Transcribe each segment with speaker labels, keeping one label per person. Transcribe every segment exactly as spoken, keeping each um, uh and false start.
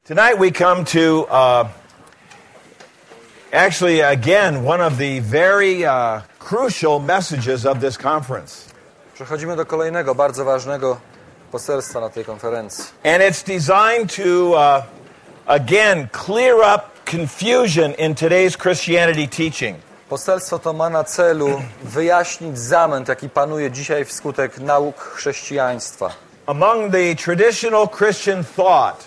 Speaker 1: Tonight we come to uh, actually again one of the very uh, crucial messages of this conference.
Speaker 2: Przechodzimy do kolejnego bardzo ważnego poselstwa na tej konferencji.
Speaker 1: And it's designed to uh, again clear up confusion in today's Christianity teaching.
Speaker 2: Poselstwo to ma na celu wyjaśnić zamęt, jaki panuje dzisiaj wskutek nauk chrześcijaństwa.
Speaker 1: Among the traditional Christian thought,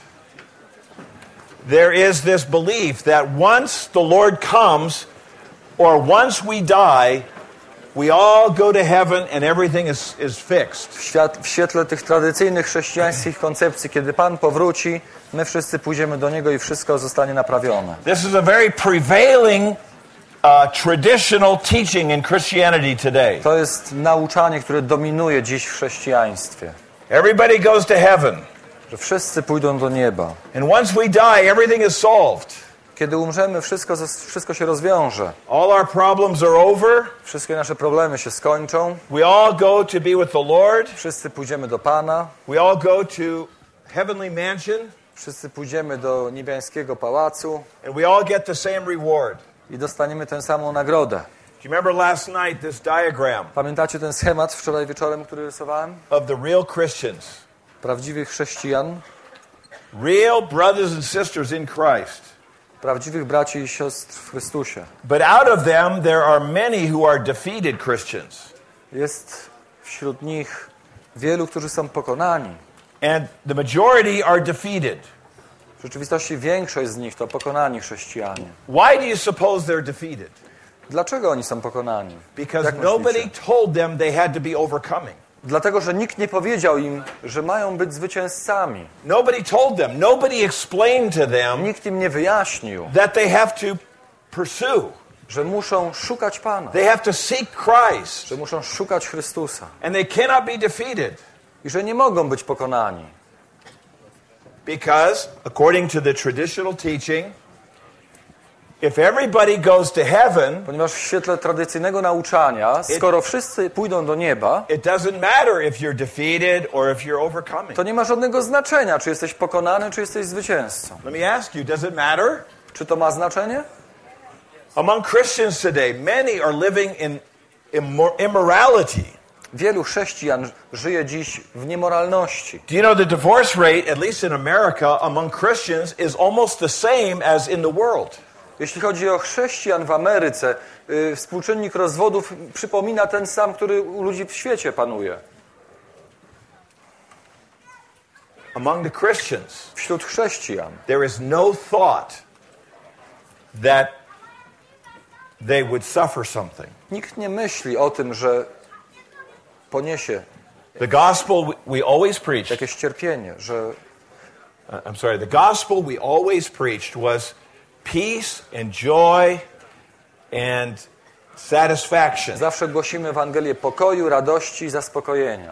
Speaker 1: there is this belief that once the Lord comes, or once we die, we all go to heaven and everything is, is fixed.
Speaker 2: W, świat, w świetle tych tradycyjnych chrześcijańskich koncepcji, kiedy Pan powróci, my wszyscy pójdziemy do Niego i wszystko zostanie naprawione.
Speaker 1: This is a very prevailing uh, traditional teaching in Christianity today.
Speaker 2: To jest nauczanie, które dominuje dziś w chrześcijaństwie.
Speaker 1: Everybody goes to heaven.
Speaker 2: Że wszyscy pójdą do nieba.
Speaker 1: And once we die, everything is solved.
Speaker 2: Kiedy umrzemy, wszystko, wszystko się rozwiąże.
Speaker 1: All our problems are over.
Speaker 2: Wszystkie nasze problemy się skończą.
Speaker 1: We all go to be with the Lord.
Speaker 2: Wszyscy pójdziemy do Pana.
Speaker 1: We all go to heavenly mansion.
Speaker 2: Wszyscy pójdziemy do niebiańskiego pałacu.
Speaker 1: And we all get the same reward.
Speaker 2: I dostaniemy tę samą nagrodę.
Speaker 1: Do you remember last night this diagram?
Speaker 2: Pamiętacie ten schemat wczoraj wieczorem, który rysowałem?
Speaker 1: Of the real Christians.
Speaker 2: Prawdziwych chrześcijan.
Speaker 1: Real brothers and sisters in Christ.
Speaker 2: Prawdziwych braci i sióstr w Chrystusie.
Speaker 1: But out of them there are many who are defeated Christians.
Speaker 2: Jest wśród nich wielu, którzy są pokonani.
Speaker 1: And the majority are defeated.
Speaker 2: W rzeczywistości większość z nich to pokonani chrześcijanie.
Speaker 1: Why do you suppose they're defeated?
Speaker 2: Dlaczego oni są pokonani?
Speaker 1: Because nobody told them they had to be overcoming.
Speaker 2: Dlatego, że nikt nie powiedział im, że mają być zwycięzcami.
Speaker 1: Nobody told them, nobody explained to them.
Speaker 2: Nikt im nie wyjaśnił,
Speaker 1: that they have to pursue.
Speaker 2: Że muszą szukać Pana.
Speaker 1: They have to seek Christ.
Speaker 2: Że muszą szukać Chrystusa.
Speaker 1: And they cannot be defeated.
Speaker 2: I że nie mogą być pokonani.
Speaker 1: Because, according to the traditional teaching, if everybody goes to heaven,
Speaker 2: ponieważ w świetle tradycyjnego nauczania, skoro wszyscy pójdą do nieba,
Speaker 1: it doesn't matter if you're defeated or if you're overcoming.
Speaker 2: To nie ma żadnego znaczenia, czy jesteś pokonany, czy jesteś zwycięzcą.
Speaker 1: Let me ask you, does it matter?
Speaker 2: Czy to ma znaczenie?
Speaker 1: Among Christians today, many are living in immor- immorality.
Speaker 2: Wielu chrześcijan żyje dziś w niemoralności.
Speaker 1: Do you know the divorce rate, at least in America, among Christians is almost the same as in the world?
Speaker 2: Jeśli chodzi o chrześcijan w Ameryce, yy, współczynnik rozwodów przypomina ten sam, który u ludzi w świecie panuje.
Speaker 1: Among the Christians,
Speaker 2: wśród chrześcijan,
Speaker 1: there is no thought that they would suffer something.
Speaker 2: Nikt nie myśli o tym, że poniesie
Speaker 1: the gospel we always preached.
Speaker 2: Jakieś cierpienie, że
Speaker 1: uh, I'm sorry, the gospel we always preached was peace and joy and satisfaction.
Speaker 2: Zawsze głosimy Ewangelię pokoju, radości i zaspokojenia.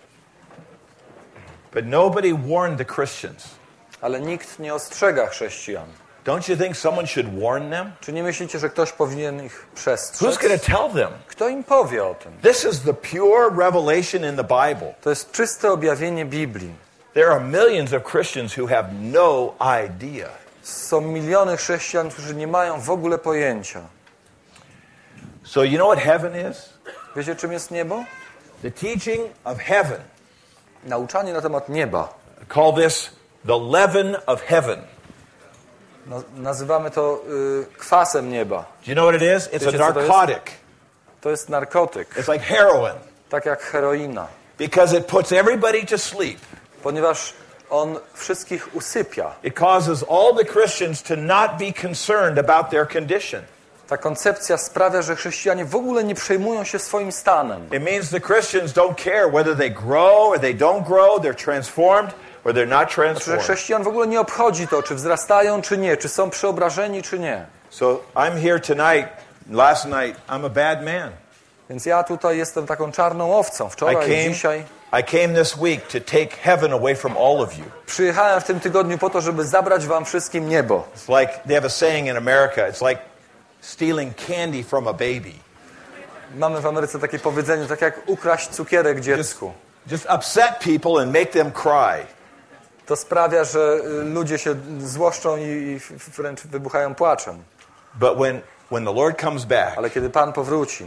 Speaker 1: But nobody warned the Christians.
Speaker 2: Ale nikt nie ostrzega chrześcijan.
Speaker 1: Don't you think someone should warn them?
Speaker 2: Czy nie myślicie, że ktoś powinien ich przestrzec?
Speaker 1: Who's going to tell them?
Speaker 2: Kto im powie o tym?
Speaker 1: This is the pure revelation in the Bible.
Speaker 2: To jest czyste objawienie Biblii.
Speaker 1: There are millions of Christians who have no idea.
Speaker 2: Są miliony chrześcijan, którzy nie mają w ogóle pojęcia.
Speaker 1: So you know what heaven is?
Speaker 2: Wiecie, czym jest niebo?
Speaker 1: The teaching of heaven.
Speaker 2: Nauczanie na temat nieba.
Speaker 1: Call this the leaven of heaven.
Speaker 2: No, nazywamy to y, kwasem nieba.
Speaker 1: Do you know what it is? It's
Speaker 2: Wiecie,
Speaker 1: a narcotic.
Speaker 2: To jest? to jest narkotyk.
Speaker 1: It's like heroin.
Speaker 2: Tak jak heroina.
Speaker 1: Because it puts everybody to sleep.
Speaker 2: Ponieważ on wszystkich usypia.
Speaker 1: It causes all the Christians to not be concerned about their condition.
Speaker 2: Ta koncepcja sprawia, że chrześcijanie w ogóle nie przejmują się swoim stanem.
Speaker 1: It means the Christians don't care whether they grow or they don't grow, they're transformed or they're not transformed.
Speaker 2: Znaczy, chrześcijan w ogóle nie obchodzi to, czy wzrastają, czy nie, czy są przeobrażeni, czy nie.
Speaker 1: So I'm here tonight, last night, I'm a bad man.
Speaker 2: Więc ja tutaj jestem taką czarną owcą. Wczoraj,
Speaker 1: I came,
Speaker 2: dzisiaj.
Speaker 1: I came this week to take heaven away from all of you.
Speaker 2: Przyjechałem w tym tygodniu po to, żeby zabrać wam wszystkim niebo.
Speaker 1: It's like they have a saying in America. It's like stealing candy from a baby.
Speaker 2: Mamy w Ameryce takie powiedzenie, tak jak ukraść cukierek dziecku.
Speaker 1: Just, just upset people and make them cry.
Speaker 2: to sprawia, że ludzie się złoszczą i wręcz wybuchają płaczem.
Speaker 1: But when, when the Lord comes back,
Speaker 2: Ale kiedy Pan powróci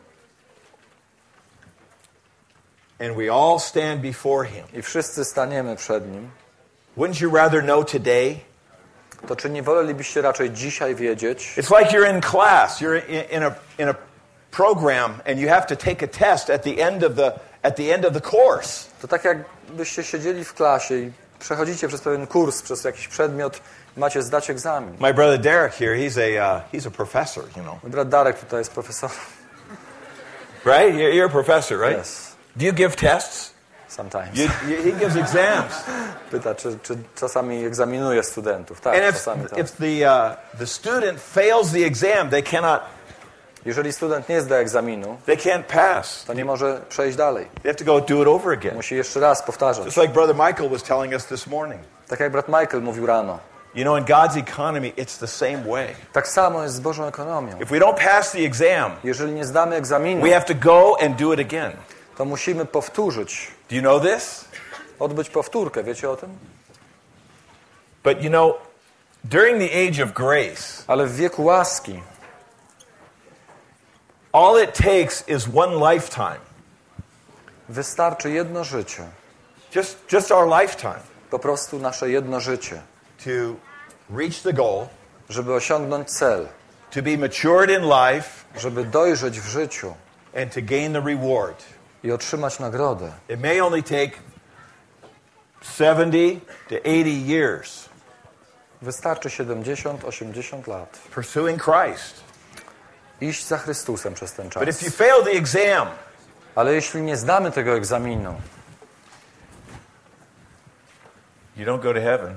Speaker 1: and we all stand before Him,
Speaker 2: i wszyscy staniemy przed Nim,
Speaker 1: wouldn't you rather know today?
Speaker 2: to czy nie wolelibyście raczej dzisiaj wiedzieć?
Speaker 1: It's like you're in class, you're in, in, a, in a program, and you have to take a test at the end of the, at the end of the course.
Speaker 2: To tak jakbyście siedzieli w klasie i przechodzicie przez pewien kurs, przez jakiś przedmiot i macie zdać egzamin.
Speaker 1: My brother Derek here, he's a, uh, he's a professor, you know.
Speaker 2: Mój brat Darek tutaj jest profesorem.
Speaker 1: Right? You're, you're a professor, right?
Speaker 2: Yes,
Speaker 1: Do you give tests?
Speaker 2: sometimes.
Speaker 1: You, you, he gives exams.
Speaker 2: Pyta, czy, czy czasami egzaminuje studentów. Tak,
Speaker 1: And if,
Speaker 2: czasami tak.
Speaker 1: if the, uh, the student fails the exam, they cannot,
Speaker 2: Jeżeli student nie zda egzaminu,
Speaker 1: they can't pass.
Speaker 2: to nie może przejść dalej.
Speaker 1: They have to go do it over again.
Speaker 2: Musi jeszcze raz powtarzać.
Speaker 1: Just like Brother Michael was telling us this morning.
Speaker 2: Tak jak brat Michael mówił rano.
Speaker 1: You know, in God's economy, it's the same way.
Speaker 2: Tak samo jest z Bożą ekonomią.
Speaker 1: If we don't pass the exam,
Speaker 2: Jeżeli nie zdamy egzaminu,
Speaker 1: we have to go and do it again.
Speaker 2: to musimy powtórzyć.
Speaker 1: Do you know this?
Speaker 2: Odbyć powtórkę, wiecie o tym?
Speaker 1: But you know, during the age of grace,
Speaker 2: Ale w wieku łaski
Speaker 1: all it takes is one lifetime.
Speaker 2: wystarczy jedno życie.
Speaker 1: Just, just our lifetime
Speaker 2: Po prostu nasze jedno życie,
Speaker 1: to reach the goal,
Speaker 2: żeby osiągnąć cel,
Speaker 1: to be matured in life,
Speaker 2: żeby dojrzeć w życiu
Speaker 1: and to gain the reward.
Speaker 2: i otrzymać nagrodę.
Speaker 1: It may only take seventy to eighty years
Speaker 2: Wystarczy siedemdziesiąt osiemdziesiąt lat.
Speaker 1: pursuing Christ.
Speaker 2: Iść za Chrystusem przez ten czas.
Speaker 1: But if you fail the exam,
Speaker 2: Ale jeśli nie zdamy tego egzaminu,
Speaker 1: you don't go to heaven.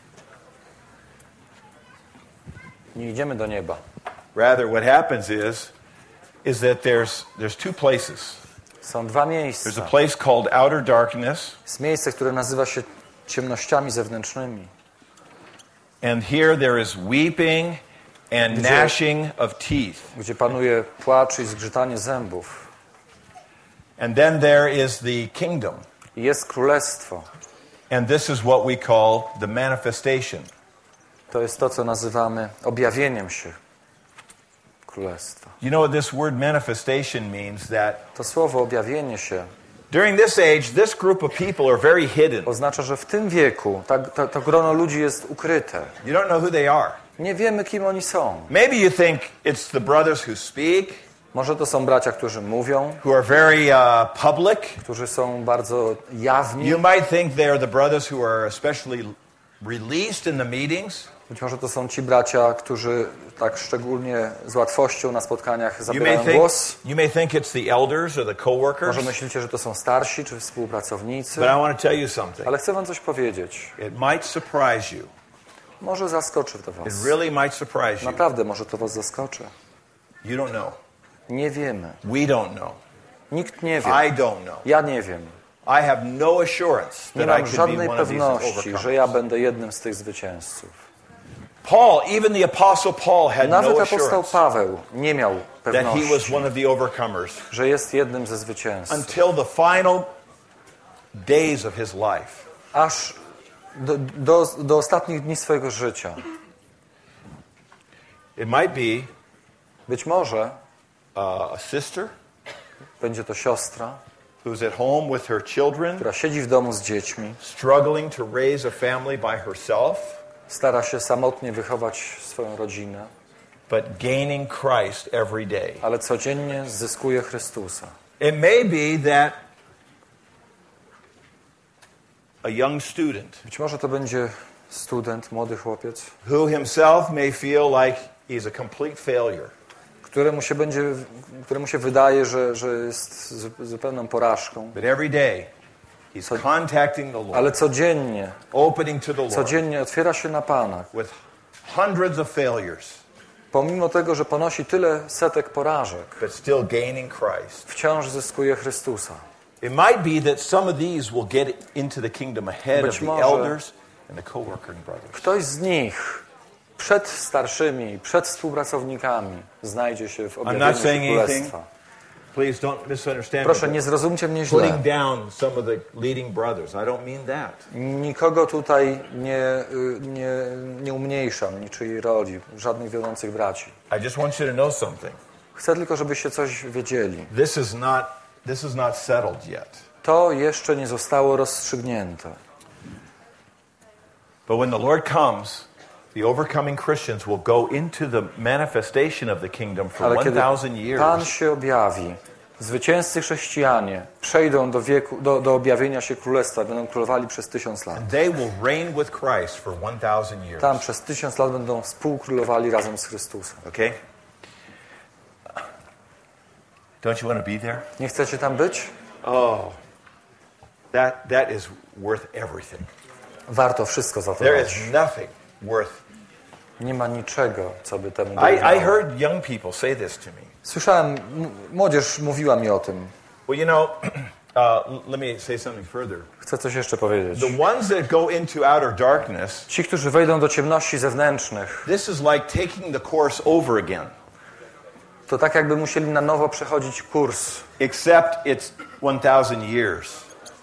Speaker 2: nie idziemy do nieba.
Speaker 1: Rather, what happens is, is that there's, there's two places.
Speaker 2: Są dwa
Speaker 1: There's a
Speaker 2: miejsca.
Speaker 1: place called outer darkness,
Speaker 2: Jest miejsce, które nazywa się ciemnościami zewnętrznymi.
Speaker 1: and here there is weeping and
Speaker 2: Gdzie-
Speaker 1: gnashing of teeth.
Speaker 2: Gdzie panuje płacz i zgrzytanie zębów.
Speaker 1: And then there is the kingdom,
Speaker 2: I jest królestwo.
Speaker 1: and this is what we call the manifestation.
Speaker 2: To jest to, co nazywamy objawieniem się królestwa.
Speaker 1: You know what this word manifestation means? That
Speaker 2: To słowo objawienie się
Speaker 1: during this age, this group of people are very hidden.
Speaker 2: oznacza, że w tym wieku ta, ta, to grono ludzi jest ukryte.
Speaker 1: You don't know who they are.
Speaker 2: Nie wiemy, kim oni są.
Speaker 1: Maybe you think it's the brothers who speak,
Speaker 2: Może to są bracia, którzy mówią,
Speaker 1: who are very uh, public.
Speaker 2: którzy są bardzo jawni.
Speaker 1: You might think they're the brothers who are especially released in the meetings.
Speaker 2: Być może to są ci bracia, którzy tak szczególnie z łatwością na spotkaniach
Speaker 1: You may
Speaker 2: zabierają
Speaker 1: think,
Speaker 2: głos.
Speaker 1: you may think it's the elders or the coworkers.
Speaker 2: Może myślicie, że to są starsi czy współpracownicy.
Speaker 1: But I want to tell you something.
Speaker 2: Ale chcę wam coś powiedzieć.
Speaker 1: It might surprise you.
Speaker 2: Może zaskoczy to
Speaker 1: It
Speaker 2: was.
Speaker 1: really might surprise you.
Speaker 2: Naprawdę może to was zaskoczy.
Speaker 1: You don't know.
Speaker 2: Nie wiemy.
Speaker 1: We don't know.
Speaker 2: Nikt nie wie.
Speaker 1: I don't know.
Speaker 2: Ja nie wiem.
Speaker 1: I have no assurance
Speaker 2: Nie
Speaker 1: that I
Speaker 2: mam
Speaker 1: could be
Speaker 2: żadnej
Speaker 1: one of these
Speaker 2: pewności, że ja
Speaker 1: overcomers.
Speaker 2: będę jednym z tych zwycięzców.
Speaker 1: Paul, even the apostle Paul had
Speaker 2: Nawet
Speaker 1: no
Speaker 2: apostoł
Speaker 1: assurance
Speaker 2: Paweł nie miał
Speaker 1: that he was
Speaker 2: pewności,
Speaker 1: one of the overcomers
Speaker 2: że jest jednym ze zwycięzców.
Speaker 1: until the final days of his life.
Speaker 2: Aż do, do, do ostatnich dni swojego życia.
Speaker 1: It might be
Speaker 2: Być może
Speaker 1: uh, a sister
Speaker 2: będzie to siostra,
Speaker 1: who's at home with her children,
Speaker 2: która siedzi w domu z dziećmi,
Speaker 1: struggling to raise a family by herself,
Speaker 2: stara się samotnie wychować swoją rodzinę,
Speaker 1: but gaining Christ every day.
Speaker 2: ale codziennie zyskuje Chrystusa.
Speaker 1: It may be that a young student
Speaker 2: Być może to będzie student, młody chłopiec,
Speaker 1: who himself may feel like he's a complete failure.
Speaker 2: któremu się będzie, któremu się wydaje, że, że jest zu- zupełną porażką,
Speaker 1: But every day he's contacting the Lord,
Speaker 2: ale codziennie,
Speaker 1: opening to the Lord
Speaker 2: codziennie otwiera się na Pana.
Speaker 1: with hundreds of failures,
Speaker 2: Pomimo tego, że ponosi tyle setek porażek,
Speaker 1: but still gaining Christ.
Speaker 2: wciąż zyskuje Chrystusa.
Speaker 1: It might be that some of these will get into the kingdom ahead of
Speaker 2: Być
Speaker 1: the
Speaker 2: może
Speaker 1: elders and the co-working brothers.
Speaker 2: Ktoś z nich przed starszymi, przed współpracownikami znajdzie się w
Speaker 1: not
Speaker 2: objawieniu
Speaker 1: saying
Speaker 2: Królestwa.
Speaker 1: Please don't misunderstand
Speaker 2: Proszę,
Speaker 1: me.
Speaker 2: nie zrozumcie mnie źle.
Speaker 1: Putting down some of the leading brothers. I don't mean that.
Speaker 2: Nikogo tutaj nie, y, nie, nie umniejszam, niczyjej roli, żadnych wiodących braci.
Speaker 1: I just want you to know something.
Speaker 2: Chcę tylko, żebyście coś wiedzieli.
Speaker 1: This is not this is not settled yet.
Speaker 2: To jeszcze nie zostało rozstrzygnięte.
Speaker 1: But when the Lord comes, the overcoming Christians will go into the manifestation of the kingdom for
Speaker 2: Ale
Speaker 1: one
Speaker 2: kiedy
Speaker 1: thousand years.
Speaker 2: Pan się objawi, zwycięzcy chrześcijanie przejdą do, wieku, do, do objawienia się królestwa, będą królowali przez tysiąc lat.
Speaker 1: They will reign with Christ for one thousand years.
Speaker 2: Tam przez tysiąc lat będą współkrólowali razem z Chrystusem.
Speaker 1: Okay? Don't you want to be there?
Speaker 2: Nie chcecie tam być?
Speaker 1: Oh. That that is worth everything.
Speaker 2: Warto wszystko za to
Speaker 1: There
Speaker 2: dać.
Speaker 1: is nothing worth.
Speaker 2: Nie ma niczego, co by temu
Speaker 1: I, I
Speaker 2: dorównało.
Speaker 1: heard young people say this to me.
Speaker 2: Słyszałem, m- młodzież mówiła mi o tym.
Speaker 1: Well, you know, uh, let me say something further.
Speaker 2: Chcę coś jeszcze powiedzieć.
Speaker 1: The ones that go into outer darkness,
Speaker 2: Ci, którzy wejdą do ciemności zewnętrznych,
Speaker 1: this is like taking the course over again,
Speaker 2: to tak jakby musieli na nowo przechodzić kurs.
Speaker 1: except it's one thousand years.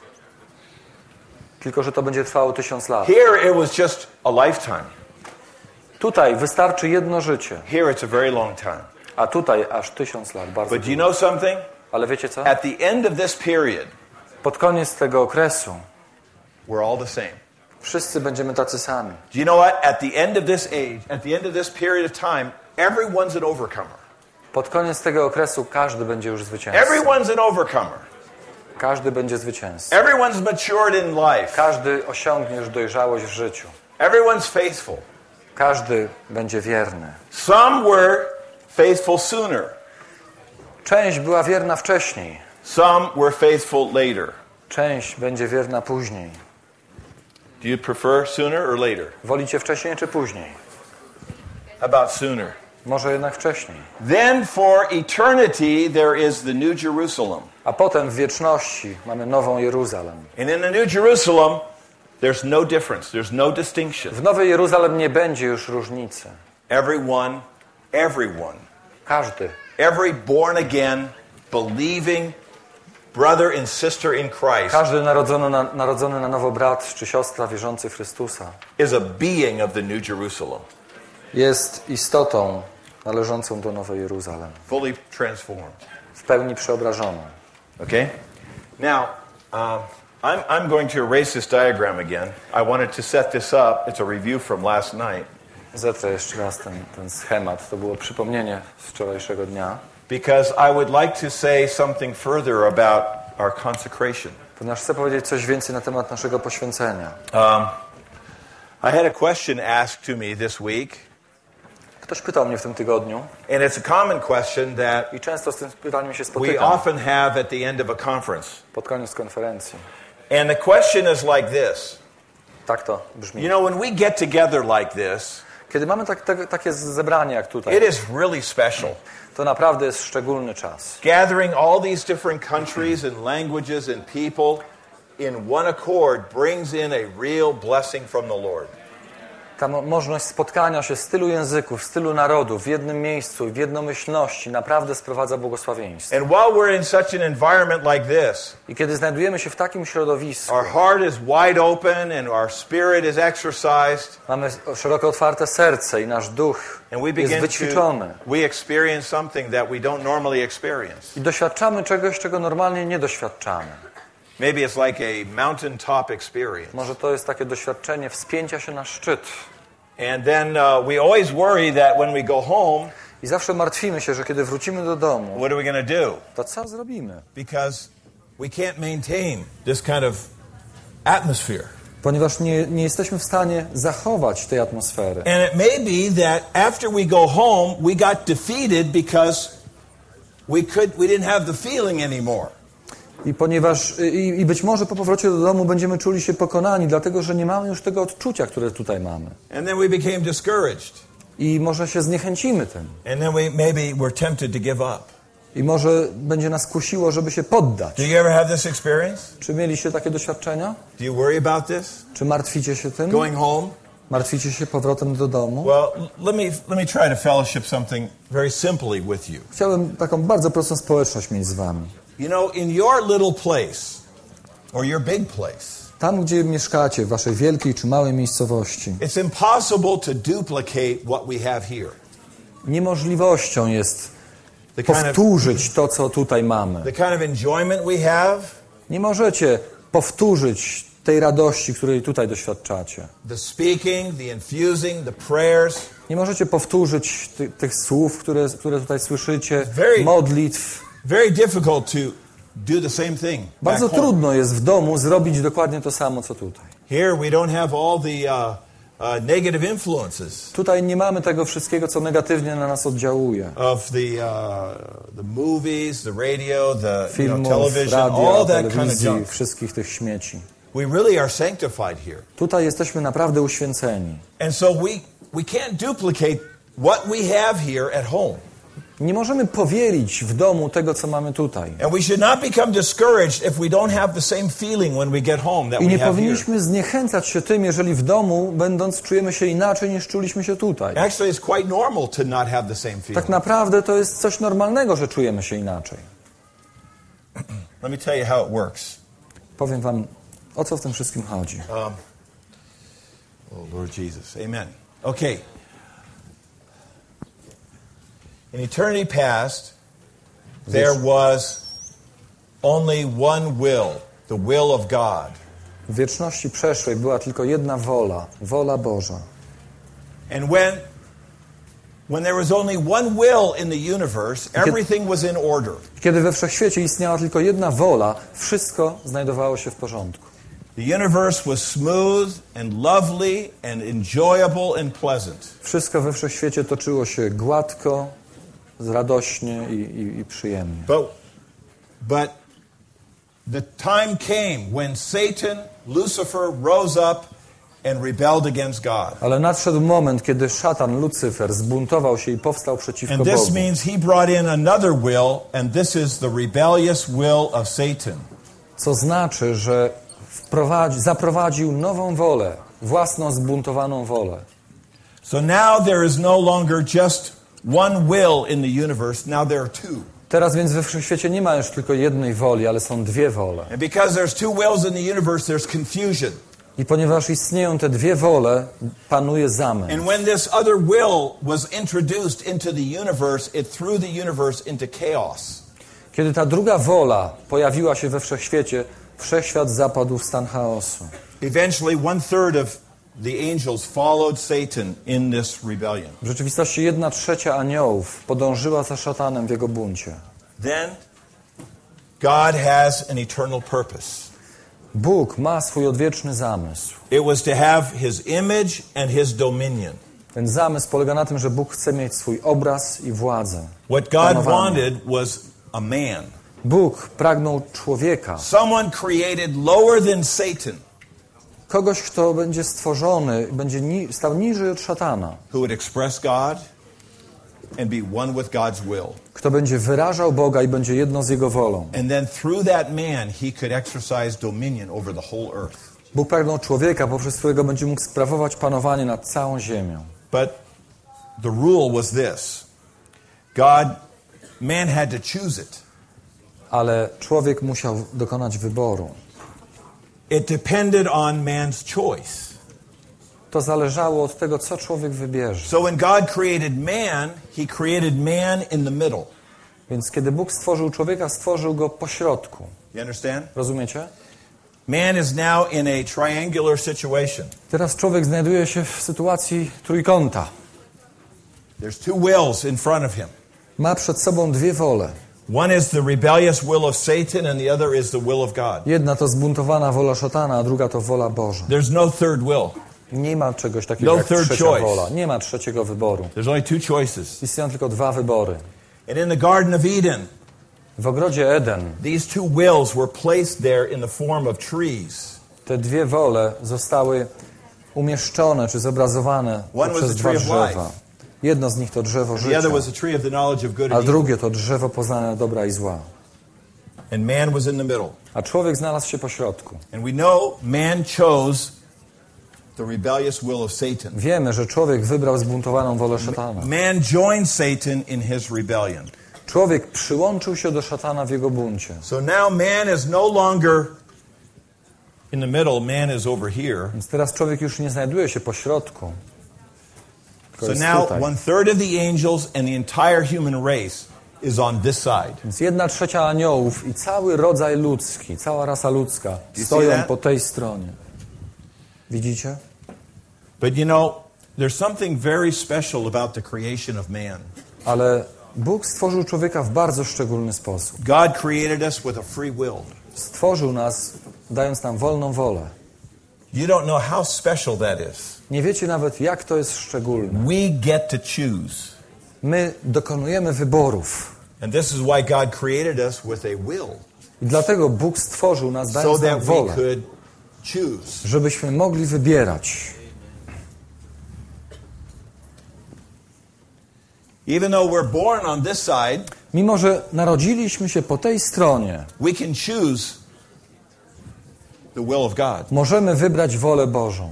Speaker 2: Tylko że to będzie trwało tysiąc lat.
Speaker 1: Here it was just a lifetime.
Speaker 2: Tutaj wystarczy jedno życie,
Speaker 1: Here it's a very long time.
Speaker 2: a tutaj aż tysiąc lat. Bardzo
Speaker 1: But do you
Speaker 2: długo.
Speaker 1: know something?
Speaker 2: Ale wiecie co?
Speaker 1: At the end of this period,
Speaker 2: Pod koniec tego okresu
Speaker 1: we're all the same.
Speaker 2: wszyscy będziemy tacy sami.
Speaker 1: Do you know what? At the end of this age, at the end of this period of time, everyone's an overcomer.
Speaker 2: Pod koniec tego okresu każdy będzie już zwycięzcą.
Speaker 1: Everyone's an overcomer.
Speaker 2: Każdy będzie zwycięzcą.
Speaker 1: Everyone's matured in life.
Speaker 2: Każdy osiągnie już dojrzałość w życiu.
Speaker 1: Everyone's faithful.
Speaker 2: Każdy będzie wierny.
Speaker 1: Some were faithful sooner.
Speaker 2: Część była wierna wcześniej.
Speaker 1: Some were faithful later.
Speaker 2: Część będzie wierna później.
Speaker 1: Do you prefer sooner or later?
Speaker 2: Wolicie wcześniej czy później?
Speaker 1: How about sooner?
Speaker 2: Może jednak wcześniej.
Speaker 1: Then for eternity there is the New Jerusalem.
Speaker 2: A potem w wieczności mamy Nową Jeruzalem.
Speaker 1: And in the New Jerusalem, there's no difference. There's no distinction.
Speaker 2: W Nowej Jeruzalem nie będzie już różnicy.
Speaker 1: Everyone, everyone,
Speaker 2: Każdy,
Speaker 1: every born again, believing brother and sister in Christ
Speaker 2: każdy narodzony na, narodzony na nowo brat czy siostra wierzący w Chrystusa
Speaker 1: is a being of the New Jerusalem,
Speaker 2: jest istotą należącą do Nowej Jeruzalem.
Speaker 1: fully transformed.
Speaker 2: W pełni przeobrażoną.
Speaker 1: Okay? Now, um, I'm, I'm going to erase this diagram again. I wanted to set this up. It's a review from last night.
Speaker 2: Zetrę jeszcze raz ten, ten schemat. To było przypomnienie z wczorajszego dnia.
Speaker 1: Because I would like to say something further about our consecration.
Speaker 2: Ponieważ chcę powiedzieć coś więcej na temat naszego poświęcenia.
Speaker 1: Um, I had a question asked to me this week,
Speaker 2: Ktoś pytał mnie w tym tygodniu
Speaker 1: and it's a common question that
Speaker 2: i często z tym pytaniem się
Speaker 1: we
Speaker 2: spotykam
Speaker 1: often have at the end of a conference.
Speaker 2: pod koniec konferencji.
Speaker 1: And the question is like this.
Speaker 2: Tak to brzmi.
Speaker 1: You know, when we get together like this,
Speaker 2: Kiedy mamy tak, tak, takie zebranie jak
Speaker 1: it
Speaker 2: tutaj,
Speaker 1: is really special.
Speaker 2: to naprawdę jest szczególny czas.
Speaker 1: Gathering all these different countries and languages and people in one accord brings in a real blessing from the Lord.
Speaker 2: Ta mo- możliwość spotkania się z tylu języków, z tylu narodów w jednym miejscu, w jednomyślności naprawdę sprowadza błogosławieństwo.
Speaker 1: And while we're in such an environment like this,
Speaker 2: I kiedy znajdujemy się w takim środowisku,
Speaker 1: our heart is wide open and our spirit is exercised,
Speaker 2: mamy szeroko otwarte serce i nasz duch
Speaker 1: and we
Speaker 2: jest
Speaker 1: begin
Speaker 2: wyćwiczony.
Speaker 1: to we experience something that we don't normally experience.
Speaker 2: I doświadczamy czegoś, czego normalnie nie doświadczamy.
Speaker 1: Maybe it's like a mountaintop experience.
Speaker 2: Może to jest takie doświadczenie wspięcia się na szczyt.
Speaker 1: And then uh, we always worry that when we go home,
Speaker 2: I zawsze martwimy się, że kiedy wrócimy do domu,
Speaker 1: what are we going to do?
Speaker 2: to co zrobimy?
Speaker 1: Because we can't maintain this kind of atmosphere.
Speaker 2: Ponieważ nie, nie jesteśmy w stanie zachować tej atmosfery.
Speaker 1: And it may be that after we go home, we got defeated because we could we didn't have the feeling anymore.
Speaker 2: I ponieważ i, i być może po powrocie do domu będziemy czuli się pokonani, dlatego że nie mamy już tego odczucia, które tutaj mamy.
Speaker 1: And then we became discouraged.
Speaker 2: I może się zniechęcimy tym.
Speaker 1: And then we maybe we're tempted to give up.
Speaker 2: I może będzie nas kusiło, żeby się poddać.
Speaker 1: Do you ever have this experience?
Speaker 2: Czy mieliście takie doświadczenia?
Speaker 1: Do you worry about this?
Speaker 2: Czy martwicie się tym?
Speaker 1: Going home?
Speaker 2: Martwicie się powrotem do domu?
Speaker 1: Well, let me let me try to fellowship something very simply with you.
Speaker 2: Chciałbym taką bardzo prostą społeczność mieć z wami.
Speaker 1: You know, in your little place or your big place,
Speaker 2: Tam, gdzie mieszkacie, w waszej wielkiej czy małej miejscowości,
Speaker 1: it's impossible to duplicate what we have here.
Speaker 2: niemożliwością jest
Speaker 1: The kind of
Speaker 2: powtórzyć to, co tutaj mamy.
Speaker 1: the kind of enjoyment we have,
Speaker 2: Nie możecie powtórzyć tej radości, której tutaj doświadczacie.
Speaker 1: the speaking, the infusing, the prayers.
Speaker 2: Nie możecie powtórzyć ty, tych słów, które, które tutaj słyszycie,
Speaker 1: Very-
Speaker 2: modlitw.
Speaker 1: Very difficult to do the same thing. back
Speaker 2: Bardzo
Speaker 1: home.
Speaker 2: trudno jest w domu zrobić dokładnie to samo, co tutaj.
Speaker 1: Here we don't have all the uh, uh, negative influences
Speaker 2: Tutaj nie mamy tego wszystkiego, co negatywnie na nas oddziałuje.
Speaker 1: of the uh, the movies, the radio, the you know,
Speaker 2: Filmów,
Speaker 1: television,
Speaker 2: radia,
Speaker 1: all that kind of
Speaker 2: telewizji,
Speaker 1: junk.
Speaker 2: wszystkich tych śmieci.
Speaker 1: We really are sanctified here,
Speaker 2: Tutaj jesteśmy naprawdę uświęceni.
Speaker 1: and so we we can't duplicate what we have here at home.
Speaker 2: Nie możemy powielić w domu tego, co mamy tutaj.
Speaker 1: And we should not become discouraged if we don't have the same feeling when we get home that
Speaker 2: I
Speaker 1: we
Speaker 2: nie
Speaker 1: have here.
Speaker 2: powinniśmy zniechęcać się tym, jeżeli w domu, będąc, czujemy się inaczej, niż czuliśmy się tutaj.
Speaker 1: Actually, it's quite normal to not have the same feeling.
Speaker 2: Tak naprawdę to jest coś normalnego, że czujemy się inaczej.
Speaker 1: Let me tell you how it works.
Speaker 2: Powiem wam, o co w tym wszystkim chodzi.
Speaker 1: Um, oh, Lord Jesus. Amen. Okay. In eternity past, there was only one will, the will of God.
Speaker 2: W wieczności przeszłej była tylko jedna wola, wola Boża.
Speaker 1: And when, when there was only one will in the universe, everything was in order.
Speaker 2: Kiedy we wszechświecie istniała tylko jedna wola, wszystko znajdowało się w porządku.
Speaker 1: The universe was smooth and lovely and enjoyable and pleasant.
Speaker 2: Wszystko we wszechświecie toczyło się gładko, radośnie i, i, i przyjemnie.
Speaker 1: But, but the time came when Satan, Lucifer, rose up and rebelled against God.
Speaker 2: Ale nadszedł moment, kiedy szatan Lucyfer zbuntował się i powstał przeciwko
Speaker 1: And this
Speaker 2: Bogu.
Speaker 1: means he brought in another will, and this is the rebellious will of Satan.
Speaker 2: Co znaczy, że wprowadzi, zaprowadził nową wolę, własną zbuntowaną wolę.
Speaker 1: So now there is no longer just one will in the universe, now there are two.
Speaker 2: Teraz więc we wszechświecie nie ma już tylko jednej woli, ale są dwie wole.
Speaker 1: And because there's two wills in the universe, there's confusion.
Speaker 2: I ponieważ istnieją te dwie wole, panuje zamęt.
Speaker 1: And when this other will was introduced into the universe, it threw the universe into chaos.
Speaker 2: Kiedy ta druga wola pojawiła się we wszechświecie, wszechświat zapadł w stan chaosu.
Speaker 1: Eventually, one third of the angels followed Satan in this rebellion.
Speaker 2: W rzeczywistości jedna trzecia aniołów podążyła za szatanem w jego buncie.
Speaker 1: Then, God has an eternal purpose.
Speaker 2: Bóg ma swój odwieczny zamysł.
Speaker 1: It was to have His image and His dominion.
Speaker 2: Ten zamysł polega na tym, że Bóg chce mieć swój obraz i władzę.
Speaker 1: What God
Speaker 2: Panowanie.
Speaker 1: wanted was a man.
Speaker 2: Bóg pragnął człowieka,
Speaker 1: Someone created lower than Satan,
Speaker 2: kogoś, kto będzie stworzony, będzie ni- stał niżej od szatana,
Speaker 1: who would express God and be one with God's will.
Speaker 2: kto będzie wyrażał Boga i będzie jedno z Jego wolą.
Speaker 1: And then through that man, he could exercise dominion over the whole earth.
Speaker 2: Bóg pragnął człowieka, poprzez którego będzie mógł sprawować panowanie nad całą ziemią.
Speaker 1: But the rule was this. God, man had to choose it.
Speaker 2: Ale człowiek musiał dokonać wyboru.
Speaker 1: It depended on man's choice.
Speaker 2: To zależało od tego, co człowiek wybierze.
Speaker 1: So when God created man, he created man in the middle.
Speaker 2: Więc kiedy Bóg stworzył człowieka, stworzył go po środku.
Speaker 1: You understand?
Speaker 2: Rozumiecie?
Speaker 1: Man is now in a triangular situation.
Speaker 2: Teraz człowiek znajduje się w sytuacji trójkąta.
Speaker 1: There's two wills in front of him.
Speaker 2: Ma przed sobą dwie wole.
Speaker 1: One is the rebellious will of Satan and the other is the will of God.
Speaker 2: Jedna to zbuntowana wola szatana, a druga to wola Boża.
Speaker 1: There's no third will.
Speaker 2: Nie ma czegoś takiego
Speaker 1: No
Speaker 2: jak
Speaker 1: third
Speaker 2: trzecia
Speaker 1: choice.
Speaker 2: wola. Nie ma trzeciego wyboru.
Speaker 1: There's only two choices.
Speaker 2: Istnieją tylko dwa wybory.
Speaker 1: And in the Garden of Eden,
Speaker 2: W ogrodzie Eden
Speaker 1: these two wills were placed there in the form of trees.
Speaker 2: te dwie wole zostały umieszczone czy zobrazowane
Speaker 1: One
Speaker 2: poprzez
Speaker 1: was the
Speaker 2: dwa
Speaker 1: tree of
Speaker 2: drzewa.
Speaker 1: life.
Speaker 2: Jedno z nich to drzewo
Speaker 1: The
Speaker 2: życia,
Speaker 1: other was the tree of the knowledge of good
Speaker 2: a
Speaker 1: and evil.
Speaker 2: drugie to drzewo poznania dobra i zła.
Speaker 1: And man was in the middle.
Speaker 2: A człowiek znalazł się po środku.
Speaker 1: And we know man chose the rebellious will of Satan.
Speaker 2: Wiemy, że człowiek wybrał zbuntowaną wolę szatana.
Speaker 1: Man joined Satan in his rebellion.
Speaker 2: Człowiek przyłączył się do szatana w jego buncie.
Speaker 1: So now man is no longer in the middle, man is over here.
Speaker 2: Więc teraz człowiek już nie znajduje się po środku. tylko
Speaker 1: So
Speaker 2: jest
Speaker 1: now
Speaker 2: tutaj.
Speaker 1: one third of the angels and the entire human race is on this side.
Speaker 2: Więc jedna trzecia aniołów i cały rodzaj ludzki, cała rasa ludzka
Speaker 1: see
Speaker 2: stoją
Speaker 1: that?
Speaker 2: po tej stronie. Widzicie?
Speaker 1: But you know, there's something very special about the creation of man.
Speaker 2: Ale Bóg stworzył człowieka w bardzo szczególny sposób.
Speaker 1: God created us with a free will.
Speaker 2: Stworzył nas, dając nam wolną wolę.
Speaker 1: You don't know how special that is.
Speaker 2: Nie wiecie nawet, jak to jest szczególne.
Speaker 1: We get to choose.
Speaker 2: My dokonujemy wyborów.
Speaker 1: And this is why God created us with a will.
Speaker 2: I dlatego Bóg stworzył nas,
Speaker 1: So
Speaker 2: dając nam
Speaker 1: that we
Speaker 2: wolę,
Speaker 1: could choose.
Speaker 2: żebyśmy mogli wybierać.
Speaker 1: Even though we're born on this side,
Speaker 2: Mimo że narodziliśmy się po tej stronie,
Speaker 1: we can choose the will of God.
Speaker 2: możemy wybrać wolę Bożą.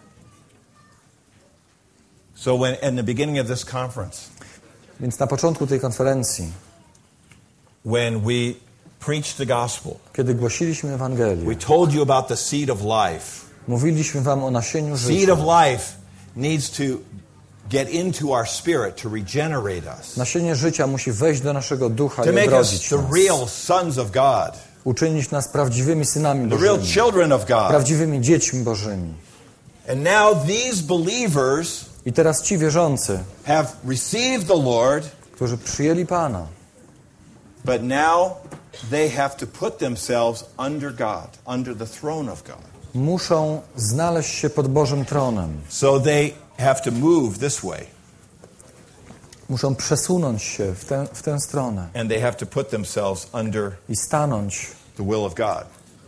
Speaker 1: So when in the beginning of this conference,
Speaker 2: Więc na początku tej konferencji,
Speaker 1: when we preached the gospel,
Speaker 2: kiedy głosiliśmy
Speaker 1: we
Speaker 2: Ewangelię,
Speaker 1: told you about the seed of life.
Speaker 2: mówiliśmy wam o nasieniu
Speaker 1: Seed
Speaker 2: życia.
Speaker 1: of life needs to get into our spirit to regenerate us,
Speaker 2: Nasienie życia musi wejść do naszego ducha
Speaker 1: to
Speaker 2: i
Speaker 1: make us
Speaker 2: odrodzić
Speaker 1: the
Speaker 2: nas.
Speaker 1: real sons of God,
Speaker 2: Uczynić nas prawdziwymi synami
Speaker 1: the real
Speaker 2: Bożymi,
Speaker 1: children of God.
Speaker 2: prawdziwymi dziećmi Bożymi.
Speaker 1: And now these believers
Speaker 2: I teraz ci wierzący,
Speaker 1: have received the Lord,
Speaker 2: którzy przyjęli Pana,
Speaker 1: but now they have to put themselves under God, under the throne of God.
Speaker 2: muszą znaleźć się pod Bożym tronem.
Speaker 1: So they have to move this way,
Speaker 2: Muszą przesunąć się w tę, w tę stronę
Speaker 1: and they have to put themselves under
Speaker 2: i stanąć
Speaker 1: the will of God.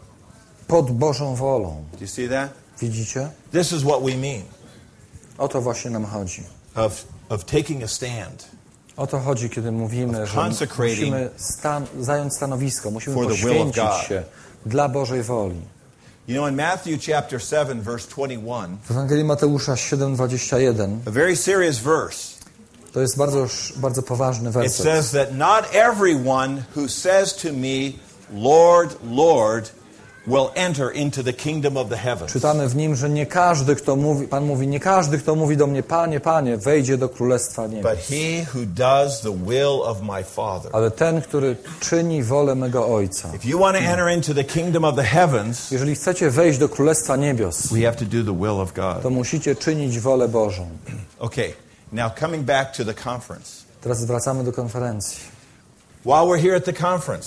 Speaker 2: pod Bożą wolą.
Speaker 1: Do you see that?
Speaker 2: Widzicie?
Speaker 1: This is what we mean
Speaker 2: O to właśnie nam chodzi.
Speaker 1: of, of taking a stand
Speaker 2: O to chodzi, kiedy mówimy, że
Speaker 1: consecrating
Speaker 2: musimy stan, zająć stanowisko, musimy
Speaker 1: for the will of
Speaker 2: poświęcić
Speaker 1: God.
Speaker 2: się dla Bożej woli.
Speaker 1: You know, in Matthew chapter seven, verse twenty-one,
Speaker 2: W Ewangelii Mateusza siedem dwadzieścia jeden
Speaker 1: a very serious verse,
Speaker 2: to jest bardzo, bardzo poważny
Speaker 1: it
Speaker 2: werset.
Speaker 1: says that not everyone who says to me, Lord, Lord, will enter into the kingdom of the heavens.
Speaker 2: Czytamy w nim, że nie każdy, kto mówi, Pan mówi, nie każdy, kto mówi do mnie, Panie, Panie, wejdzie do Królestwa
Speaker 1: But
Speaker 2: Niebios.
Speaker 1: he who does the will of my Father.
Speaker 2: Ale ten, który czyni wolę mego Ojca.
Speaker 1: If you want to enter into the kingdom of the heavens,
Speaker 2: Jeżeli chcecie wejść do Królestwa Niebios,
Speaker 1: we have to do the will of
Speaker 2: to
Speaker 1: God.
Speaker 2: musicie czynić wolę Bożą.
Speaker 1: Okay, now coming back to the conference.
Speaker 2: Teraz wracamy do konferencji.
Speaker 1: While we're here at the conference,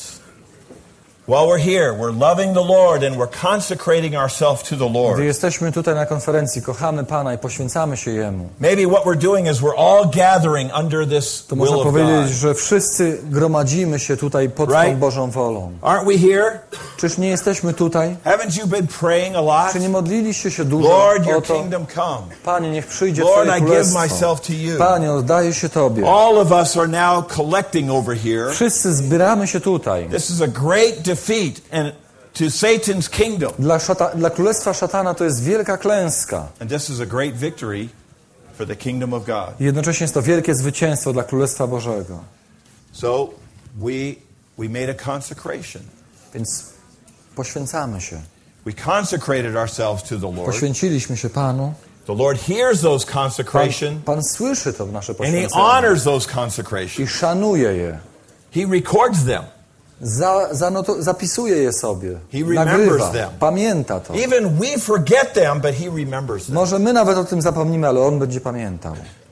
Speaker 1: while we're here, we're loving the Lord and we're consecrating ourselves to the
Speaker 2: Gdy
Speaker 1: Lord.
Speaker 2: jesteśmy tutaj na konferencji, kochamy Pana i poświęcamy się Jemu,
Speaker 1: Maybe what we're doing is we're all gathering under this
Speaker 2: to
Speaker 1: will
Speaker 2: można
Speaker 1: of
Speaker 2: powiedzieć,
Speaker 1: God.
Speaker 2: że wszyscy gromadzimy się tutaj pod
Speaker 1: Right?
Speaker 2: tą Bożą wolą.
Speaker 1: Aren't we here?
Speaker 2: Czyż nie jesteśmy tutaj?
Speaker 1: Haven't you been praying a lot?
Speaker 2: Czy nie modliliście się dużo
Speaker 1: Lord,
Speaker 2: o
Speaker 1: your
Speaker 2: to?
Speaker 1: kingdom come.
Speaker 2: Panie, niech przyjdzie
Speaker 1: Lord,
Speaker 2: Twoje
Speaker 1: I give
Speaker 2: królestwo.
Speaker 1: myself to you.
Speaker 2: Panie, oddaję się Tobie.
Speaker 1: All of us are now collecting over here.
Speaker 2: Wszyscy zbieramy się tutaj.
Speaker 1: This is a great defeat and to Satan's kingdom.
Speaker 2: Dla, szata, dla królestwa szatana to jest wielka klęska.
Speaker 1: And this is a great victory for the kingdom of God.
Speaker 2: I jednocześnie jest to wielkie zwycięstwo dla Królestwa Bożego.
Speaker 1: So we we made a consecration.
Speaker 2: Więc poświęcamy się.
Speaker 1: We consecrated ourselves to the Lord.
Speaker 2: Poświęciliśmy się Panu.
Speaker 1: The Lord hears those
Speaker 2: Pan,
Speaker 1: consecration
Speaker 2: Pan słyszy to nasze
Speaker 1: and He
Speaker 2: poświęcenie
Speaker 1: honors those
Speaker 2: i
Speaker 1: consecrations.
Speaker 2: szanuje je.
Speaker 1: He records them.
Speaker 2: Za, zanoto, zapisuje je sobie.
Speaker 1: He remembers
Speaker 2: Nagrywa.
Speaker 1: them.
Speaker 2: Pamięta to.
Speaker 1: Even we forget them, but He remembers them.
Speaker 2: Może my nawet o tym zapomnimy, ale On będzie pamiętał.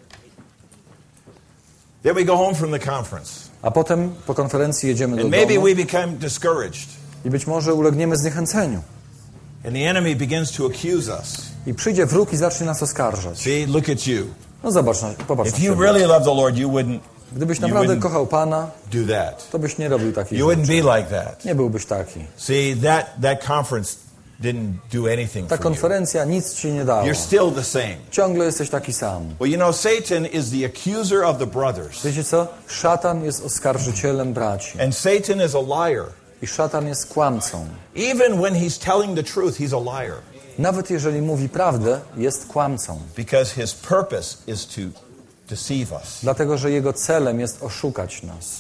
Speaker 1: Then we go home from the conference.
Speaker 2: A potem po konferencji jedziemy do
Speaker 1: And maybe
Speaker 2: domu
Speaker 1: we become discouraged.
Speaker 2: i być może ulegniemy zniechęceniu.
Speaker 1: And the enemy begins to accuse us.
Speaker 2: I przyjdzie wróg i zacznie nas oskarżać.
Speaker 1: See, look at you.
Speaker 2: No zobacz, na, popatrz
Speaker 1: If
Speaker 2: na
Speaker 1: you
Speaker 2: siebie.
Speaker 1: really love the Lord, you wouldn't
Speaker 2: Gdybyś
Speaker 1: you
Speaker 2: naprawdę
Speaker 1: wouldn't
Speaker 2: kochał Pana,
Speaker 1: do that.
Speaker 2: to byś nie robił takich
Speaker 1: You wouldn't
Speaker 2: rzeczy.
Speaker 1: be like that.
Speaker 2: Nie byłbyś taki.
Speaker 1: See, that, that conference didn't do anything
Speaker 2: Ta
Speaker 1: for you.
Speaker 2: konferencja nic ci nie dała.
Speaker 1: You're still the same.
Speaker 2: Ciągle jesteś taki sam.
Speaker 1: Well, you know, Satan is the accuser of the brothers.
Speaker 2: Wiecie co? Szatan jest oskarżycielem braci.
Speaker 1: And Satan is a liar.
Speaker 2: I szatan jest kłamcą.
Speaker 1: Even when he's telling the truth, he's a liar.
Speaker 2: Nawet jeżeli mówi prawdę, jest kłamcą.
Speaker 1: Because his purpose is to deceive us.
Speaker 2: Dlatego, że jego celem jest oszukać nas.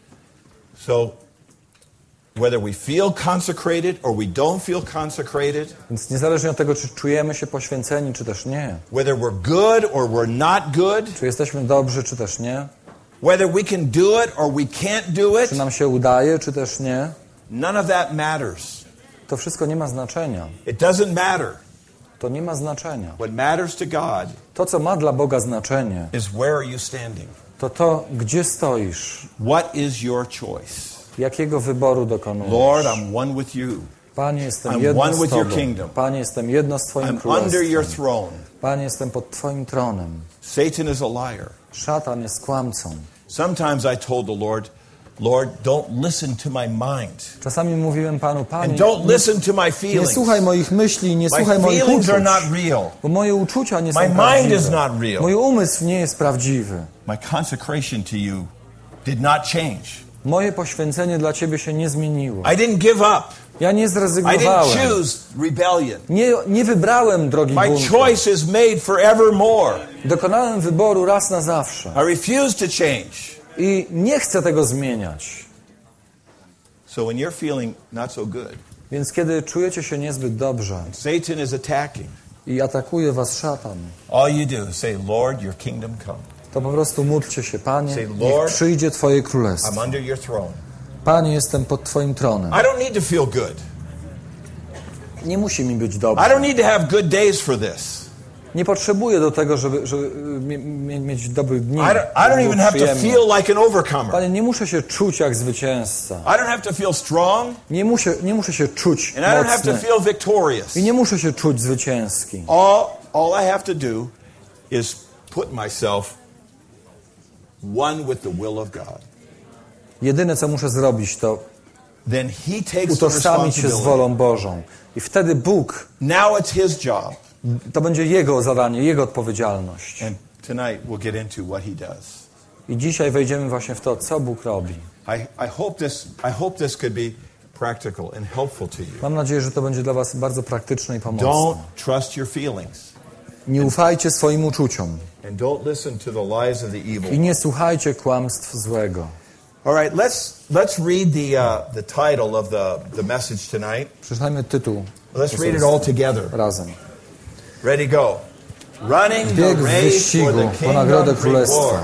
Speaker 1: So, whether we feel consecrated or we don't feel consecrated,
Speaker 2: Więc niezależnie od tego, czy czujemy się poświęceni, czy też nie,
Speaker 1: whether we're good or we're not good,
Speaker 2: czy jesteśmy dobrzy, czy też nie,
Speaker 1: whether we can do it or we can't do it,
Speaker 2: czy nam się udaje, czy też nie,
Speaker 1: none of that matters.
Speaker 2: to wszystko nie ma znaczenia.
Speaker 1: It doesn't matter.
Speaker 2: To nie ma znaczenia.
Speaker 1: What matters to God
Speaker 2: To, co ma dla Boga znaczenie,
Speaker 1: is where are you standing?
Speaker 2: to to, gdzie stoisz,
Speaker 1: What is your choice?
Speaker 2: jakiego wyboru dokonujesz.
Speaker 1: Lord, I'm one with you.
Speaker 2: Panie, jestem
Speaker 1: I'm
Speaker 2: jedno
Speaker 1: one
Speaker 2: z
Speaker 1: with your
Speaker 2: Tobą.
Speaker 1: kingdom.
Speaker 2: Panie, jestem jedno z Twoim
Speaker 1: I'm under your
Speaker 2: królestwem.
Speaker 1: throne.
Speaker 2: Panie, jestem pod Twoim tronem.
Speaker 1: Satan is a liar.
Speaker 2: Szatan jest kłamcą.
Speaker 1: Sometimes I told the Lord, Lord, don't listen to my mind.
Speaker 2: Czasami mówiłem Panu, Panie,
Speaker 1: And don't
Speaker 2: nie,
Speaker 1: listen to my
Speaker 2: nie
Speaker 1: feelings.
Speaker 2: słuchaj moich myśli, nie
Speaker 1: My
Speaker 2: słuchaj moich
Speaker 1: feelings
Speaker 2: uczuć,
Speaker 1: are not real.
Speaker 2: bo moje uczucia nie są
Speaker 1: My mind
Speaker 2: prawdziwe.
Speaker 1: is not real.
Speaker 2: Mój umysł nie jest prawdziwy.
Speaker 1: My consecration to you did not change.
Speaker 2: Moje poświęcenie dla Ciebie się nie zmieniło.
Speaker 1: I didn't give up.
Speaker 2: Ja nie
Speaker 1: I didn't
Speaker 2: zrezygnowałem.
Speaker 1: choose rebellion.
Speaker 2: Nie, nie wybrałem drogi
Speaker 1: My
Speaker 2: buntu.
Speaker 1: choice is made forevermore.
Speaker 2: Dokonałem wyboru raz na zawsze.
Speaker 1: I refuse to change.
Speaker 2: I nie chcę tego zmieniać.
Speaker 1: So when you're feeling not so good,
Speaker 2: Więc kiedy czujecie się niezbyt dobrze
Speaker 1: Satan is attacking.
Speaker 2: i atakuje was szatan,
Speaker 1: All you do is say, Lord, your kingdom come.
Speaker 2: to po prostu módlcie się, Panie,
Speaker 1: Say,
Speaker 2: niech
Speaker 1: Lord,
Speaker 2: przyjdzie Twoje
Speaker 1: I'm
Speaker 2: królestwo.
Speaker 1: under your throne.
Speaker 2: Panie, jestem pod Twoim tronem.
Speaker 1: I don't need to feel good.
Speaker 2: Nie musi mi być
Speaker 1: I
Speaker 2: dobrze.
Speaker 1: don't need to have good days for this.
Speaker 2: Nie potrzebuję do tego, żeby, żeby mie- mie- mieć dobrych dni.
Speaker 1: I don't, I don't even have to
Speaker 2: przyjemnie.
Speaker 1: feel like an overcomer.
Speaker 2: Panie, nie muszę się czuć jak zwycięzca.
Speaker 1: I don't have to feel strong,
Speaker 2: Nie muszę, nie muszę się czuć
Speaker 1: and I don't have to
Speaker 2: mocny.
Speaker 1: feel victorious.
Speaker 2: I nie muszę się czuć zwycięski.
Speaker 1: All, all I have to do is put myself one with the will of God.
Speaker 2: Jedyne, co muszę zrobić, to
Speaker 1: Then He takes the
Speaker 2: utożsamić się z
Speaker 1: responsibility.
Speaker 2: wolą Bożą. I wtedy Bóg,
Speaker 1: Now it's His job.
Speaker 2: to będzie Jego zadanie, Jego odpowiedzialność.
Speaker 1: And tonight we'll get into what He does.
Speaker 2: I dzisiaj wejdziemy właśnie w to, co Bóg robi.
Speaker 1: I, I, hope this, I hope this could be practical and helpful to you.
Speaker 2: Mam nadzieję, że to będzie dla was bardzo praktyczne i pomocne.
Speaker 1: Don't trust your feelings.
Speaker 2: Nie ufajcie swoim uczuciom
Speaker 1: And don't listen to the lies of the evil.
Speaker 2: i nie słuchajcie kłamstw złego.
Speaker 1: All right, let's, let's read the, uh, the title of the, the message tonight.
Speaker 2: Przeczytajmy tytuł
Speaker 1: Let's read it all together.
Speaker 2: razem.
Speaker 1: Ready, go. Running the
Speaker 2: Bieg w
Speaker 1: race for
Speaker 2: wyścigu
Speaker 1: the
Speaker 2: po nagrodę
Speaker 1: kingdom
Speaker 2: królestwa.
Speaker 1: reward.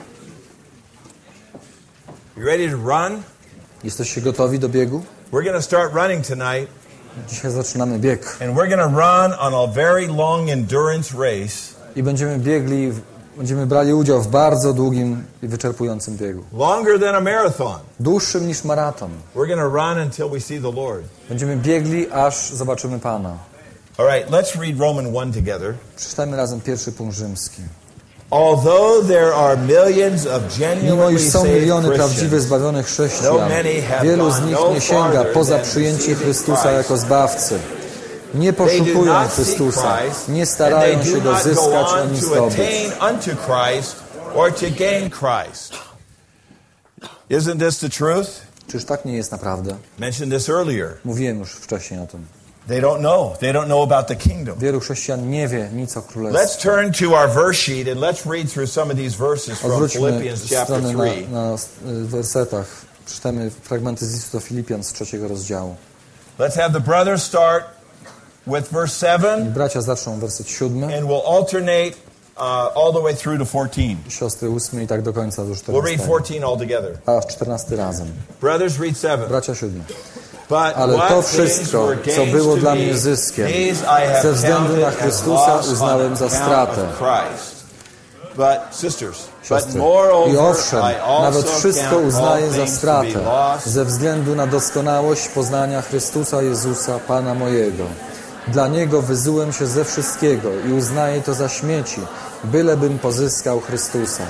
Speaker 1: You ready to run?
Speaker 2: Jesteście gotowi do biegu?
Speaker 1: We're going to start running tonight,
Speaker 2: Dzisiaj zaczynamy bieg
Speaker 1: and we're going to run on a very long endurance race,
Speaker 2: i będziemy biegli, w- będziemy brali udział w bardzo długim i wyczerpującym biegu.
Speaker 1: longer than a marathon.
Speaker 2: Dłuższym niż maraton.
Speaker 1: We're going to run until we see the Lord.
Speaker 2: Będziemy biegli, aż zobaczymy Pana.
Speaker 1: All right, let's read Romans one together.
Speaker 2: Przeczytajmy razem pierwszy punkt rzymski.
Speaker 1: Although there are millions of
Speaker 2: Mimo
Speaker 1: genuinely
Speaker 2: iż są
Speaker 1: saved
Speaker 2: miliony prawdziwie
Speaker 1: Christians,
Speaker 2: zbawione
Speaker 1: no
Speaker 2: chrześcijan,
Speaker 1: many have
Speaker 2: wielu
Speaker 1: gone
Speaker 2: z nich
Speaker 1: no
Speaker 2: nie sięga
Speaker 1: farther
Speaker 2: poza
Speaker 1: than
Speaker 2: przyjęcie
Speaker 1: receiving
Speaker 2: Chrystusa
Speaker 1: Christ.
Speaker 2: jako Zbawcy. Nie
Speaker 1: They do
Speaker 2: poszukują
Speaker 1: not seek
Speaker 2: Chrystusa,
Speaker 1: Christ,
Speaker 2: nie
Speaker 1: and
Speaker 2: starają
Speaker 1: they
Speaker 2: się
Speaker 1: do
Speaker 2: go
Speaker 1: not go
Speaker 2: zyskać
Speaker 1: on
Speaker 2: ani
Speaker 1: to
Speaker 2: zdobyć.
Speaker 1: attain unto Christ or to gain Christ. Isn't this the truth?
Speaker 2: Czyż tak nie jest naprawdę?
Speaker 1: Mentioned this earlier.
Speaker 2: Mówiłem już wcześniej o tym.
Speaker 1: They don't know. They don't know about the kingdom.
Speaker 2: Wielu chrześcijan nie wie nic o królestwie.
Speaker 1: Let's turn to our verse sheet and let's read through some of these verses from
Speaker 2: Odwróćmy
Speaker 1: Philippians chapter
Speaker 2: strony
Speaker 1: three.
Speaker 2: na, na y, wersetach. Przeczytajmy fragmenty z listu do Filipian z trzeciego rozdziału.
Speaker 1: Let's have the brothers start with verse seven,
Speaker 2: Bracia zaczną werset siódmy,
Speaker 1: and we'll alternate uh, all the way through to fourteen.
Speaker 2: siostry ósmy i tak do końca do
Speaker 1: We'll read
Speaker 2: czternastego.
Speaker 1: fourteen all together.
Speaker 2: A czternasty razem.
Speaker 1: Brothers, read seven.
Speaker 2: Bracia siódmy.
Speaker 1: But
Speaker 2: Ale
Speaker 1: what
Speaker 2: to
Speaker 1: things
Speaker 2: wszystko,
Speaker 1: were
Speaker 2: co
Speaker 1: gains
Speaker 2: było
Speaker 1: to
Speaker 2: dla
Speaker 1: me,
Speaker 2: mnie zyskiem,
Speaker 1: these I have
Speaker 2: ze względu
Speaker 1: counted
Speaker 2: na
Speaker 1: as
Speaker 2: Chrystusa
Speaker 1: loss on
Speaker 2: uznałem za
Speaker 1: account
Speaker 2: stratę.
Speaker 1: of Christ. But sisters, but
Speaker 2: Siostry.
Speaker 1: moreover,
Speaker 2: I owszem,
Speaker 1: I also
Speaker 2: nawet wszystko
Speaker 1: count
Speaker 2: uznaję
Speaker 1: all
Speaker 2: za
Speaker 1: things to
Speaker 2: stratę
Speaker 1: be lost
Speaker 2: ze względu na doskonałość poznania Chrystusa Jezusa, Pana mojego. Dla Niego wyzułem się ze wszystkiego i uznaję to za śmieci, bylebym pozyskał Chrystusa.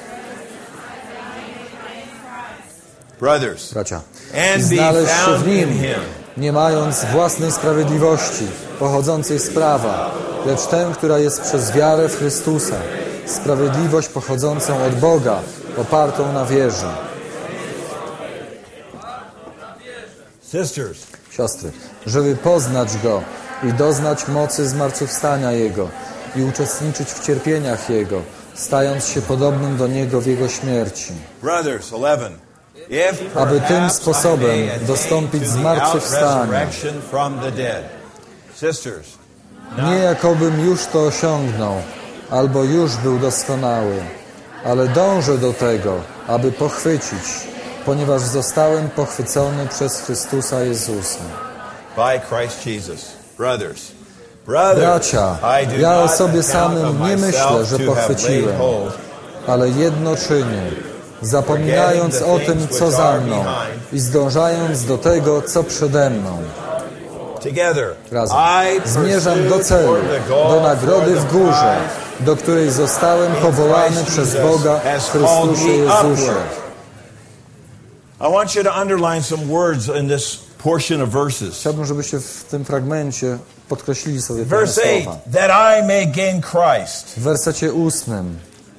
Speaker 1: brothers,
Speaker 2: Bracia,
Speaker 1: and
Speaker 2: i
Speaker 1: be
Speaker 2: znaleźć się w
Speaker 1: found in
Speaker 2: Nim,
Speaker 1: Him,
Speaker 2: nie mając własnej sprawiedliwości pochodzącej z prawa, lecz tę, która jest przez wiarę w Chrystusa, sprawiedliwość pochodzącą od Boga, opartą na wierze.
Speaker 1: sisters,
Speaker 2: Siostry, żeby poznać Go i doznać mocy zmartwychwstania Jego i uczestniczyć w cierpieniach Jego, stając się podobnym do Niego w Jego śmierci.
Speaker 1: Brothers, eleven. If
Speaker 2: Aby tym
Speaker 1: perhaps
Speaker 2: sposobem
Speaker 1: I may attain
Speaker 2: dostąpić
Speaker 1: to the
Speaker 2: zmartwychwstania.
Speaker 1: out-resurrection from the dead. Sisters,
Speaker 2: Nie jakobym już to osiągnął, albo już był doskonały, ale dążę do tego, aby pochwycić, ponieważ zostałem pochwycony przez Chrystusa Jezusa.
Speaker 1: by Christ Jesus. Brothers, brothers,
Speaker 2: Bracia,
Speaker 1: I do
Speaker 2: ja o
Speaker 1: not
Speaker 2: sobie
Speaker 1: account
Speaker 2: samym
Speaker 1: of
Speaker 2: nie myślę,
Speaker 1: myself
Speaker 2: że
Speaker 1: to have laid
Speaker 2: pochwyciłem,
Speaker 1: hold,
Speaker 2: ale jedno czynię, zapominając o tym, co za mną i zdążając do tego, co przede mną.
Speaker 1: together.
Speaker 2: Razem.
Speaker 1: I
Speaker 2: Zmierzam do
Speaker 1: pursue
Speaker 2: celu,
Speaker 1: toward the goal
Speaker 2: do
Speaker 1: for
Speaker 2: nagrody
Speaker 1: the
Speaker 2: w górze,
Speaker 1: prize
Speaker 2: do której zostałem powołany przez Boga w Chrystusie Jezusie.
Speaker 1: I want you to underline some words in this portion of verses.
Speaker 2: Chciałbym, żebyście w tym fragmencie podkreślili sobie te
Speaker 1: Verse eight,
Speaker 2: słowa.
Speaker 1: that I may gain Christ.
Speaker 2: W wersecie ósmym.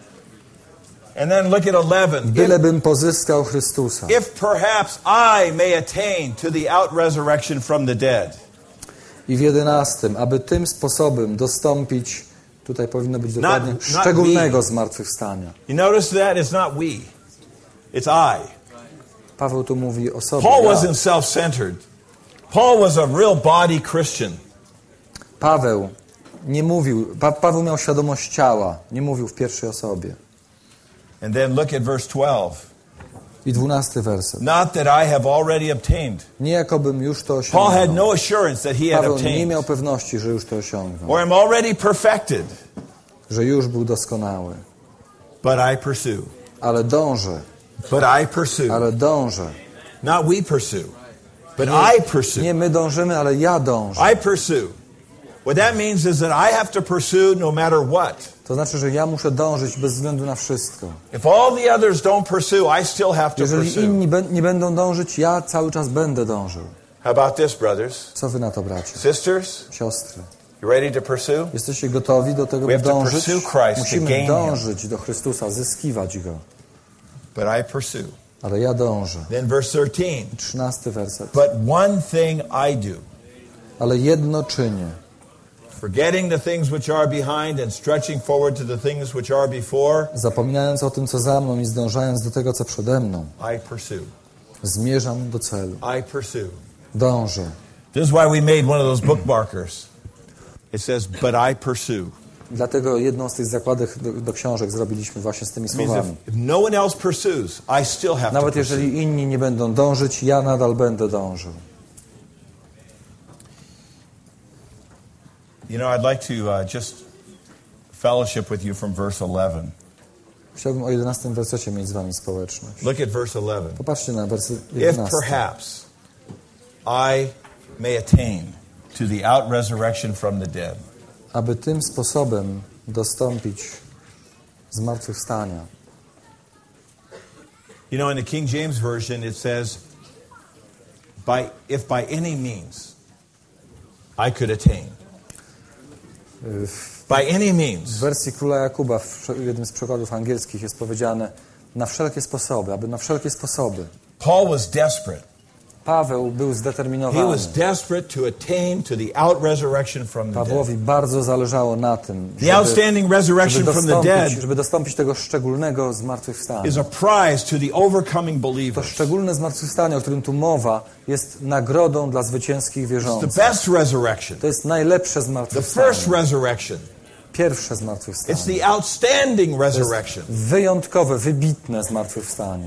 Speaker 1: And then look at eleven. If,
Speaker 2: Bylebym pozyskał Chrystusa.
Speaker 1: if perhaps I may attain to the out-resurrection from the dead.
Speaker 2: I w jedenastym, aby tym sposobem dostąpić, tutaj powinno być dokładnie,
Speaker 1: not
Speaker 2: szczególnego
Speaker 1: we.
Speaker 2: zmartwychwstania.
Speaker 1: You notice that? It's not we. It's I.
Speaker 2: Paweł tu mówi o sobie.
Speaker 1: Paul
Speaker 2: Ja.
Speaker 1: wasn't self-centered. Paul was a real body Christian.
Speaker 2: Paweł nie mówił, pa, Paweł miał świadomość ciała, nie mówił w pierwszej osobie.
Speaker 1: And then look at verse twelve.
Speaker 2: I dwunasty werset.
Speaker 1: Not that I have already obtained.
Speaker 2: Nie jakobym już to
Speaker 1: Paul had
Speaker 2: osiągnął.
Speaker 1: no assurance that he had
Speaker 2: Paweł nie
Speaker 1: obtained.
Speaker 2: miał pewności, że już to osiągnął,
Speaker 1: Or am already perfected.
Speaker 2: że już był doskonały.
Speaker 1: But I pursue.
Speaker 2: Ale dążę,
Speaker 1: But I pursue.
Speaker 2: ale dążę.
Speaker 1: Not we pursue. But I pursue.
Speaker 2: Nie my dążymy, ale ja dążę.
Speaker 1: I pursue. What that means is that I have to pursue no matter what.
Speaker 2: To znaczy, że ja muszę dążyć bez względu na wszystko.
Speaker 1: If all the others don't pursue, I still have to
Speaker 2: Jeżeli
Speaker 1: pursue.
Speaker 2: inni be- nie będą dążyć, ja cały czas będę dążył.
Speaker 1: How about this, brothers?
Speaker 2: Co wy na to, bracia?
Speaker 1: Sisters,
Speaker 2: Siostry,
Speaker 1: you ready to pursue?
Speaker 2: jesteście gotowi do tego,
Speaker 1: We
Speaker 2: by
Speaker 1: have to
Speaker 2: dążyć?
Speaker 1: pursue Christ, to
Speaker 2: Musimy
Speaker 1: gain Him.
Speaker 2: dążyć do Chrystusa, zyskiwać Go.
Speaker 1: But I pursue.
Speaker 2: Ale ja dążę.
Speaker 1: Then verse thirteen.
Speaker 2: Trzynasty werset.
Speaker 1: But one thing I do,
Speaker 2: Ale jedno czynię.
Speaker 1: forgetting the things which are behind and stretching forward to the things which are before,
Speaker 2: Zapominając o tym, co za mną i zdążając do tego, co przede mną.
Speaker 1: I pursue.
Speaker 2: Zmierzam do celu.
Speaker 1: I pursue.
Speaker 2: Dążę.
Speaker 1: This is why we made one of those bookmarkers. It says, but I pursue.
Speaker 2: Dlatego jedną z tych zakładek do, do książek zrobiliśmy właśnie z tymi
Speaker 1: It means
Speaker 2: słowami.
Speaker 1: if, if no one else pursues, I still have to
Speaker 2: Nawet
Speaker 1: pursue.
Speaker 2: jeżeli inni nie będą dążyć, ja nadal będę dążył.
Speaker 1: You know, I'd like to uh, just fellowship with you from verse eleven.
Speaker 2: Chciałbym o jedenastym wersecie mieć z wami społeczność.
Speaker 1: Look at verse eleven.
Speaker 2: Popatrzcie na werset
Speaker 1: If
Speaker 2: jedenasty.
Speaker 1: perhaps I may attain to the out resurrection from the dead.
Speaker 2: Aby tym sposobem dostąpić zmartwychwstania.
Speaker 1: You know, in the King James Version it says, by, if by any means I could attain.
Speaker 2: W
Speaker 1: By any
Speaker 2: w
Speaker 1: means.
Speaker 2: wersji Króla Jakuba, w jednym z przekładów angielskich jest powiedziane na wszelkie sposoby, aby na wszelkie sposoby.
Speaker 1: Paul was desperate.
Speaker 2: Paweł był
Speaker 1: He
Speaker 2: zdeterminowany.
Speaker 1: was desperate to attain to the out resurrection from the dead.
Speaker 2: Pawłowi bardzo zależało na tym,
Speaker 1: The outstanding
Speaker 2: żeby,
Speaker 1: resurrection
Speaker 2: żeby,
Speaker 1: from the dead
Speaker 2: dostąpić, żeby dostąpić tego szczególnego zmartwychwstania.
Speaker 1: is a prize to the overcoming
Speaker 2: To
Speaker 1: believers.
Speaker 2: szczególne zmartwychwstanie, o którym tu mowa, jest nagrodą dla zwycięskich
Speaker 1: It's the
Speaker 2: wierzących.
Speaker 1: best resurrection.
Speaker 2: To jest najlepsze
Speaker 1: The
Speaker 2: zmartwychwstanie.
Speaker 1: first resurrection.
Speaker 2: Pierwsze
Speaker 1: It's
Speaker 2: zmartwychwstanie.
Speaker 1: the outstanding
Speaker 2: To jest
Speaker 1: resurrection.
Speaker 2: wyjątkowe, wybitne zmartwychwstanie.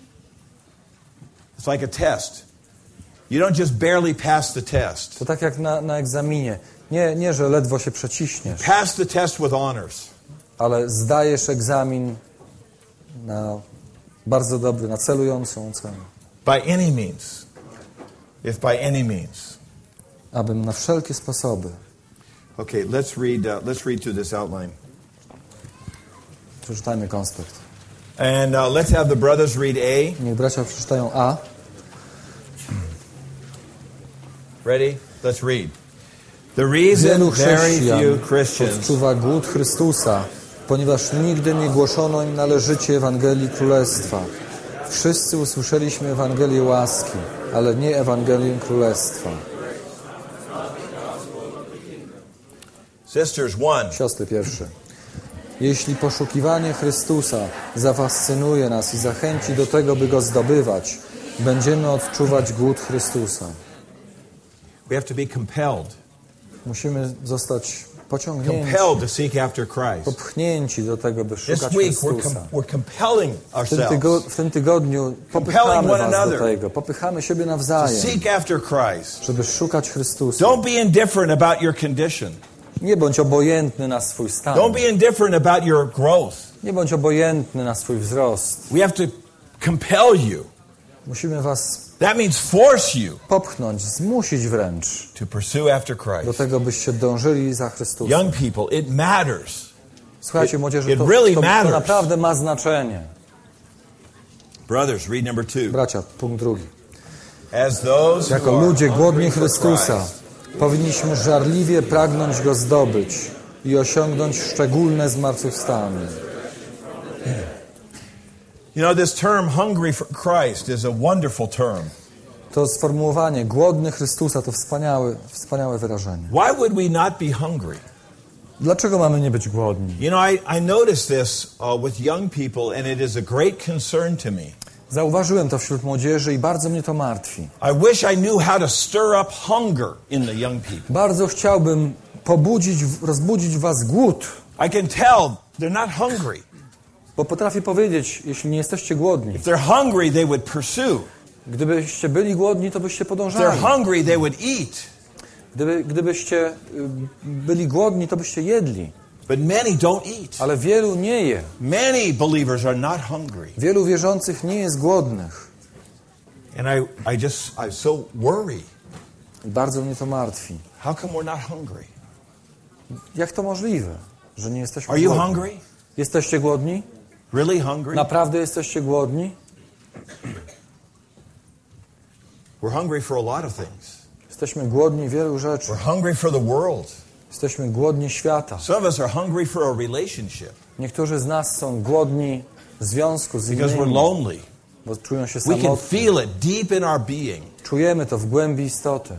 Speaker 1: It's like a test. You don't just barely pass the test.
Speaker 2: To tak jak na, na egzaminie. Nie, nie, że ledwo się przeciśniesz,
Speaker 1: Pass the test with honors.
Speaker 2: ale zdajesz egzamin na bardzo dobry, na celującą ocenę.
Speaker 1: By any means. If by any means.
Speaker 2: Abym na wszelkie sposoby.
Speaker 1: Okay, let's read. Uh, let's read through this outline,
Speaker 2: Przeczytajmy konspekt.
Speaker 1: and uh, let's have the brothers read A.
Speaker 2: Niech bracia przeczytają A.
Speaker 1: Ready? Let's read. The reason
Speaker 2: Wielu
Speaker 1: very
Speaker 2: chrześcijan
Speaker 1: few Christians
Speaker 2: odczuwa głód Chrystusa, ponieważ nigdy nie głoszono im należycie Ewangelii Królestwa. Wszyscy usłyszeliśmy Ewangelię łaski, ale nie Ewangelię Królestwa.
Speaker 1: Sisters, one.
Speaker 2: Siostry, pierwsze. Jeśli poszukiwanie Chrystusa zafascynuje nas i zachęci do tego, by Go zdobywać, będziemy odczuwać głód Chrystusa.
Speaker 1: We have to be compelled.
Speaker 2: Musimy zostać pociągnięci,
Speaker 1: Compelled to seek after Christ.
Speaker 2: popchnięci do tego, by
Speaker 1: This
Speaker 2: szukać
Speaker 1: week we're,
Speaker 2: Chrystusa.
Speaker 1: com- we're compelling
Speaker 2: W tym,
Speaker 1: ourselves
Speaker 2: tygo, w tym tygodniu popychamy
Speaker 1: Compelling one
Speaker 2: was do
Speaker 1: another.
Speaker 2: tego, popychamy siebie
Speaker 1: to
Speaker 2: nawzajem,
Speaker 1: seek after Christ.
Speaker 2: żeby szukać Chrystusa.
Speaker 1: Don't be indifferent about your condition.
Speaker 2: Nie bądź obojętny na swój stan.
Speaker 1: Don't be indifferent about your growth.
Speaker 2: Nie bądź obojętny na swój wzrost.
Speaker 1: We have to compel you.
Speaker 2: Musimy was
Speaker 1: That means force you
Speaker 2: popchnąć, zmusić wręcz
Speaker 1: to pursue after
Speaker 2: do
Speaker 1: Christ.
Speaker 2: tego, byście dążyli za Chrystusem.
Speaker 1: Young people, it matters.
Speaker 2: Słuchajcie,
Speaker 1: It-
Speaker 2: młodzieży,
Speaker 1: it
Speaker 2: to,
Speaker 1: really
Speaker 2: to, to
Speaker 1: matters.
Speaker 2: naprawdę ma znaczenie.
Speaker 1: Brothers, read number two.
Speaker 2: Bracia, punkt drugi.
Speaker 1: As those who
Speaker 2: Jako
Speaker 1: are
Speaker 2: ludzie głodni
Speaker 1: hungry for
Speaker 2: Chrystusa
Speaker 1: Christ,
Speaker 2: powinniśmy żarliwie pragnąć Go zdobyć i osiągnąć szczególne zmartwychwstanie.
Speaker 1: you know, this term hungry for Christ is a wonderful term.
Speaker 2: To sformułowanie głodny Chrystusa to wspaniałe, wspaniałe wyrażenie.
Speaker 1: Why would we not be hungry?
Speaker 2: Dlaczego mamy nie być głodni?
Speaker 1: You know, I, I notice this uh, with young people, and it is a great concern to me.
Speaker 2: Zauważyłem to wśród młodzieży i bardzo mnie to martwi.
Speaker 1: I wish I knew how to stir up hunger in the young people.
Speaker 2: Bardzo chciałbym pobudzić, rozbudzić w was głód,
Speaker 1: I can tell they're not hungry.
Speaker 2: bo potrafię powiedzieć, jeśli nie jesteście głodni.
Speaker 1: If they're hungry, they would pursue.
Speaker 2: Gdybyście byli głodni, to byście
Speaker 1: If they're
Speaker 2: podążali.
Speaker 1: hungry, they would eat.
Speaker 2: Gdyby, gdybyście y, byli głodni, to byście jedli.
Speaker 1: But many don't eat.
Speaker 2: Ale wielu nie je.
Speaker 1: Many believers are not hungry.
Speaker 2: Wielu wierzących nie jest głodnych.
Speaker 1: And I, I just, I so worry.
Speaker 2: I bardzo mnie to martwi.
Speaker 1: How come we're not hungry?
Speaker 2: Jak to możliwe, że nie jesteśmy
Speaker 1: Are you
Speaker 2: głodni?
Speaker 1: hungry?
Speaker 2: Jesteście głodni?
Speaker 1: Really hungry?
Speaker 2: Naprawdę jesteście głodni?
Speaker 1: We're hungry for a lot of things.
Speaker 2: Jesteśmy głodni wielu rzeczy.
Speaker 1: We're hungry for the world.
Speaker 2: Jesteśmy głodni świata.
Speaker 1: Some of us are hungry for a relationship
Speaker 2: Niektórzy z nas są głodni związku z
Speaker 1: because we're
Speaker 2: innymi,
Speaker 1: lonely.
Speaker 2: bo czują się
Speaker 1: We can
Speaker 2: samotni.
Speaker 1: feel it deep in our being.
Speaker 2: Czujemy to w głębi istoty.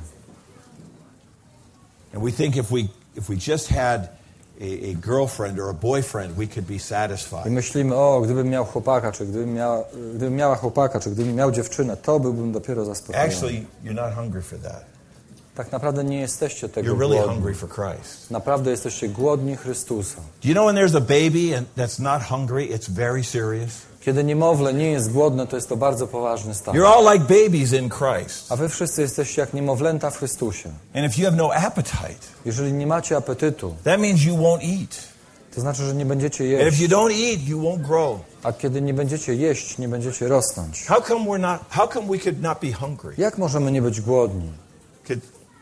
Speaker 1: And we think if we if we just had a, a girlfriend or a boyfriend, we could be
Speaker 2: I
Speaker 1: satisfied.
Speaker 2: myślimy, o, gdybym miał chłopaka, czy gdybym miała, gdybym miała chłopaka, czy gdybym miał dziewczynę, to byłbym dopiero zaspokojony.
Speaker 1: Actually, you're not hungry for that.
Speaker 2: Tak naprawdę nie jesteście tego
Speaker 1: You're really
Speaker 2: głodni.
Speaker 1: hungry for Christ.
Speaker 2: Naprawdę jesteście głodni Chrystusa.
Speaker 1: Do you know when there's a baby and that's not hungry, it's very serious?
Speaker 2: Kiedy niemowlę nie jest głodne, to jest to bardzo poważny stan.
Speaker 1: You're all like babies in Christ.
Speaker 2: A wy wszyscy jesteście jak niemowlęta w Chrystusie.
Speaker 1: And if you have no appetite,
Speaker 2: Jeżeli nie macie apetytu,
Speaker 1: that means you won't eat.
Speaker 2: to znaczy, że nie będziecie
Speaker 1: And if
Speaker 2: jeść.
Speaker 1: you don't eat, you won't grow.
Speaker 2: A kiedy nie będziecie jeść, nie będziecie rosnąć.
Speaker 1: How come we're not how come we could not be hungry?
Speaker 2: Jak możemy nie być głodni?
Speaker 1: Could,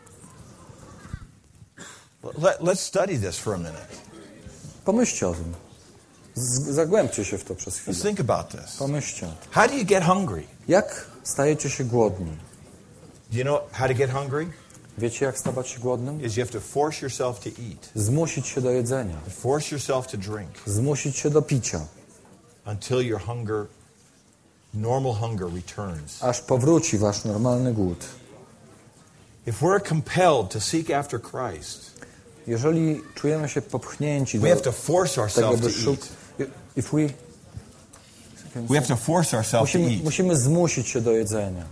Speaker 1: let, let's study this for a minute.
Speaker 2: Pomyślcie o tym. Z- Zagłębcie się w to przez
Speaker 1: Let's
Speaker 2: chwilę.
Speaker 1: think about this.
Speaker 2: Pomyślcie o tym.
Speaker 1: How do you get hungry?
Speaker 2: Jak stajecie się głodni?
Speaker 1: Do you know how to get hungry?
Speaker 2: Wiecie, jak stawać się głodnym?
Speaker 1: Is you have to force yourself to eat.
Speaker 2: Zmusić się do jedzenia.
Speaker 1: Force yourself to drink
Speaker 2: Zmusić się do picia.
Speaker 1: until your hunger, normal hunger returns.
Speaker 2: Aż powróci wasz normalny głód.
Speaker 1: If we're compelled to seek after Christ,
Speaker 2: Jeżeli czujemy się popchnięci
Speaker 1: we have
Speaker 2: do
Speaker 1: to force
Speaker 2: tego,
Speaker 1: ourselves
Speaker 2: by
Speaker 1: to
Speaker 2: szukać...
Speaker 1: eat.
Speaker 2: If we...
Speaker 1: We have to force ourselves to
Speaker 2: Musimy,
Speaker 1: eat.
Speaker 2: musimy zmusić się do jedzenia.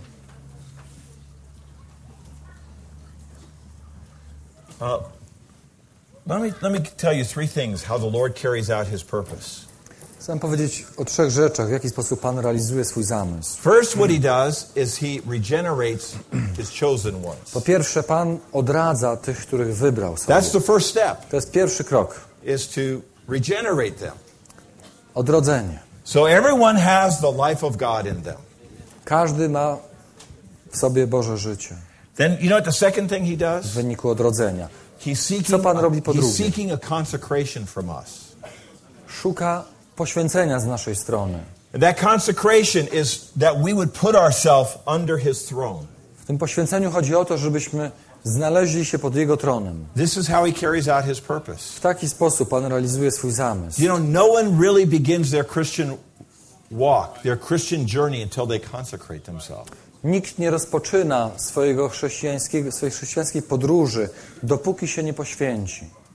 Speaker 1: Uh, let me let me tell you three things how the Lord carries out His purpose.
Speaker 2: Chcę powiedzieć o trzech rzeczach, w jaki sposób Pan realizuje swój zamysł.
Speaker 1: First, what He does is He regenerates His chosen ones.
Speaker 2: Po pierwsze, Pan odradza tych, których wybrał sobie.
Speaker 1: That's the first step,
Speaker 2: To jest pierwszy krok.
Speaker 1: is to regenerate them.
Speaker 2: Odrodzenie.
Speaker 1: So everyone has the life of God in them.
Speaker 2: Każdy ma w sobie Boże życie
Speaker 1: Then you know what the second thing He
Speaker 2: w
Speaker 1: does?
Speaker 2: wyniku odrodzenia.
Speaker 1: He's seeking,
Speaker 2: Co Pan robi po
Speaker 1: he's
Speaker 2: drugie?
Speaker 1: seeking a consecration from us.
Speaker 2: Szuka poświęcenia z naszej strony.
Speaker 1: And that consecration is that we would put ourselves under His throne.
Speaker 2: W tym poświęceniu chodzi o to, żebyśmy znaleźli się pod Jego tronem.
Speaker 1: This is how He carries out His purpose.
Speaker 2: W taki sposób Pan realizuje swój zamysł.
Speaker 1: You know, no one really begins their Christian walk, their Christian journey until they consecrate themselves.
Speaker 2: Nikt nie rozpoczyna swojego chrześcijańskiego, swojej chrześcijańskiej podróży, dopóki się nie poświęci.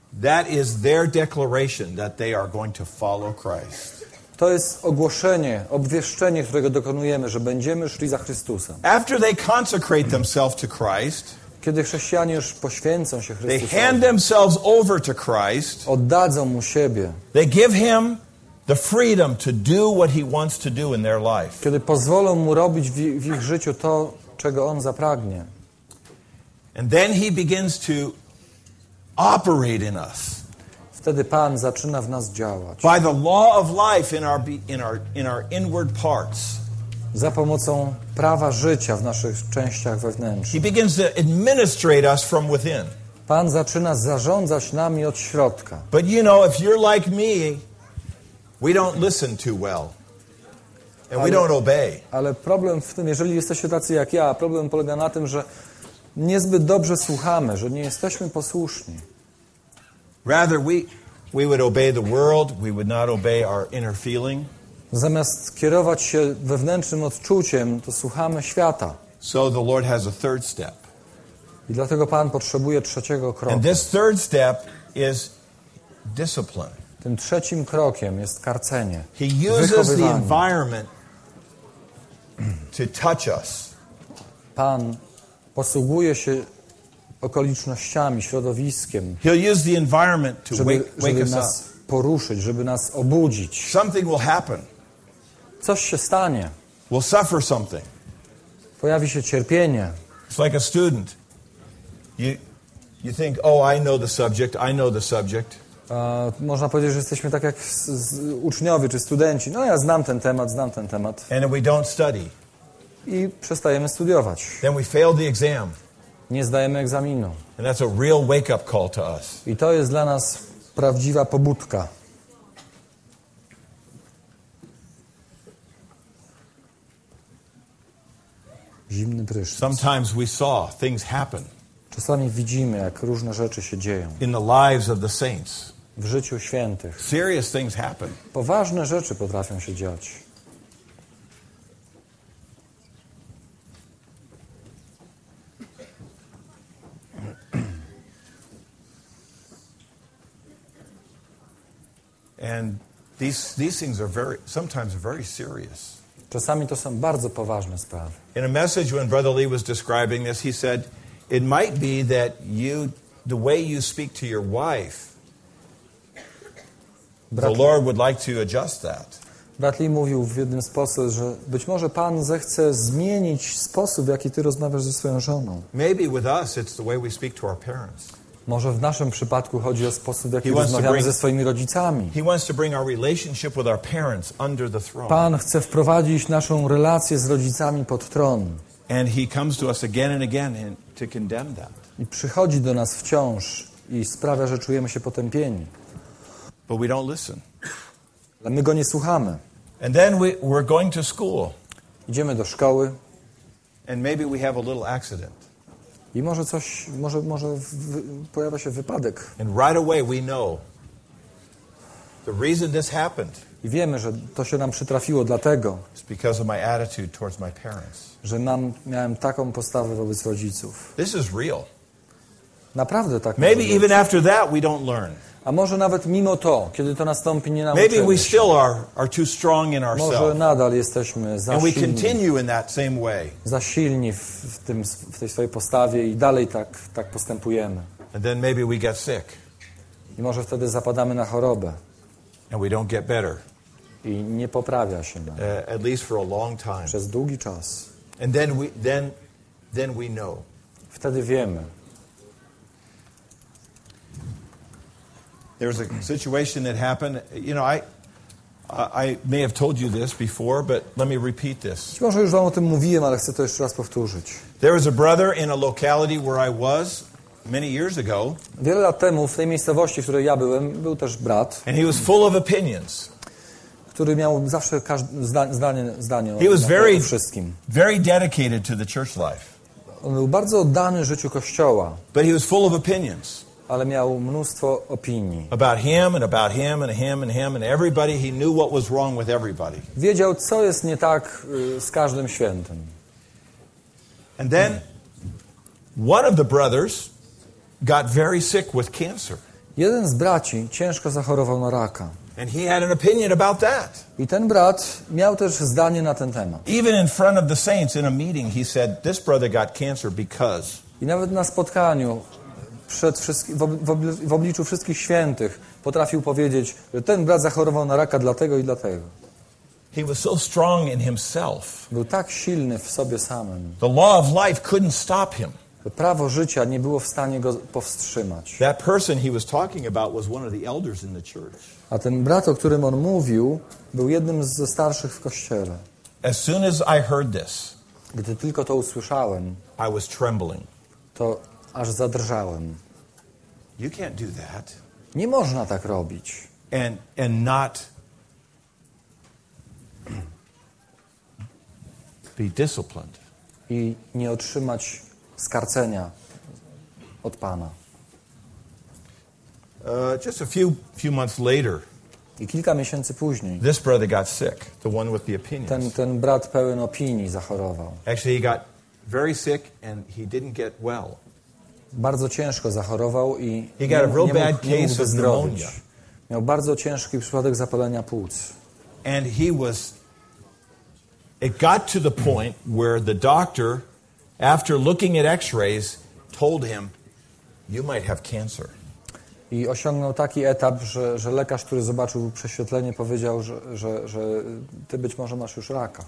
Speaker 1: That is their declaration that they are going to follow Christ.
Speaker 2: To jest ogłoszenie, obwieszczenie, którego dokonujemy, że będziemy szli za Chrystusem.
Speaker 1: After they consecrate themselves to Christ,
Speaker 2: Kiedy chrześcijanie już poświęcą się
Speaker 1: they
Speaker 2: Chrystusowi,
Speaker 1: hand themselves over to Christ,
Speaker 2: oddadzą Mu siebie,
Speaker 1: they give Him the freedom to do what He wants to do in their life.
Speaker 2: kiedy pozwolą Mu robić w, w ich życiu to, czego On zapragnie.
Speaker 1: And then He begins to operate in us
Speaker 2: Wtedy Pan zaczyna w nas działać.
Speaker 1: by the law of life in our, be- in our, in our inward parts.
Speaker 2: Za pomocą prawa życia w naszych częściach wewnętrznych.
Speaker 1: He begins to administrate us from within.
Speaker 2: Pan zaczyna zarządzać nami od środka.
Speaker 1: But you know, if you're like me, we don't listen too well. And we don't obey.
Speaker 2: Ale problem w tym, jeżeli jesteście tacy jak ja, problem polega na tym, że niezbyt dobrze słuchamy, że nie jesteśmy posłuszni.
Speaker 1: Rather, we, we would obey the world. We would not obey our inner feeling.
Speaker 2: Zamiast kierować się wewnętrznym odczuciem, to słuchamy świata.
Speaker 1: So the Lord has a third step.
Speaker 2: I dlatego Pan potrzebuje trzeciego kroku.
Speaker 1: And this third step is discipline.
Speaker 2: Tym trzecim krokiem jest karcenie,
Speaker 1: He uses the
Speaker 2: wychowywanie.
Speaker 1: environment to touch us.
Speaker 2: Pan posługuje się okolicznościami, środowiskiem,
Speaker 1: He'll use the environment to
Speaker 2: żeby,
Speaker 1: wake, wake
Speaker 2: żeby
Speaker 1: us
Speaker 2: nas
Speaker 1: up.
Speaker 2: poruszyć, żeby nas obudzić.
Speaker 1: Something will happen.
Speaker 2: Coś się stanie.
Speaker 1: We'll suffer something.
Speaker 2: Pojawi się cierpienie.
Speaker 1: It's like a student. You, you think, oh, I know the subject, I know the subject.
Speaker 2: E, można powiedzieć, że jesteśmy tak jak z, z uczniowie czy studenci. No ja znam ten temat, znam ten temat.
Speaker 1: And we don't study.
Speaker 2: I przestajemy studiować.
Speaker 1: Then we fail the exam.
Speaker 2: Nie zdajemy egzaminu.
Speaker 1: And that's a real wake-up call to us.
Speaker 2: I to jest dla nas prawdziwa pobudka. Zimny prysznic.
Speaker 1: Sometimes we saw things happen
Speaker 2: Czasami widzimy, jak różne rzeczy się dzieją
Speaker 1: in the lives of the saints.
Speaker 2: w życiu świętych.
Speaker 1: Serious things happen.
Speaker 2: Poważne rzeczy potrafią się dziać.
Speaker 1: And these, these things are very, sometimes very serious.
Speaker 2: Czasami to są bardzo poważne sprawy.
Speaker 1: In a message when Brother Lee was describing this, he said, it might be that you, the way you speak to your wife, the
Speaker 2: Brat,
Speaker 1: Lord would like to adjust that.
Speaker 2: Brat Lee mówił w jednym sposób, że być może Pan zechce zmienić sposób, w jaki Ty rozmawiasz ze swoją żoną.
Speaker 1: Maybe with us, it's the way we speak to our parents.
Speaker 2: Może w naszym przypadku chodzi o sposób, w jaki
Speaker 1: He wants to
Speaker 2: rozmawiamy
Speaker 1: bring-
Speaker 2: ze swoimi rodzicami.
Speaker 1: He wants to bring our relationship with our parents under the throne.
Speaker 2: Pan chce wprowadzić naszą relację z rodzicami pod tron.
Speaker 1: And He comes to us again and again and to condemn that.
Speaker 2: I przychodzi do nas wciąż i sprawia, że czujemy się potępieni.
Speaker 1: But we don't listen.
Speaker 2: Ale my Go nie słuchamy.
Speaker 1: And then we, we're going to school,
Speaker 2: Idziemy do szkoły
Speaker 1: and maybe we have a little accident.
Speaker 2: i może coś, może, może w, pojawia się wypadek.
Speaker 1: And right away we know the reason this happened
Speaker 2: I wiemy, że to się nam przytrafiło dlatego,
Speaker 1: is because of my attitude towards my parents.
Speaker 2: że mam, miałem taką postawę wobec rodziców.
Speaker 1: This is real.
Speaker 2: Naprawdę tak.
Speaker 1: Maybe
Speaker 2: może być.
Speaker 1: even after that we don't learn.
Speaker 2: A może nawet mimo to, kiedy to nastąpi, nie
Speaker 1: Maybe
Speaker 2: nauczymy
Speaker 1: we
Speaker 2: się.
Speaker 1: still are, are too strong in
Speaker 2: Może
Speaker 1: ourselves.
Speaker 2: nadal jesteśmy za
Speaker 1: And we
Speaker 2: silni,
Speaker 1: continue in that same way.
Speaker 2: za silni w, w, tym, w tej swojej postawie i dalej tak, tak postępujemy.
Speaker 1: And then maybe we get sick
Speaker 2: I może wtedy zapadamy na chorobę
Speaker 1: and we don't get better,
Speaker 2: i nie poprawia się nam
Speaker 1: uh, at least for a long time.
Speaker 2: przez długi czas.
Speaker 1: And then we, then, then we know.
Speaker 2: Wtedy wiemy.
Speaker 1: There was a situation that happened. You know, I, I may have told you this before, but let me repeat this.
Speaker 2: Być może już wam o tym mówiłem, ale chcę to jeszcze raz powtórzyć.
Speaker 1: There was a brother in a locality where I was many years ago,
Speaker 2: Wiele lat temu w tej miejscowości, w której ja byłem, był też brat,
Speaker 1: and he was full of opinions.
Speaker 2: który miał zawsze każde zda, zdanie, zdanie o,
Speaker 1: He was
Speaker 2: na-
Speaker 1: very,
Speaker 2: o wszystkim.
Speaker 1: very dedicated to the church life,
Speaker 2: On był bardzo oddany życiu Kościoła,
Speaker 1: but he was full of opinions
Speaker 2: ale miał mnóstwo opinii.
Speaker 1: about him and about him and him and him and everybody. He knew what was wrong with everybody.
Speaker 2: Wiedział, co jest nie tak y, z każdym świętym.
Speaker 1: And then one of the brothers got very sick with cancer.
Speaker 2: Jeden z braci ciężko zachorował na raka.
Speaker 1: And he had an opinion about that.
Speaker 2: I ten brat miał też zdanie na ten temat.
Speaker 1: Even in front of the saints in a meeting, he said, this brother got cancer because.
Speaker 2: I nawet na spotkaniu przed wszystki, w, obli, w obliczu wszystkich świętych potrafił powiedzieć, że ten brat zachorował na raka dlatego i dlatego.
Speaker 1: He was so strong in himself.
Speaker 2: Był tak silny w sobie samym.
Speaker 1: The law of life couldn't stop him.
Speaker 2: Że prawo życia nie było w stanie go powstrzymać.
Speaker 1: That person he was talking about was one of the elders in the church.
Speaker 2: A ten brat, o którym on mówił, był jednym ze starszych w kościele.
Speaker 1: As soon as I heard this,
Speaker 2: Gdy tylko to usłyszałem,
Speaker 1: I was trembling.
Speaker 2: to aż zadrżałem.
Speaker 1: You can't do that.
Speaker 2: Nie można tak robić.
Speaker 1: And and not be disciplined.
Speaker 2: I nie otrzymać skarcenia od Pana.
Speaker 1: Uh, just a few few months later,
Speaker 2: I kilka miesięcy później
Speaker 1: this brother got sick, the one with the opinions.
Speaker 2: ten, ten brat pełen opinii zachorował.
Speaker 1: Actually, he got very sick and he didn't get well.
Speaker 2: Bardzo ciężko zachorował i
Speaker 1: He
Speaker 2: nie,
Speaker 1: got a
Speaker 2: nie,
Speaker 1: real
Speaker 2: mógł,
Speaker 1: bad
Speaker 2: nie mógł
Speaker 1: case of
Speaker 2: wyzdrowić.
Speaker 1: pneumonia.
Speaker 2: Miał bardzo ciężki przypadek zapalenia płuc.
Speaker 1: And he was, it got to the point where the doctor, after looking at x-rays, told him, you might have cancer.
Speaker 2: I osiągnął taki etap, że, że lekarz, który zobaczył prześwietlenie, powiedział, że, że, że ty być może masz już raka.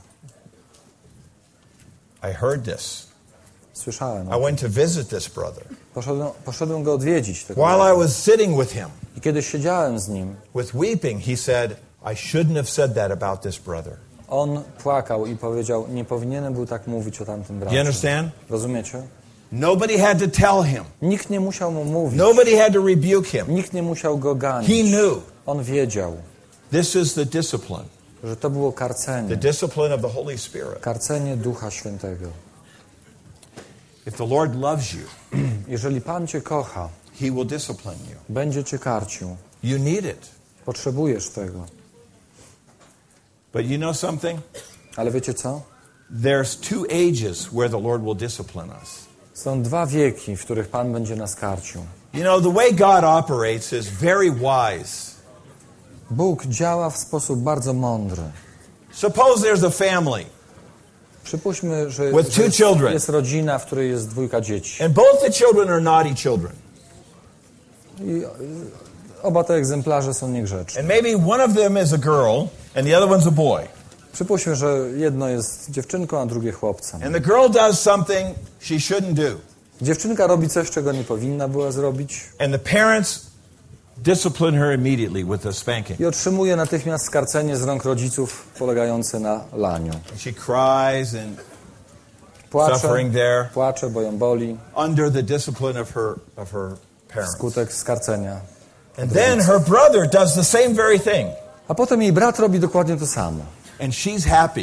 Speaker 1: I heard this.
Speaker 2: Słyszałem.
Speaker 1: I went to visit this brother.
Speaker 2: Poszedłem, poszedłem go odwiedzić. Tego
Speaker 1: While
Speaker 2: brata.
Speaker 1: I was sitting with him,
Speaker 2: I kiedy siedziałem z nim,
Speaker 1: with weeping, he said, I shouldn't have said that about this brother.
Speaker 2: on płakał i powiedział, nie powinienem był tak mówić o tamtym
Speaker 1: Do you
Speaker 2: bracie.
Speaker 1: understand?
Speaker 2: Rozumiecie?
Speaker 1: Nobody had to tell him.
Speaker 2: Nikt nie musiał mu mówić.
Speaker 1: Nobody had to rebuke him.
Speaker 2: Nikt nie musiał go ganić.
Speaker 1: He knew
Speaker 2: On wiedział,
Speaker 1: this is the discipline,
Speaker 2: że to było
Speaker 1: the
Speaker 2: karcenie.
Speaker 1: discipline of the Holy Spirit.
Speaker 2: Karcenie Ducha Świętego.
Speaker 1: If the Lord loves you,
Speaker 2: Jeżeli Pan cię kocha,
Speaker 1: He will discipline you.
Speaker 2: będzie cię karcił.
Speaker 1: You need it.
Speaker 2: Potrzebujesz tego.
Speaker 1: But you know something?
Speaker 2: Ale wiecie co?
Speaker 1: There's two ages where the Lord will discipline us.
Speaker 2: Są dwa wieki, w których Pan będzie nas karcił.
Speaker 1: You know, the way God operates is very wise.
Speaker 2: Bóg działa w sposób bardzo mądry.
Speaker 1: Suppose there's a family,
Speaker 2: Przypuśćmy, że,
Speaker 1: With
Speaker 2: że
Speaker 1: two
Speaker 2: jest,
Speaker 1: children.
Speaker 2: jest rodzina, w której jest dwójka dzieci.
Speaker 1: and both the children are naughty children.
Speaker 2: I oba te egzemplarze są niegrzeczne.
Speaker 1: And maybe one of them is a girl and the other one's a boy.
Speaker 2: Przypuśćmy, że jedno jest dziewczynką, a drugie chłopcem.
Speaker 1: And the girl does something she shouldn't do.
Speaker 2: Dziewczynka robi coś, czego nie powinna była zrobić
Speaker 1: And the parents discipline her immediately with a spanking.
Speaker 2: i otrzymuje natychmiast skarcenie z rąk rodziców polegające na laniu.
Speaker 1: And she cries and
Speaker 2: Płacze,
Speaker 1: suffering there
Speaker 2: płacze, bo ją boli,
Speaker 1: under the discipline of her of her parents.
Speaker 2: skutek skarcenia.
Speaker 1: And then her brother does the same very thing.
Speaker 2: A potem jej brat robi dokładnie to samo.
Speaker 1: And she's happy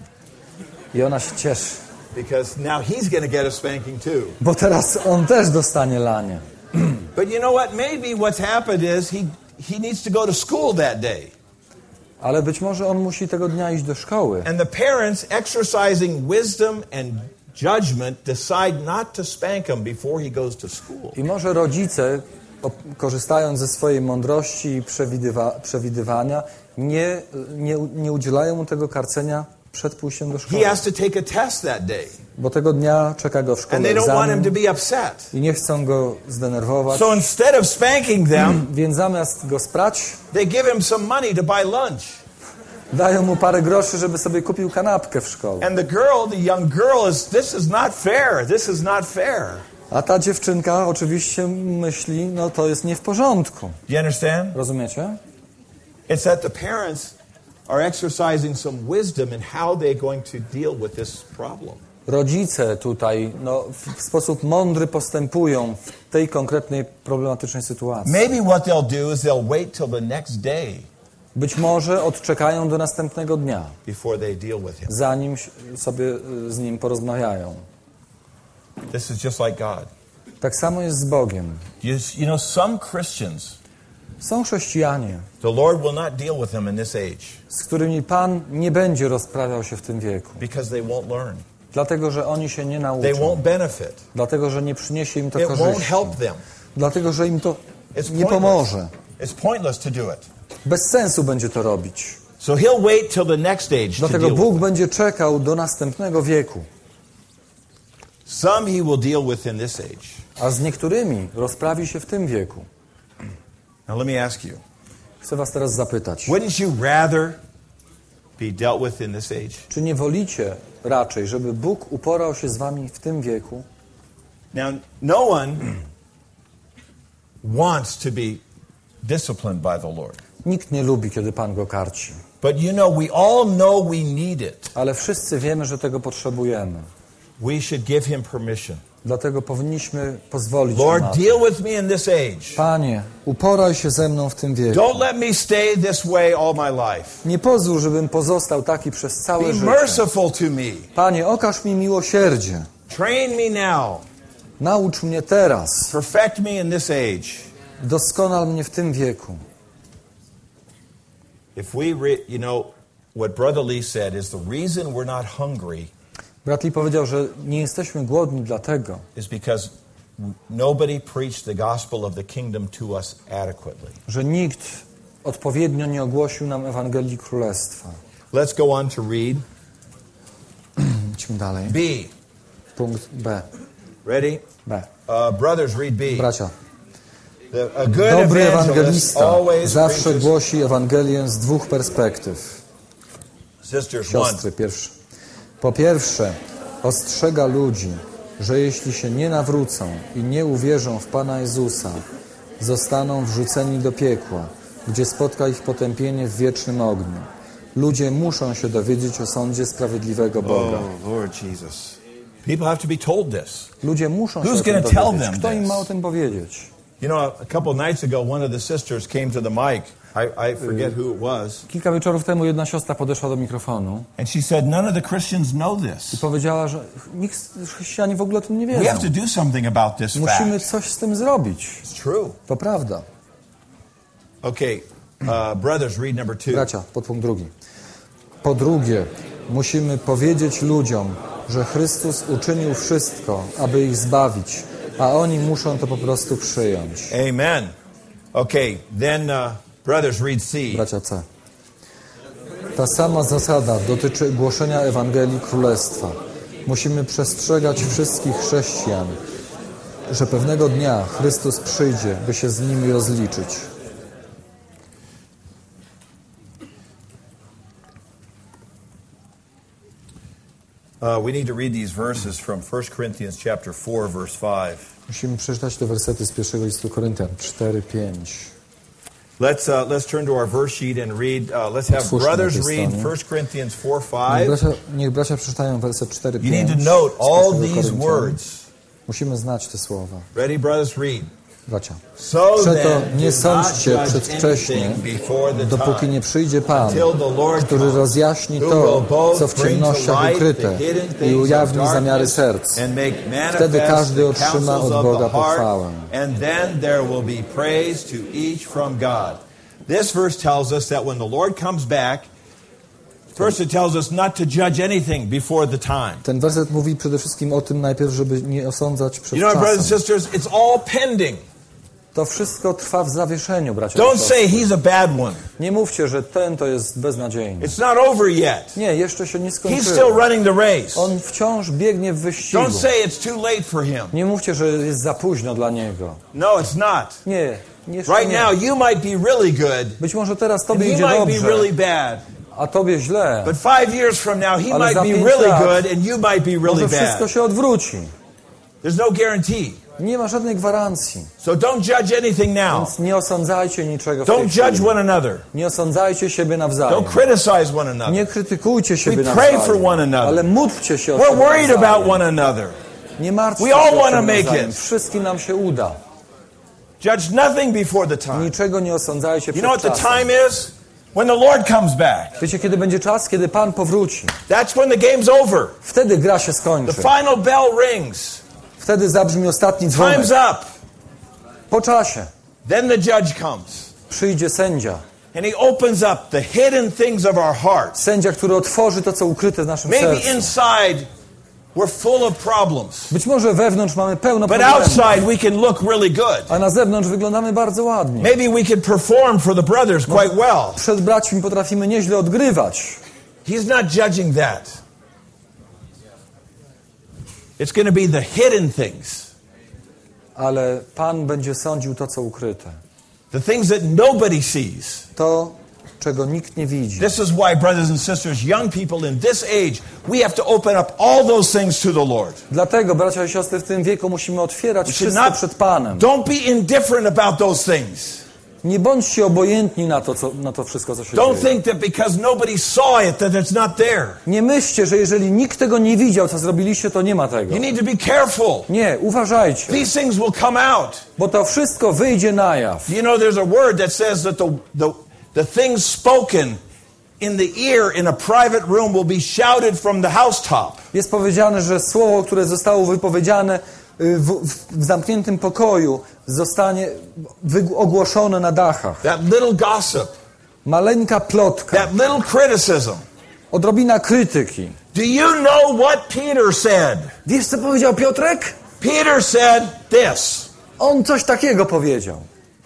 Speaker 2: I ona się cieszy,
Speaker 1: because now he's going to get a spanking too.
Speaker 2: bo teraz on też dostanie lanie.
Speaker 1: But you know what? Maybe what's happened is he he needs to go to school that day.
Speaker 2: Ale być może on musi tego dnia iść do szkoły.
Speaker 1: And the parents, exercising wisdom and judgment, decide not to spank him before he goes to school.
Speaker 2: I może rodzice, o- korzystając ze swojej mądrości i przewidywa, przewidywania, nie, nie, nie udzielają mu tego karcenia przed pójściem do
Speaker 1: He
Speaker 2: szkoły.
Speaker 1: has to take a test that day.
Speaker 2: Bo tego dnia czeka go w
Speaker 1: And
Speaker 2: szkole
Speaker 1: they don't want him to
Speaker 2: egzamin
Speaker 1: be upset.
Speaker 2: i nie chcą go zdenerwować.
Speaker 1: So instead of spanking them,
Speaker 2: Więc zamiast go sprać,
Speaker 1: they give him some money to buy lunch.
Speaker 2: dają mu parę groszy, żeby sobie kupił kanapkę w szkole.
Speaker 1: And the girl, the young girl, is, this is not fair. This is not fair.
Speaker 2: A ta dziewczynka oczywiście myśli, no to jest nie w porządku.
Speaker 1: Do you understand?
Speaker 2: Rozumiecie?
Speaker 1: It's that the parents are exercising some wisdom in how they're going to deal with this problem.
Speaker 2: Rodzice tutaj no, w, w sposób mądry postępują w tej konkretnej problematycznej sytuacji.
Speaker 1: Maybe what they'll do is they'll wait till the next day
Speaker 2: Być może odczekają do następnego dnia,
Speaker 1: before they deal with him.
Speaker 2: zanim sobie y, z nim porozmawiają.
Speaker 1: This is just like God.
Speaker 2: Tak samo jest z Bogiem.
Speaker 1: You, you know, some Christians,
Speaker 2: Są chrześcijanie,
Speaker 1: the Lord will not deal with them in this age
Speaker 2: z którymi Pan nie będzie rozprawiał się w tym wieku.
Speaker 1: because they won't learn.
Speaker 2: Dlatego, że oni się nie
Speaker 1: They
Speaker 2: nauczą.
Speaker 1: won't benefit.
Speaker 2: Dlatego, że nie przyniesie im to
Speaker 1: It won't
Speaker 2: korzyści.
Speaker 1: help them.
Speaker 2: Dlatego, że im to nie pomoże.
Speaker 1: It's pointless to do it.
Speaker 2: Bez sensu będzie to robić.
Speaker 1: So he'll wait till the next age to
Speaker 2: Dlatego
Speaker 1: deal
Speaker 2: Bóg
Speaker 1: with it.
Speaker 2: będzie czekał do następnego wieku.
Speaker 1: Some he will deal with in this age.
Speaker 2: A z niektórymi rozprawi się w tym wieku.
Speaker 1: Now let me ask you.
Speaker 2: Chcę was teraz zapytać.
Speaker 1: Wouldn't you rather be dealt with in this age?
Speaker 2: Czy nie wolicie raczej, żeby Bóg uporał się z wami w tym wieku?
Speaker 1: Now, no one wants to be disciplined by the Lord.
Speaker 2: Nikt nie lubi, kiedy Pan go karci.
Speaker 1: But you know, we all know we need it.
Speaker 2: Ale wszyscy wiemy, że tego potrzebujemy.
Speaker 1: We should give him permission.
Speaker 2: Dlatego powinniśmy pozwolić mu
Speaker 1: Lord,
Speaker 2: na to.
Speaker 1: deal with me in this age.
Speaker 2: Panie, uporaj się ze mną w tym wieku.
Speaker 1: Don't let me stay this way all my life.
Speaker 2: Nie pozwól, żebym pozostał taki przez całe
Speaker 1: Be
Speaker 2: życie.
Speaker 1: merciful to me.
Speaker 2: Panie, okaż mi miłosierdzie.
Speaker 1: Train me now.
Speaker 2: Naucz mnie teraz.
Speaker 1: Perfect me in this age.
Speaker 2: Doskonal mnie w tym wieku.
Speaker 1: If we, re- you know, what Brother Lee said is the reason we're not hungry
Speaker 2: Brat Lee powiedział, że nie jesteśmy głodni dlatego,
Speaker 1: is because nobody preached the gospel of the kingdom to us adequately.
Speaker 2: że nikt odpowiednio nie ogłosił nam Ewangelii Królestwa.
Speaker 1: Let's go on to read
Speaker 2: Idźmy dalej.
Speaker 1: B.
Speaker 2: Punkt B.
Speaker 1: Ready?
Speaker 2: B.
Speaker 1: Uh, brothers, read B.
Speaker 2: Bracia,
Speaker 1: The, a good
Speaker 2: dobry
Speaker 1: evangelist
Speaker 2: ewangelista
Speaker 1: always
Speaker 2: zawsze
Speaker 1: preaches.
Speaker 2: głosi Ewangelię z dwóch perspektyw.
Speaker 1: Sisters, one.
Speaker 2: Siostry, pierwszy. Po pierwsze, ostrzega ludzi, że jeśli się nie nawrócą i nie uwierzą w Pana Jezusa, zostaną wrzuceni do piekła, gdzie spotka ich potępienie w wiecznym ogniu. Ludzie muszą się dowiedzieć o sądzie sprawiedliwego Boga.
Speaker 1: Oh, Lord Jesus. People have to be told this.
Speaker 2: Ludzie muszą się
Speaker 1: Who's
Speaker 2: o tym
Speaker 1: gonna tell
Speaker 2: dowiedzieć.
Speaker 1: them
Speaker 2: Kto im
Speaker 1: this?
Speaker 2: ma o tym powiedzieć?
Speaker 1: You know, a couple nights ago, one of the sisters came to the mic. I, I forget who it was.
Speaker 2: Kilka wieczorów temu jedna siostra podeszła do mikrofonu
Speaker 1: And she said, none of the Christians know
Speaker 2: i
Speaker 1: this.
Speaker 2: powiedziała, że nikt, chrześcijanie w ogóle o tym nie
Speaker 1: We have
Speaker 2: wiedzą.
Speaker 1: to do something about this
Speaker 2: Musimy
Speaker 1: fact.
Speaker 2: coś z tym zrobić.
Speaker 1: It's true.
Speaker 2: To prawda.
Speaker 1: Okay, uh, brothers, read number two.
Speaker 2: Bracia, podpunkt drugi. Po drugie, musimy powiedzieć ludziom, że Chrystus uczynił wszystko, aby ich zbawić, a oni muszą to po prostu przyjąć.
Speaker 1: Amen. Okay, then uh, brothers, read C.
Speaker 2: Bracia C. Ta sama zasada dotyczy głoszenia Ewangelii Królestwa. Musimy przestrzegać wszystkich chrześcijan, że pewnego dnia Chrystus przyjdzie, by się z nimi rozliczyć.
Speaker 1: Uh, we need to read these verses from First Corinthians chapter four, verse five.
Speaker 2: Musimy przeczytać te wersety z pierwszego listu Koryntian cztery pięć.
Speaker 1: Let's uh, let's turn to our verse sheet and read. Uh, let's have
Speaker 2: Otwórzmy na
Speaker 1: brothers
Speaker 2: tej
Speaker 1: read
Speaker 2: stronie.
Speaker 1: First Corinthians four
Speaker 2: Niech
Speaker 1: five.
Speaker 2: bracia, niech bracia przeczytają werset cztery
Speaker 1: You need
Speaker 2: pięć.
Speaker 1: to note all
Speaker 2: z pierwszego
Speaker 1: these
Speaker 2: Koryntian.
Speaker 1: words.
Speaker 2: Musimy znać te słowa.
Speaker 1: Ready, brothers, read.
Speaker 2: Bracia.
Speaker 1: So
Speaker 2: Przeto
Speaker 1: then,
Speaker 2: nie
Speaker 1: do not
Speaker 2: sądźcie
Speaker 1: judge
Speaker 2: przedwcześnie,
Speaker 1: anything before the
Speaker 2: dopóki
Speaker 1: time,
Speaker 2: nie przyjdzie Pan,
Speaker 1: until the Lord
Speaker 2: który
Speaker 1: comes,
Speaker 2: rozjaśni
Speaker 1: who
Speaker 2: to,
Speaker 1: will both
Speaker 2: co w
Speaker 1: bring to
Speaker 2: ciemnościach
Speaker 1: light
Speaker 2: ukryte
Speaker 1: the hidden
Speaker 2: i
Speaker 1: things of
Speaker 2: ujawni zamiary
Speaker 1: darkness
Speaker 2: serc.
Speaker 1: and make
Speaker 2: Wtedy
Speaker 1: manifest
Speaker 2: każdy
Speaker 1: the
Speaker 2: otrzyma
Speaker 1: counsels
Speaker 2: od
Speaker 1: of
Speaker 2: Boga
Speaker 1: the heart,
Speaker 2: pochwałę.
Speaker 1: and then there will be praise to each from God. This verse tells us that when the Lord comes back, first it tells us not to judge anything before the time.
Speaker 2: Ten werset mówi przede wszystkim o tym najpierw, żeby nie osądzać przed
Speaker 1: You know, brothers and
Speaker 2: czasem.
Speaker 1: sisters, it's all pending.
Speaker 2: To wszystko trwa w zawieszeniu, bracia i
Speaker 1: Don't
Speaker 2: siostry.
Speaker 1: say he's a bad one.
Speaker 2: Nie mówcie, że ten to jest beznadziejny.
Speaker 1: It's not over yet.
Speaker 2: Nie, jeszcze się nie
Speaker 1: He's still
Speaker 2: skończyło.
Speaker 1: running the race.
Speaker 2: On wciąż biegnie w wyścigu.
Speaker 1: Don't say it's too late for him.
Speaker 2: Nie mówcie, że jest za późno dla niego.
Speaker 1: No, it's not.
Speaker 2: Nie, jeszcze
Speaker 1: Right
Speaker 2: nie.
Speaker 1: now, you might be really good,
Speaker 2: Być może teraz
Speaker 1: and
Speaker 2: tobie
Speaker 1: he
Speaker 2: idzie
Speaker 1: might be
Speaker 2: dobrze,
Speaker 1: really bad.
Speaker 2: a tobie źle.
Speaker 1: But five years from now, he
Speaker 2: Ale
Speaker 1: might
Speaker 2: za
Speaker 1: be
Speaker 2: pięć
Speaker 1: really
Speaker 2: lat
Speaker 1: good, and you might be really
Speaker 2: Może wszystko
Speaker 1: bad.
Speaker 2: się odwróci.
Speaker 1: There's no guarantee.
Speaker 2: Nie ma żadnej gwarancji.
Speaker 1: So don't judge anything now.
Speaker 2: Więc nie osądzajcie niczego w tej
Speaker 1: Don't judge
Speaker 2: chwili.
Speaker 1: one another.
Speaker 2: Nie osądzajcie siebie nawzajem.
Speaker 1: Don't criticize one another.
Speaker 2: Nie krytykujcie siebie
Speaker 1: We pray
Speaker 2: nawzajem.
Speaker 1: for one another.
Speaker 2: Ale módlcie się o
Speaker 1: We're
Speaker 2: siebie
Speaker 1: worried
Speaker 2: nawzajem.
Speaker 1: about one another.
Speaker 2: Nie martwcie
Speaker 1: We all
Speaker 2: się o
Speaker 1: wanna
Speaker 2: siebie
Speaker 1: make
Speaker 2: nawzajem.
Speaker 1: it.
Speaker 2: Wszystkim nam się uda.
Speaker 1: Judge nothing before the time.
Speaker 2: Niczego nie osądzajcie
Speaker 1: You
Speaker 2: przed
Speaker 1: know what the
Speaker 2: czasem.
Speaker 1: time is? When the Lord comes back.
Speaker 2: Wiecie, kiedy będzie czas, kiedy Pan powróci.
Speaker 1: That's when the game's over.
Speaker 2: Wtedy gra się
Speaker 1: The
Speaker 2: skończy.
Speaker 1: final bell rings.
Speaker 2: Wtedy zabrzmi ostatni dzwonek.
Speaker 1: Time's up.
Speaker 2: Po czasie
Speaker 1: Then the judge comes.
Speaker 2: przyjdzie sędzia.
Speaker 1: And he opens up the hidden things of our hearts.
Speaker 2: Sędzia, który otworzy to, co ukryte w naszym
Speaker 1: Maybe
Speaker 2: sercu.
Speaker 1: inside We're full of problems.
Speaker 2: Być może wewnątrz mamy pełno
Speaker 1: But
Speaker 2: problemów,
Speaker 1: outside we can look really good.
Speaker 2: a na zewnątrz wyglądamy bardzo ładnie.
Speaker 1: Maybe we can perform for the brothers quite well.
Speaker 2: Przed braćmi potrafimy nieźle odgrywać.
Speaker 1: He's not judging that. It's going to be the hidden things.
Speaker 2: Ale Pan będzie sądził to, co ukryte.
Speaker 1: The things that nobody sees.
Speaker 2: To, czego nikt nie widzi.
Speaker 1: This is why, brothers and sisters, young people in this age, we have to open up all those things to the Lord.
Speaker 2: Dlatego, bracia i siostry, w tym wieku musimy otwierać wszystko przed Panem.
Speaker 1: Don't be indifferent about those things.
Speaker 2: Nie bądźcie obojętni na to, co, na to wszystko, co się
Speaker 1: Don't
Speaker 2: dzieje.
Speaker 1: think that because nobody saw it, that it's not there.
Speaker 2: Nie myślcie, że jeżeli nikt tego nie widział, co zrobiliście, to nie ma tego.
Speaker 1: You need to be careful.
Speaker 2: Nie, uważajcie,
Speaker 1: These things will come out.
Speaker 2: bo to wszystko wyjdzie na jaw.
Speaker 1: You know, there's a word that says that the, the, the things spoken in the ear in a private room will be shouted from the housetop.
Speaker 2: Jest powiedziane, że słowo, które zostało wypowiedziane w, w, w zamkniętym pokoju, zostanie wyg- ogłoszone na dachach.
Speaker 1: That little gossip,
Speaker 2: Maleńka plotka,
Speaker 1: that little criticism.
Speaker 2: odrobina krytyki.
Speaker 1: Do you know what Peter said?
Speaker 2: Wiesz, co powiedział Piotrek?
Speaker 1: Peter said this.
Speaker 2: On coś takiego powiedział.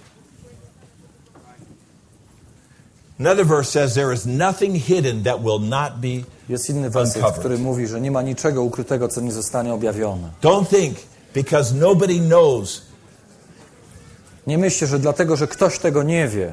Speaker 1: Another verse says there is nothing hidden that will not be
Speaker 2: Jest inny werset, który mówi, że nie ma niczego ukrytego, co nie zostanie objawione.
Speaker 1: Don't think because nobody knows.
Speaker 2: Nie myślcie, że dlatego, że ktoś tego nie wie,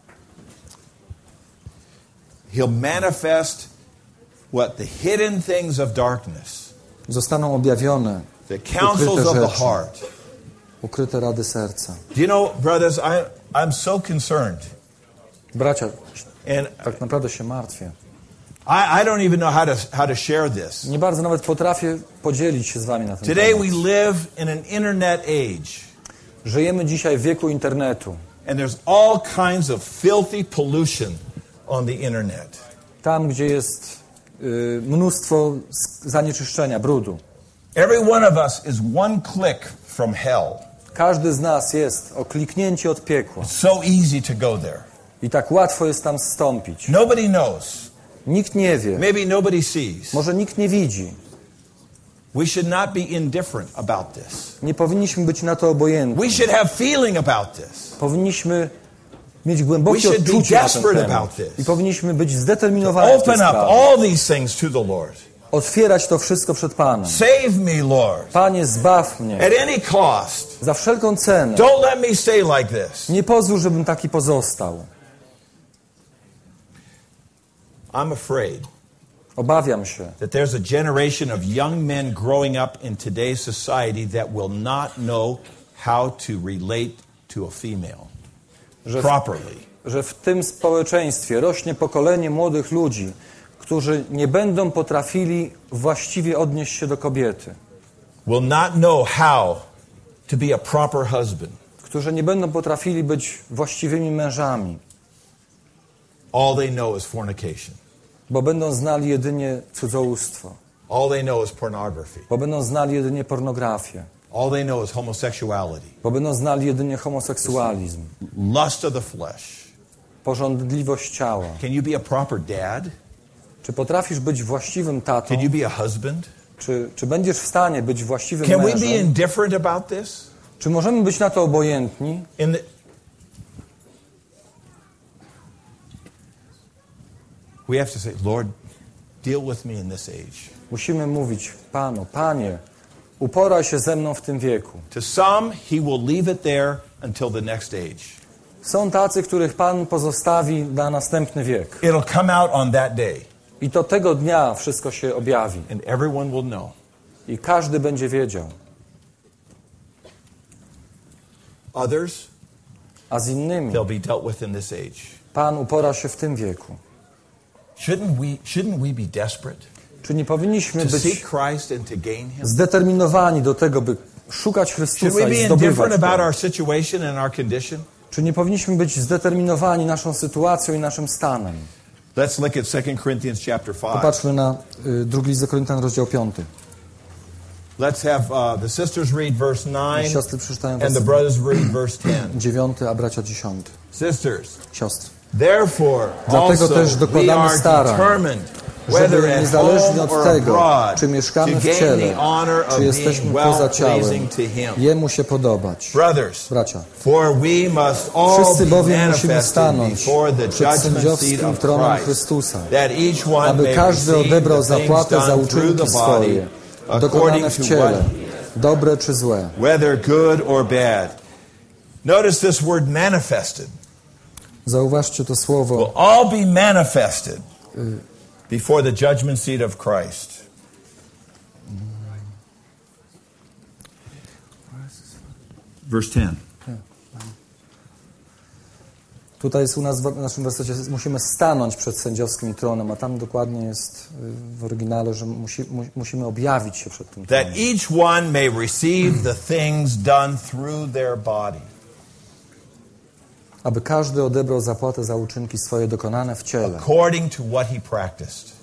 Speaker 1: He'll manifest what the hidden things of darkness,
Speaker 2: zostaną objawione
Speaker 1: the counsels
Speaker 2: ukryte
Speaker 1: of the
Speaker 2: rzeczy,
Speaker 1: heart.
Speaker 2: ukryte rady serca.
Speaker 1: Do you know, brothers, I, I'm so concerned.
Speaker 2: Bracia,
Speaker 1: And
Speaker 2: tak naprawdę się martwię.
Speaker 1: I, I don't even know how to, how to share this.
Speaker 2: Nie bardzo nawet potrafię podzielić się z wami na ten
Speaker 1: Today we
Speaker 2: temat.
Speaker 1: live in an internet age.
Speaker 2: Żyjemy dzisiaj w wieku internetu.
Speaker 1: And there's all kinds of filthy pollution on the internet.
Speaker 2: Tam, gdzie jest y, mnóstwo zanieczyszczenia, brudu.
Speaker 1: Every one of us is one click from hell.
Speaker 2: Każdy z nas jest o kliknięcie od piekła.
Speaker 1: It's so easy to go there.
Speaker 2: I tak łatwo jest tam zstąpić.
Speaker 1: Nobody knows.
Speaker 2: Nikt nie wie.
Speaker 1: Maybe nobody sees.
Speaker 2: Może nikt nie widzi.
Speaker 1: We should not be indifferent about this.
Speaker 2: Nie powinniśmy być na to obojętni.
Speaker 1: We should have feeling about this.
Speaker 2: Powinniśmy mieć głębokie
Speaker 1: We should be
Speaker 2: odczucie na ten
Speaker 1: desperate
Speaker 2: temat.
Speaker 1: about this.
Speaker 2: I powinniśmy być zdeterminowani w tej
Speaker 1: Open up
Speaker 2: sprawie.
Speaker 1: all these things to the Lord.
Speaker 2: Otwierać to wszystko przed Panem.
Speaker 1: Save me, Lord,
Speaker 2: Panie, zbaw mnie.
Speaker 1: at any cost.
Speaker 2: Za wszelką cenę.
Speaker 1: Don't let me stay like this.
Speaker 2: Nie pozwól, żebym taki pozostał.
Speaker 1: I'm afraid
Speaker 2: Obawiam się,
Speaker 1: that there's a generation of young men growing up in today's society that will not know how to relate to a female
Speaker 2: że w,
Speaker 1: properly.
Speaker 2: że w tym społeczeństwie rośnie pokolenie młodych ludzi, którzy nie będą potrafili właściwie odnieść się do kobiety.
Speaker 1: Will not know how to be a proper husband.
Speaker 2: Którzy nie będą potrafili być właściwymi mężami,
Speaker 1: All they know is fornication.
Speaker 2: bo będą znali jedynie cudzołóstwo,
Speaker 1: All they know is pornography.
Speaker 2: bo będą znali jedynie pornografię,
Speaker 1: All they know is homosexuality,
Speaker 2: bo będą znali jedynie homoseksualizm,
Speaker 1: lust of the flesh.
Speaker 2: pożądliwość ciała.
Speaker 1: Can you be a proper dad?
Speaker 2: Czy potrafisz być właściwym tatą?
Speaker 1: Can you be a husband?
Speaker 2: Czy, czy będziesz w stanie być właściwym
Speaker 1: Can we be
Speaker 2: mężem?
Speaker 1: indifferent about this?
Speaker 2: Czy możemy być na to obojętni?
Speaker 1: In the, we have to say, Lord, deal with me in this age.
Speaker 2: Musimy mówić, Panu, Panie, uporaj się ze mną w tym wieku.
Speaker 1: To some, He will leave it there until the next age.
Speaker 2: Są tacy, których Pan pozostawi na następny wiek.
Speaker 1: It'll come out on that day,
Speaker 2: I to tego dnia wszystko się objawi.
Speaker 1: and everyone will know.
Speaker 2: I każdy będzie wiedział.
Speaker 1: Others,
Speaker 2: A z innymi
Speaker 1: they'll be dealt with in this age.
Speaker 2: Pan upora się w tym wieku.
Speaker 1: Shouldn't we, shouldn't we be desperate
Speaker 2: Czy nie powinniśmy
Speaker 1: to
Speaker 2: być
Speaker 1: seek Christ and to gain Him?
Speaker 2: zdeterminowani do tego, by szukać
Speaker 1: Should
Speaker 2: Chrystusa
Speaker 1: we be
Speaker 2: i zdobywać
Speaker 1: indifferent about
Speaker 2: Go?
Speaker 1: our situation and our condition?
Speaker 2: Czy nie powinniśmy być zdeterminowani naszą sytuacją i naszym stanem?
Speaker 1: Let's look at Second Corinthians chapter five.
Speaker 2: Popatrzmy na y, drugi list do Koryntian, rozdział piąty.
Speaker 1: Let's have uh, the sisters read verse nine
Speaker 2: Siostry przeczytają
Speaker 1: and the
Speaker 2: werset
Speaker 1: brothers read verse ten.
Speaker 2: dziewiąty, a bracia dziesiąty.
Speaker 1: Sisters,
Speaker 2: Siostry.
Speaker 1: therefore
Speaker 2: Dlatego
Speaker 1: also
Speaker 2: też
Speaker 1: we
Speaker 2: dokładamy
Speaker 1: are
Speaker 2: starań,
Speaker 1: determined
Speaker 2: żeby niezależnie od tego, czy mieszkamy w ciele, czy jesteśmy poza ciałem, Jemu się podobać. Bracia, wszyscy bowiem musimy stanąć przed sędziowskim tronem Chrystusa, aby każdy odebrał zapłatę za uczynki swoje, dokonane w ciele, dobre czy złe.
Speaker 1: Notice this word manifested.
Speaker 2: Zauważcie to słowo.
Speaker 1: Will all be manifested before the judgment seat of Christ. Verse ten.
Speaker 2: Tutaj jest u nas w naszym wersecie, musimy stanąć przed sędziowskim tronem, a tam dokładnie jest w oryginale, że musi, musimy objawić się przed tym tronem.
Speaker 1: That each one may receive the things done through their body.
Speaker 2: Aby każdy odebrał zapłatę za uczynki swoje dokonane w ciele.
Speaker 1: According to what he practiced.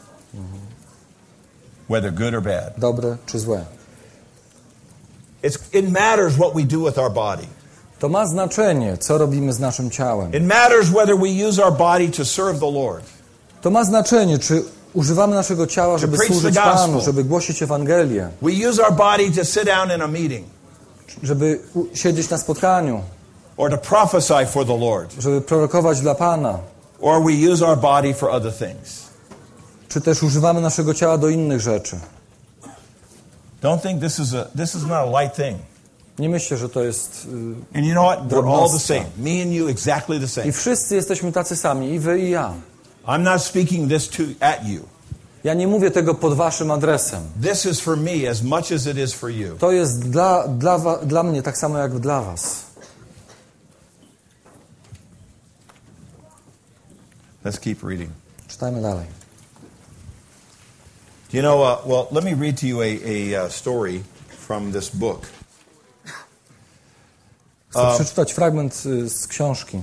Speaker 1: Whether good or bad.
Speaker 2: Dobre czy złe.
Speaker 1: It's, it matters what we do with our body.
Speaker 2: To ma znaczenie, co robimy z naszym ciałem.
Speaker 1: It matters whether we use our body to serve the Lord.
Speaker 2: To ma znaczenie, czy używamy naszego ciała, żeby służyć Panu, żeby głosić Ewangelię.
Speaker 1: We use our body to sit down in a meeting.
Speaker 2: Żeby siedzieć na spotkaniu.
Speaker 1: Or to prophesy for the Lord.
Speaker 2: Żeby prorokować dla Pana.
Speaker 1: Or we use our body for other things.
Speaker 2: Czy też używamy naszego ciała do innych rzeczy.
Speaker 1: Don't think this is a this is not a light thing.
Speaker 2: Nie myślę, że to jest
Speaker 1: yy, And you know what? We're all the same. Me and you exactly the same.
Speaker 2: I wszyscy jesteśmy tacy sami, i wy i ja.
Speaker 1: I'm not speaking this to at you.
Speaker 2: Ja nie mówię tego pod waszym adresem.
Speaker 1: This is for me as much as it is for you.
Speaker 2: To jest dla dla dla mnie tak samo jak dla was.
Speaker 1: Let's keep reading.
Speaker 2: Czytajmy dalej.
Speaker 1: You know, uh, well, let me read to you a, a uh, story from this book.
Speaker 2: Chcę uh, przeczytać fragment z książki.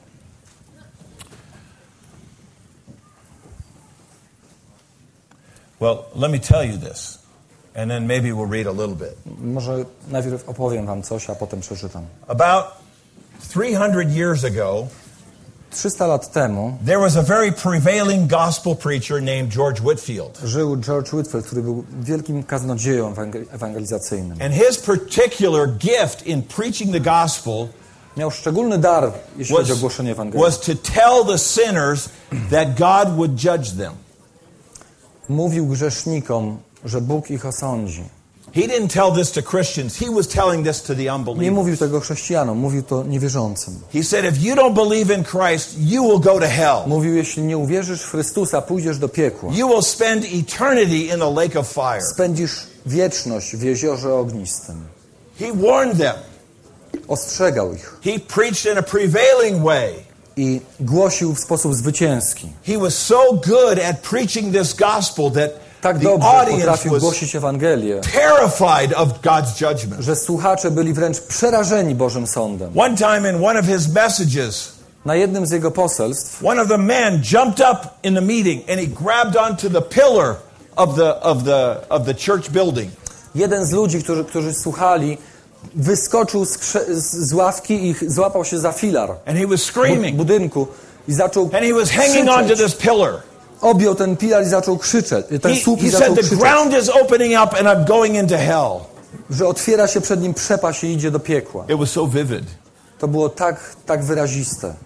Speaker 1: Well, let me tell you this, and then maybe we'll read a little bit.
Speaker 2: Może najpierw opowiem wam coś, a potem przeczytam.
Speaker 1: About three hundred years ago,
Speaker 2: trzysta lat temu
Speaker 1: there was a very prevailing gospel preacher named George Whitefield.
Speaker 2: Żył George Whitefield, który był wielkim kaznodzieją ewangelizacyjnym.
Speaker 1: And his particular gift in preaching the gospel
Speaker 2: miał szczególny dar, jeśli chodzi o głoszenie Ewangelii.
Speaker 1: Was to tell the sinners that God would judge them.
Speaker 2: Mówił grzesznikom, że Bóg ich osądzi.
Speaker 1: He didn't tell this to Christians. He was telling this to the unbelievers.
Speaker 2: Nie mówił tego chrześcijanom, mówił to niewierzącym.
Speaker 1: He said, if you don't believe in Christ, you will go to hell.
Speaker 2: Mówił, jeśli nie uwierzysz w Chrystusa, pójdziesz do piekła.
Speaker 1: You will spend eternity in a lake of fire.
Speaker 2: Spędzisz wieczność w jeziorze ognistym.
Speaker 1: He warned them.
Speaker 2: Ostrzegał ich.
Speaker 1: He preached in a prevailing way.
Speaker 2: I głosił w sposób zwycięski.
Speaker 1: He was so good at preaching this gospel that
Speaker 2: tak
Speaker 1: the
Speaker 2: dobrze
Speaker 1: audience
Speaker 2: potrafił głosić Ewangelię,
Speaker 1: terrified of God's judgment.
Speaker 2: Że słuchacze byli wręcz przerażeni Bożym sądem.
Speaker 1: One time in one of his messages,
Speaker 2: na jednym z jego poselstw,
Speaker 1: one of the men jumped up in the meeting and he grabbed onto the pillar of the of the of the church building.
Speaker 2: Jeden z ludzi, którzy którzy słuchali, wyskoczył z, z ławki i złapał się za filar
Speaker 1: and he was screaming.
Speaker 2: budynku i zaczął
Speaker 1: and he was hanging onto this pillar.
Speaker 2: Objął ten pilar i zaczął krzyczeć. Ten słup
Speaker 1: he
Speaker 2: i zaczął
Speaker 1: said,
Speaker 2: krzyczeć.
Speaker 1: the ground is opening up and I'm going into hell.
Speaker 2: Że otwiera się przed nim przepaść i idzie do piekła.
Speaker 1: It was so vivid.
Speaker 2: To było tak, tak wyraziste.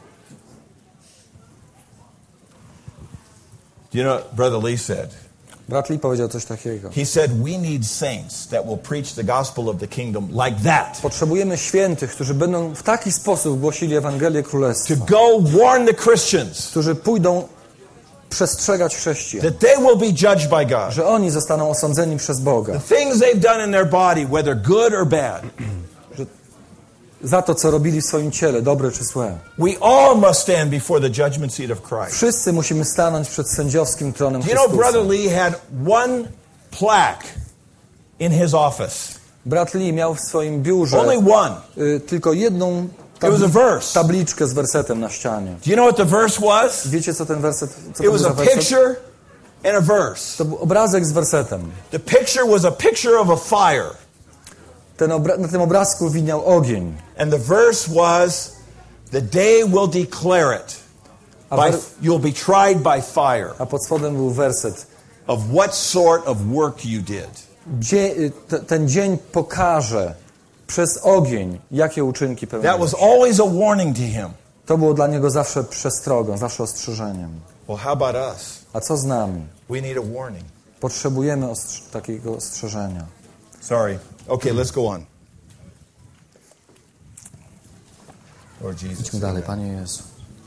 Speaker 1: You know, Brother Lee said.
Speaker 2: Brat Lee powiedział coś takiego.
Speaker 1: He said, we need saints that will preach the gospel of the kingdom like that.
Speaker 2: Potrzebujemy świętych, którzy będą w taki sposób głosili Ewangelię Królestwa.
Speaker 1: To go warn the Christians.
Speaker 2: Którzy pójdą przestrzegać chrześcijan.
Speaker 1: That they will be judged by God.
Speaker 2: Że oni zostaną osądzeni przez Boga.
Speaker 1: The things they've done in their body, whether good or bad.
Speaker 2: Że za to, co robili w swoim ciele, dobre czy złe.
Speaker 1: We all must stand before the judgment seat of Christ.
Speaker 2: Wszyscy musimy stanąć przed sędziowskim tronem
Speaker 1: you
Speaker 2: Chrystusa.
Speaker 1: You know, Brother Lee had one plaque in his office.
Speaker 2: Brat Lee miał w swoim biurze
Speaker 1: Only one.
Speaker 2: Y, tylko jedną
Speaker 1: tabli- It was a verse.
Speaker 2: tabliczkę z wersetem na ścianie.
Speaker 1: Do you know what the verse was?
Speaker 2: Wiecie, co ten werset, co
Speaker 1: It
Speaker 2: to
Speaker 1: was
Speaker 2: był
Speaker 1: a
Speaker 2: za werset?
Speaker 1: picture and a verse.
Speaker 2: To był obrazek z wersetem.
Speaker 1: The picture was a picture of a fire.
Speaker 2: Ten obra- na tym obrazku widniał ogień.
Speaker 1: And the verse was, the day will declare it.
Speaker 2: A,
Speaker 1: By,
Speaker 2: wer-
Speaker 1: you'll be tried by fire.
Speaker 2: a pod spodem był werset.
Speaker 1: Of what sort of work you did.
Speaker 2: Dzie- te- ten dzień pokaże przez ogień, jakie uczynki
Speaker 1: That
Speaker 2: pełniłeś.
Speaker 1: was always a warning to him.
Speaker 2: To było dla niego zawsze przestrogą, zawsze ostrzeżeniem.
Speaker 1: Well, how about us?
Speaker 2: A co z nami?
Speaker 1: We need a warning.
Speaker 2: Potrzebujemy ostrz- takiego ostrzeżenia.
Speaker 1: Sorry. Okay, let's go on. Lord Jesus.
Speaker 2: Idźmy dalej, Panie Jezu.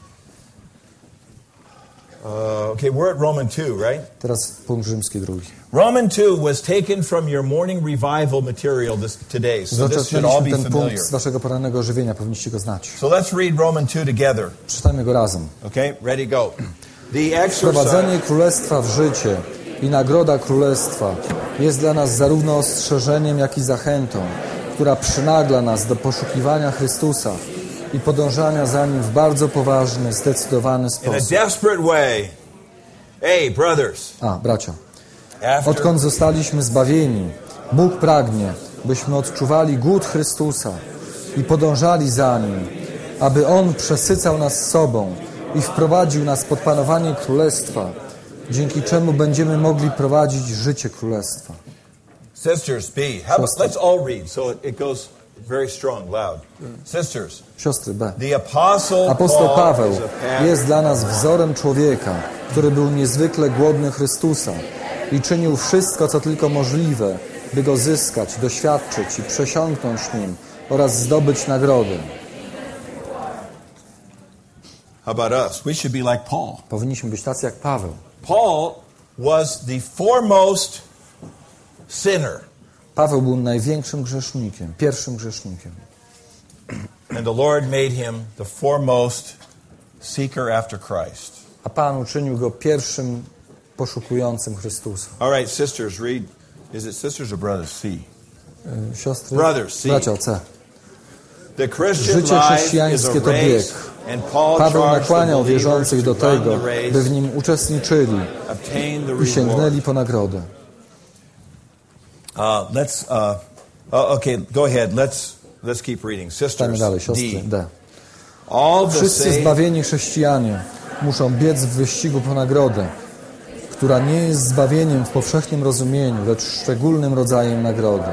Speaker 1: Uh, okay, we're at Roman two, right?
Speaker 2: Teraz punkt rzymski drugi.
Speaker 1: Roman two was taken from your morning revival material this, today, so this should all be
Speaker 2: Zaczerpnęliśmy ten
Speaker 1: familiar.
Speaker 2: punkt z waszego porannego żywienia, powinniście go znać.
Speaker 1: So let's read Roman two together.
Speaker 2: Przeczytajmy go razem.
Speaker 1: Okay, ready, go. The
Speaker 2: Wprowadzenie
Speaker 1: exercise.
Speaker 2: królestwa w życie i nagroda królestwa jest dla nas zarówno ostrzeżeniem, jak i zachętą, która przynagla nas do poszukiwania Chrystusa i podążania za Nim w bardzo poważny, zdecydowany
Speaker 1: In a
Speaker 2: sposób.
Speaker 1: desperate way. Hey, brothers.
Speaker 2: A, bracia,
Speaker 1: After
Speaker 2: odkąd zostaliśmy zbawieni, Bóg pragnie, byśmy odczuwali głód Chrystusa i podążali za Nim, aby On przesycał nas sobą i wprowadził nas pod panowanie Królestwa, dzięki czemu będziemy mogli prowadzić życie Królestwa.
Speaker 1: Sisters, B. How about,
Speaker 2: Siostry.
Speaker 1: let's all read, so it, it goes very strong, loud. Sisters,
Speaker 2: Siostry B.
Speaker 1: the apostle
Speaker 2: Apostoł
Speaker 1: Paul
Speaker 2: Paweł
Speaker 1: is a pattern.
Speaker 2: jest dla nas wzorem człowieka, który był niezwykle głodny Chrystusa i czynił wszystko, co tylko możliwe, by Go zyskać, doświadczyć i przesiąknąć Nim oraz zdobyć nagrodę.
Speaker 1: How about us? We should be like Paul.
Speaker 2: Powinniśmy być tacy jak Paweł.
Speaker 1: Paul was the foremost sinner,
Speaker 2: Paweł był największym grzesznikiem, pierwszym grzesznikiem.
Speaker 1: and the Lord made him the foremost seeker after Christ.
Speaker 2: A Pan uczynił go pierwszym poszukującym Chrystusa.
Speaker 1: All right, sisters, read. Is it sisters or brothers? C.
Speaker 2: Y, Siostry,
Speaker 1: Brothers, see.
Speaker 2: bracia, C.
Speaker 1: The Christian
Speaker 2: Życie
Speaker 1: life is a
Speaker 2: chrześcijańskie to bieg.
Speaker 1: race, and Paul
Speaker 2: Paweł
Speaker 1: charged the
Speaker 2: nakłaniał
Speaker 1: believers
Speaker 2: wierzących do
Speaker 1: to run
Speaker 2: tego,
Speaker 1: the race,
Speaker 2: by w nim uczestniczyli
Speaker 1: obtain the
Speaker 2: i
Speaker 1: reward.
Speaker 2: sięgnęli po nagrodę.
Speaker 1: Uh, let's. Uh, uh, okay, go ahead. Let's let's keep reading.
Speaker 2: Czytajmy
Speaker 1: Sisters,
Speaker 2: dalej, siostry,
Speaker 1: D.
Speaker 2: D.
Speaker 1: All the
Speaker 2: Wszyscy
Speaker 1: saved,
Speaker 2: zbawieni chrześcijanie muszą biec w wyścigu po nagrodę, która nie jest zbawieniem w powszechnym rozumieniu, lecz szczególnym rodzajem nagrody.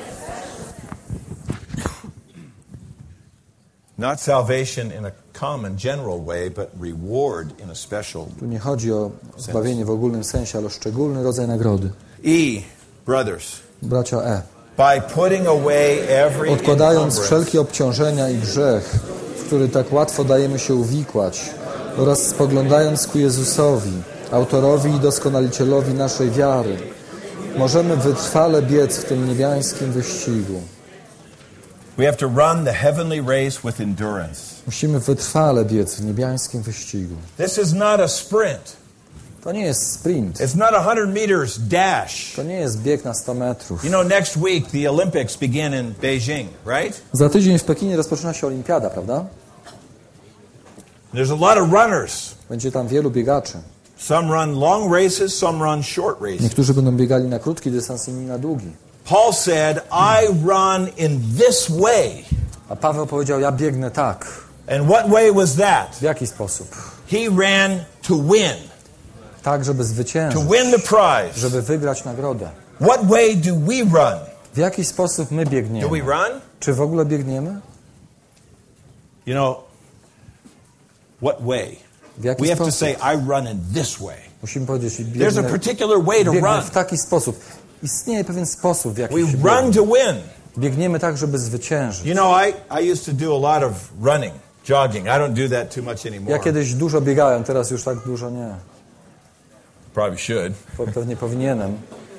Speaker 1: not salvation in a common, general way, but reward in a special.
Speaker 2: Tu nie chodzi o zbawienie w ogólnym sensie, ale o szczególny rodzaj nagrody.
Speaker 1: E. Brothers,
Speaker 2: Bracia E.
Speaker 1: by putting away every
Speaker 2: Odkładając
Speaker 1: encumbrance
Speaker 2: wszelkie obciążenia i grzech, w który tak łatwo dajemy się uwikłać, oraz spoglądając ku Jezusowi, autorowi i doskonalicielowi naszej wiary, możemy wytrwale biec w tym niebiańskim wyścigu.
Speaker 1: we have to run the heavenly race with endurance.
Speaker 2: Musimy wytrwale biec w niebiańskim wyścigu.
Speaker 1: This is not a sprint.
Speaker 2: To nie jest sprint.
Speaker 1: It's not a hundred meters dash.
Speaker 2: To nie jest bieg na sto metrów.
Speaker 1: You know, next week the Olympics begin in Beijing, right?
Speaker 2: Za tydzień w Pekinie rozpoczyna się olimpiada, prawda?
Speaker 1: There's a lot of runners.
Speaker 2: Będzie tam wielu biegaczy.
Speaker 1: Some run long races, some run short races.
Speaker 2: Niektórzy będą biegali na krótki dystans, inni na długi.
Speaker 1: Paul said, I run in this way.
Speaker 2: A Paweł powiedział, ja biegnę tak.
Speaker 1: And what way was that?
Speaker 2: W jaki sposób?
Speaker 1: He ran to win,
Speaker 2: Tak, żeby
Speaker 1: to
Speaker 2: zwyciężyć,
Speaker 1: win the prize.
Speaker 2: żeby wygrać nagrodę.
Speaker 1: What way do we run?
Speaker 2: W jaki sposób my
Speaker 1: Do we
Speaker 2: biegniemy?
Speaker 1: run?
Speaker 2: Czy w ogóle biegniemy?
Speaker 1: You know, what way?
Speaker 2: W jaki
Speaker 1: We have to
Speaker 2: sposób?
Speaker 1: say, I run in this way.
Speaker 2: Musimy powiedzieć,
Speaker 1: There's a
Speaker 2: biegnę,
Speaker 1: particular way to
Speaker 2: biegnę
Speaker 1: run.
Speaker 2: w taki sposób. Istnieje pewien sposób, w jaki
Speaker 1: We
Speaker 2: się
Speaker 1: run
Speaker 2: biegnie.
Speaker 1: to win.
Speaker 2: Biegniemy tak, żeby zwyciężyć.
Speaker 1: You know, I, I used to do a lot of running, jogging. I don't do that too much anymore.
Speaker 2: Ja kiedyś dużo biegałem, teraz już tak dużo nie.
Speaker 1: Probably should.
Speaker 2: Po- Pewnie powinienem.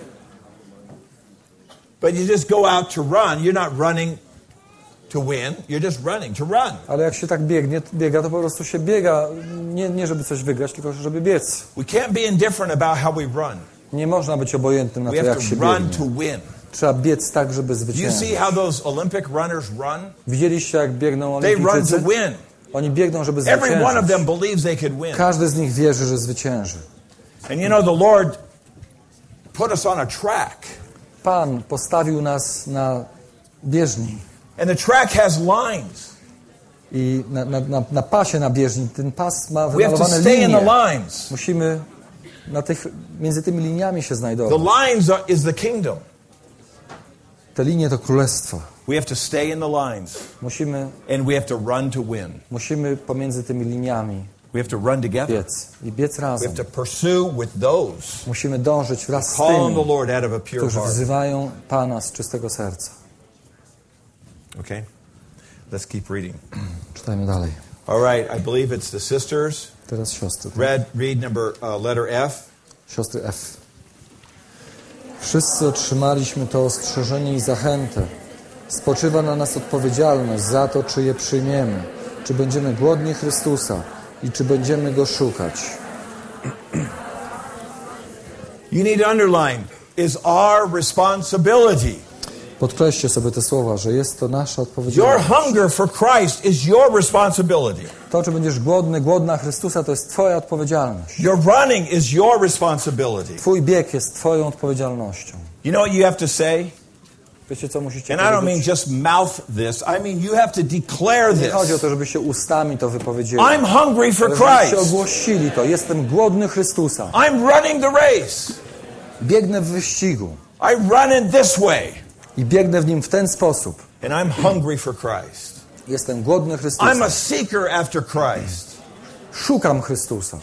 Speaker 1: But you just go out to run. You're not running to win. You're just running to run.
Speaker 2: Ale jak się tak biegnie, biega, to po prostu się biega. Nie, nie żeby coś wygrać, tylko żeby biec.
Speaker 1: We can't be indifferent about how we run.
Speaker 2: Nie można być obojętnym na
Speaker 1: We
Speaker 2: to,
Speaker 1: have
Speaker 2: jak się
Speaker 1: to run
Speaker 2: biegnie.
Speaker 1: to win.
Speaker 2: Trzeba biec tak, żeby
Speaker 1: Do you see
Speaker 2: zwyciężyć.
Speaker 1: how those Olympic runners run?
Speaker 2: Widzieliście, jak biegną
Speaker 1: They run to
Speaker 2: olimpijczycy?
Speaker 1: win.
Speaker 2: Oni biegną, żeby
Speaker 1: Every one of
Speaker 2: zwyciężyć.
Speaker 1: them believes they could win.
Speaker 2: Każdy z nich wierzy, że zwycięży.
Speaker 1: And you know, the Lord put us on a track.
Speaker 2: Pan postawił nas na bieżni.
Speaker 1: And the track has lines.
Speaker 2: I na, na, na, na pasie na bieżni ten pas ma
Speaker 1: We have to
Speaker 2: wymalowane
Speaker 1: stay in the
Speaker 2: linie.
Speaker 1: lines.
Speaker 2: Musimy na tych, między tymi liniami się
Speaker 1: The
Speaker 2: znajdować.
Speaker 1: lines are, is the kingdom.
Speaker 2: Te linie to królestwo.
Speaker 1: We have to stay in the lines.
Speaker 2: Musimy,
Speaker 1: And we have to run to win.
Speaker 2: musimy pomiędzy tymi liniami
Speaker 1: We have to run together.
Speaker 2: biec i biec
Speaker 1: We have
Speaker 2: razem.
Speaker 1: to pursue with those
Speaker 2: Musimy dążyć wraz z
Speaker 1: call on the
Speaker 2: tymi,
Speaker 1: Lord out of a pure
Speaker 2: którzy
Speaker 1: heart.
Speaker 2: wzywają Pana z czystego serca.
Speaker 1: Okay? Let's keep reading.
Speaker 2: Czytajmy dalej.
Speaker 1: All right, I believe it's the sisters.
Speaker 2: Teraz siostry.
Speaker 1: Read, read number uh, letter F.
Speaker 2: Siostry F. Wszyscy otrzymaliśmy to ostrzeżenie i zachętę. Spoczywa na nas odpowiedzialność za to, czy je przyjmiemy, czy będziemy głodni Chrystusa i czy będziemy Go szukać.
Speaker 1: You need to underline is our responsibility.
Speaker 2: Podkreślcie sobie te słowa, że jest to nasza
Speaker 1: Your
Speaker 2: odpowiedzialność.
Speaker 1: hunger for Christ is your responsibility.
Speaker 2: To, czy będziesz głodny, głodna Chrystusa, to jest Twoja odpowiedzialność.
Speaker 1: Your running is your responsibility.
Speaker 2: Twój bieg jest Twoją odpowiedzialnością.
Speaker 1: You know what you have to say?
Speaker 2: Wiecie, co musicie
Speaker 1: And I don't mean
Speaker 2: powiedzieć?
Speaker 1: just mouth this. I mean you have to declare
Speaker 2: Nie chodzi o
Speaker 1: this.
Speaker 2: to, żebyście ustami to wypowiedzieli.
Speaker 1: I'm hungry for
Speaker 2: Ale żebyście
Speaker 1: Christ.
Speaker 2: ogłosili to. Jestem głodny Chrystusa.
Speaker 1: I'm running the race.
Speaker 2: Biegnę w wyścigu.
Speaker 1: I run in this way.
Speaker 2: I biegnę w nim w ten sposób.
Speaker 1: And I'm hungry for Christ.
Speaker 2: Jestem głodny Chrystusa.
Speaker 1: I'm a seeker after Christ.
Speaker 2: Szukam Chrystusa.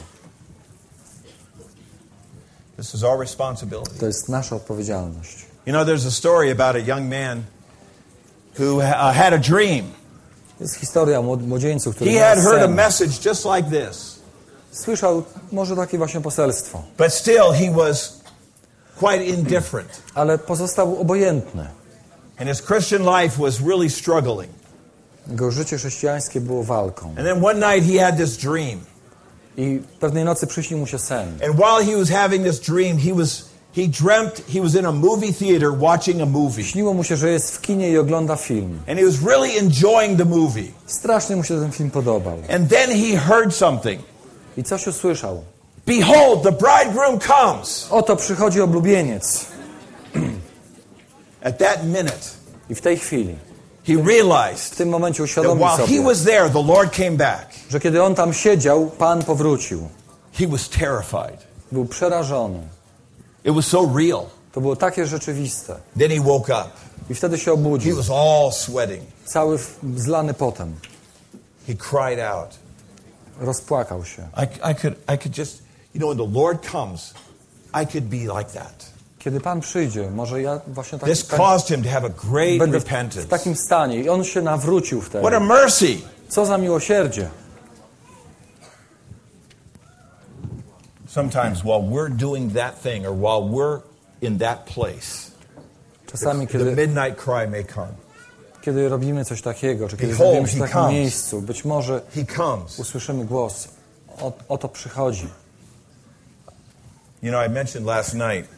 Speaker 1: This is our responsibility.
Speaker 2: To jest nasza odpowiedzialność.
Speaker 1: You know, there's a story about a young man who uh, had a dream.
Speaker 2: Jest historia o młod- młodzieńcu, który
Speaker 1: He
Speaker 2: miał
Speaker 1: had heard a
Speaker 2: sen.
Speaker 1: message just like this.
Speaker 2: Słyszał może takie właśnie poselstwo,
Speaker 1: But still, he was quite indifferent.
Speaker 2: ale pozostał obojętny.
Speaker 1: And his Christian life was really struggling.
Speaker 2: Jego życie chrześcijańskie było walką.
Speaker 1: And then one night he had this dream.
Speaker 2: I pewnej nocy przyśnił mu się sen.
Speaker 1: And while he was having this dream, he was he dreamt he was in a movie theater watching a movie.
Speaker 2: Śniło mu się, że jest w kinie i ogląda film.
Speaker 1: And he was really enjoying the movie.
Speaker 2: Strasznie mu się ten film podobał.
Speaker 1: And then he heard something.
Speaker 2: I coś usłyszał.
Speaker 1: Behold, the bridegroom comes.
Speaker 2: Oto przychodzi oblubieniec.
Speaker 1: At that minute,
Speaker 2: I w tej chwili,
Speaker 1: he realized
Speaker 2: w tym momencie
Speaker 1: that
Speaker 2: uświadomił
Speaker 1: while he
Speaker 2: sobie,
Speaker 1: was there, the Lord came back.
Speaker 2: że kiedy on tam siedział, Pan powrócił.
Speaker 1: He was terrified.
Speaker 2: Był przerażony.
Speaker 1: It was so real.
Speaker 2: To było takie rzeczywiste.
Speaker 1: Then he woke up.
Speaker 2: I wtedy się
Speaker 1: He
Speaker 2: obudził,
Speaker 1: was all sweating.
Speaker 2: cały w- zlany potem.
Speaker 1: He cried out.
Speaker 2: Rozpłakał się.
Speaker 1: I, I could, I could just, you know, when the Lord comes, I could be like that.
Speaker 2: Kiedy Pan przyjdzie, może ja właśnie tak,
Speaker 1: This
Speaker 2: tak
Speaker 1: caused him to have a great
Speaker 2: będę w,
Speaker 1: repentance.
Speaker 2: w takim stanie. I on się nawrócił wtedy.
Speaker 1: What a mercy!
Speaker 2: Co za miłosierdzie.
Speaker 1: Sometimes while we're doing that thing or while we're in that place,
Speaker 2: Czasami,
Speaker 1: the
Speaker 2: kiedy,
Speaker 1: midnight cry may come.
Speaker 2: kiedy robimy coś takiego, czy kiedy
Speaker 1: Behold,
Speaker 2: znajdujemy się w
Speaker 1: he
Speaker 2: takim
Speaker 1: comes.
Speaker 2: miejscu, być może
Speaker 1: He comes.
Speaker 2: usłyszymy głos. O, oto przychodzi.
Speaker 1: You know, I mentioned last night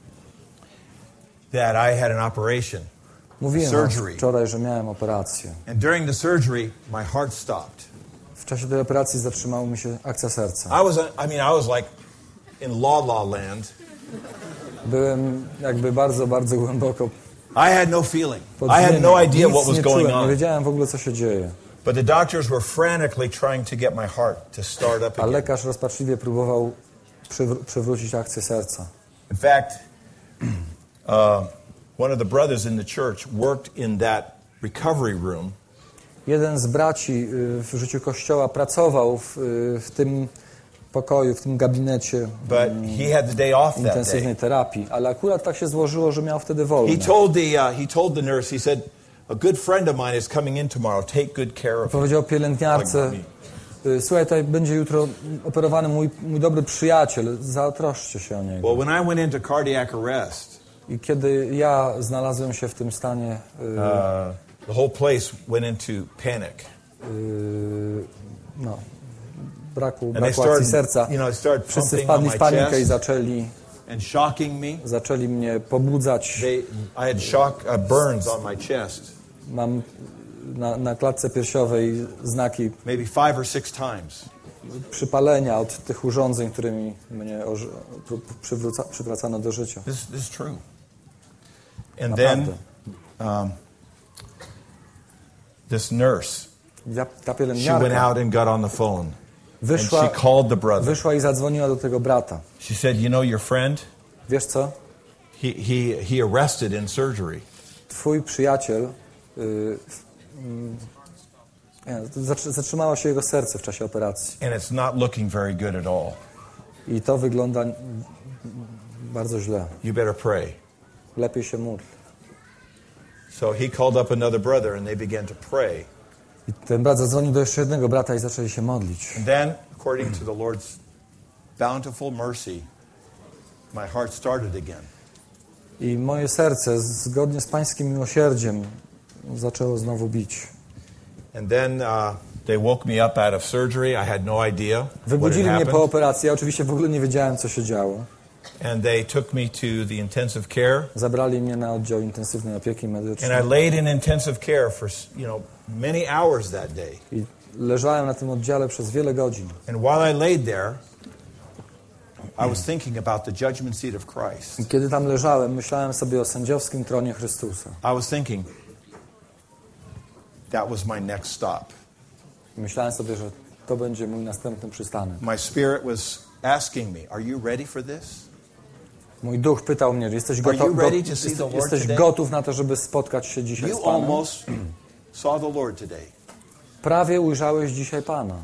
Speaker 1: that I had an operation.
Speaker 2: Mówiłem
Speaker 1: Surgery.
Speaker 2: wam wczoraj, że miałem operację.
Speaker 1: And during the surgery, my heart stopped.
Speaker 2: W czasie tej operacji zatrzymała mi się akcja serca.
Speaker 1: I was, I mean, I was like in la la land.
Speaker 2: Byłem jakby bardzo, bardzo głęboko
Speaker 1: I had no feeling.
Speaker 2: pod
Speaker 1: I had
Speaker 2: ziemią.
Speaker 1: no idea
Speaker 2: Nic
Speaker 1: what was
Speaker 2: nie
Speaker 1: going
Speaker 2: czułem, nie
Speaker 1: on.
Speaker 2: wiedziałem w ogóle, co się dzieje.
Speaker 1: But the doctors were frantically trying to get my heart to start up
Speaker 2: A
Speaker 1: again.
Speaker 2: lekarz rozpaczliwie próbował przywr- przywrócić akcję serca.
Speaker 1: In fact, uh, one of the brothers in the church worked in that recovery room.
Speaker 2: Jeden z braci y, w życiu Kościoła pracował w, y, w tym pokoju, w tym gabinecie
Speaker 1: But he had the day off that
Speaker 2: intensywnej
Speaker 1: day.
Speaker 2: terapii, ale akurat tak się złożyło, że miał wtedy wolne.
Speaker 1: He told the uh, he told the nurse. He said, "A good friend of mine is coming in tomorrow. Take good care of him."
Speaker 2: Powiedział pielęgniarce, y, słuchaj, tutaj będzie jutro operowany mój, mój dobry przyjaciel, zatroszczcie się o niego.
Speaker 1: Well, when I went into cardiac arrest,
Speaker 2: I kiedy ja znalazłem się w tym stanie, y,
Speaker 1: uh, the whole place went into panic.
Speaker 2: y, no, braku,
Speaker 1: And they
Speaker 2: braku
Speaker 1: started,
Speaker 2: akcji serca,
Speaker 1: you know, they started
Speaker 2: wszyscy
Speaker 1: pumping on
Speaker 2: wpadli
Speaker 1: my
Speaker 2: w panikę i
Speaker 1: chest
Speaker 2: zaczęli,
Speaker 1: and shocking me.
Speaker 2: zaczęli mnie pobudzać.
Speaker 1: They, I had shock uh, burns on my chest,
Speaker 2: Mam na, na klatce piersiowej znaki
Speaker 1: maybe five or six times.
Speaker 2: przypalenia od tych urządzeń, którymi mnie oży- przywróca, przywracano do życia.
Speaker 1: This, this is true. And then
Speaker 2: Naprawdę.
Speaker 1: um, this nurse,
Speaker 2: Ta, ta
Speaker 1: She went
Speaker 2: pielęgniarka
Speaker 1: out and got on the phone.
Speaker 2: wyszła,
Speaker 1: And she called the brother.
Speaker 2: wyszła i zadzwoniła do tego brata.
Speaker 1: She said, you know your friend?
Speaker 2: Wiesz co?
Speaker 1: He, he, he arrested in surgery.
Speaker 2: Twój przyjaciel, y, y, zatrzymało się jego serce w czasie operacji.
Speaker 1: And it's not looking very good at all.
Speaker 2: I to wygląda bardzo źle.
Speaker 1: You better pray.
Speaker 2: Lepiej się módl.
Speaker 1: So he called up another brother and they began to pray.
Speaker 2: I ten brat zadzwonił do jeszcze jednego brata i zaczęli się modlić.
Speaker 1: And then, according to the Lord's bountiful mercy, my heart started again.
Speaker 2: I moje serce, zgodnie z Pańskim miłosierdziem, zaczęło znowu bić.
Speaker 1: And then uh, they woke me up out of surgery. I had no idea what had
Speaker 2: Wybudzili mnie po
Speaker 1: happened.
Speaker 2: operacji. Ja oczywiście w ogóle nie wiedziałem, co się działo.
Speaker 1: And they took me to the intensive care.
Speaker 2: Zabrali mnie na oddział intensywnej opieki medycznej.
Speaker 1: And I laid in intensive care for, you know, many hours that day.
Speaker 2: I leżałem na tym oddziale przez wiele godzin.
Speaker 1: And while I laid there, I was thinking about the judgment seat of Christ.
Speaker 2: I kiedy tam leżałem, myślałem sobie o sędziowskim tronie Chrystusa.
Speaker 1: I was thinking, that was my next stop.
Speaker 2: I myślałem sobie, że to będzie mój następny przystanek.
Speaker 1: My spirit was asking me, are you ready for this?
Speaker 2: Mój duch pytał mnie, jesteś,
Speaker 1: Are
Speaker 2: goto-
Speaker 1: you
Speaker 2: go-
Speaker 1: ready to see
Speaker 2: jesteś,
Speaker 1: the Lord
Speaker 2: jesteś
Speaker 1: today?
Speaker 2: gotów na to, żeby spotkać się dzisiaj
Speaker 1: You
Speaker 2: z Panem?
Speaker 1: almost saw the Lord today.
Speaker 2: Prawie ujrzałeś dzisiaj Pana.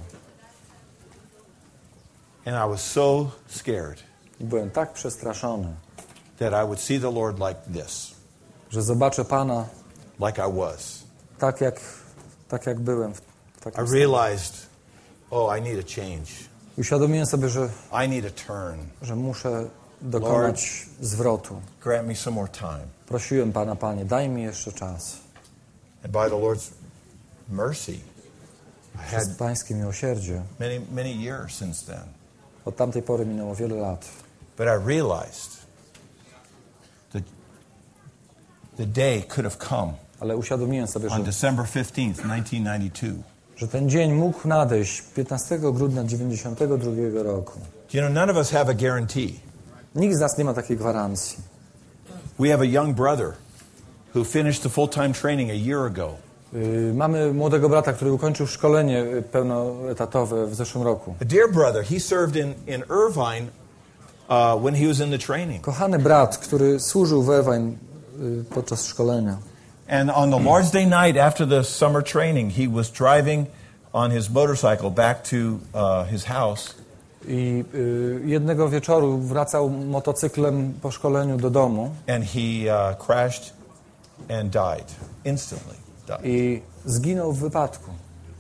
Speaker 1: And I was so scared
Speaker 2: I byłem tak przestraszony,
Speaker 1: that I would see the Lord like this,
Speaker 2: że zobaczę Pana
Speaker 1: like I was.
Speaker 2: tak, jak, tak jak byłem. W takim
Speaker 1: I
Speaker 2: stanie.
Speaker 1: realized, oh, I need a change.
Speaker 2: Uświadomiłem sobie, że,
Speaker 1: I need a turn.
Speaker 2: że muszę dokonać zwrotu.
Speaker 1: Grant me some more time.
Speaker 2: Prosiłem Pana, Panie, daj mi jeszcze czas.
Speaker 1: And by the Lord's mercy, I
Speaker 2: Przez
Speaker 1: had
Speaker 2: Pańskie miłosierdzie.
Speaker 1: many, many years since then.
Speaker 2: Od tamtej pory minęło wiele lat.
Speaker 1: But I realized that the day could have come
Speaker 2: Ale uświadomiłem sobie,
Speaker 1: on
Speaker 2: że,
Speaker 1: December fifteenth, nineteen ninety-two.
Speaker 2: że ten dzień mógł nadejść piętnastego grudnia dziewięćdziesiątego drugiego roku.
Speaker 1: You know, none of us have a guarantee.
Speaker 2: Nikt z nas nie ma takiej gwarancji.
Speaker 1: We have a young brother who finished the full-time training a year ago.
Speaker 2: Yy, mamy młodego brata, który ukończył szkolenie y, pełnoetatowe w zeszłym roku.
Speaker 1: A dear brother, he served in, in Irvine uh, when he was in the training.
Speaker 2: Kochany brat, który służył w Irvine y, podczas szkolenia.
Speaker 1: And on the Lord's Day night after the summer training, he was driving on his motorcycle back to uh, his house.
Speaker 2: I y, jednego wieczoru wracał motocyklem po szkoleniu do domu
Speaker 1: And he uh, crashed and died instantly. Died.
Speaker 2: i zginął w wypadku.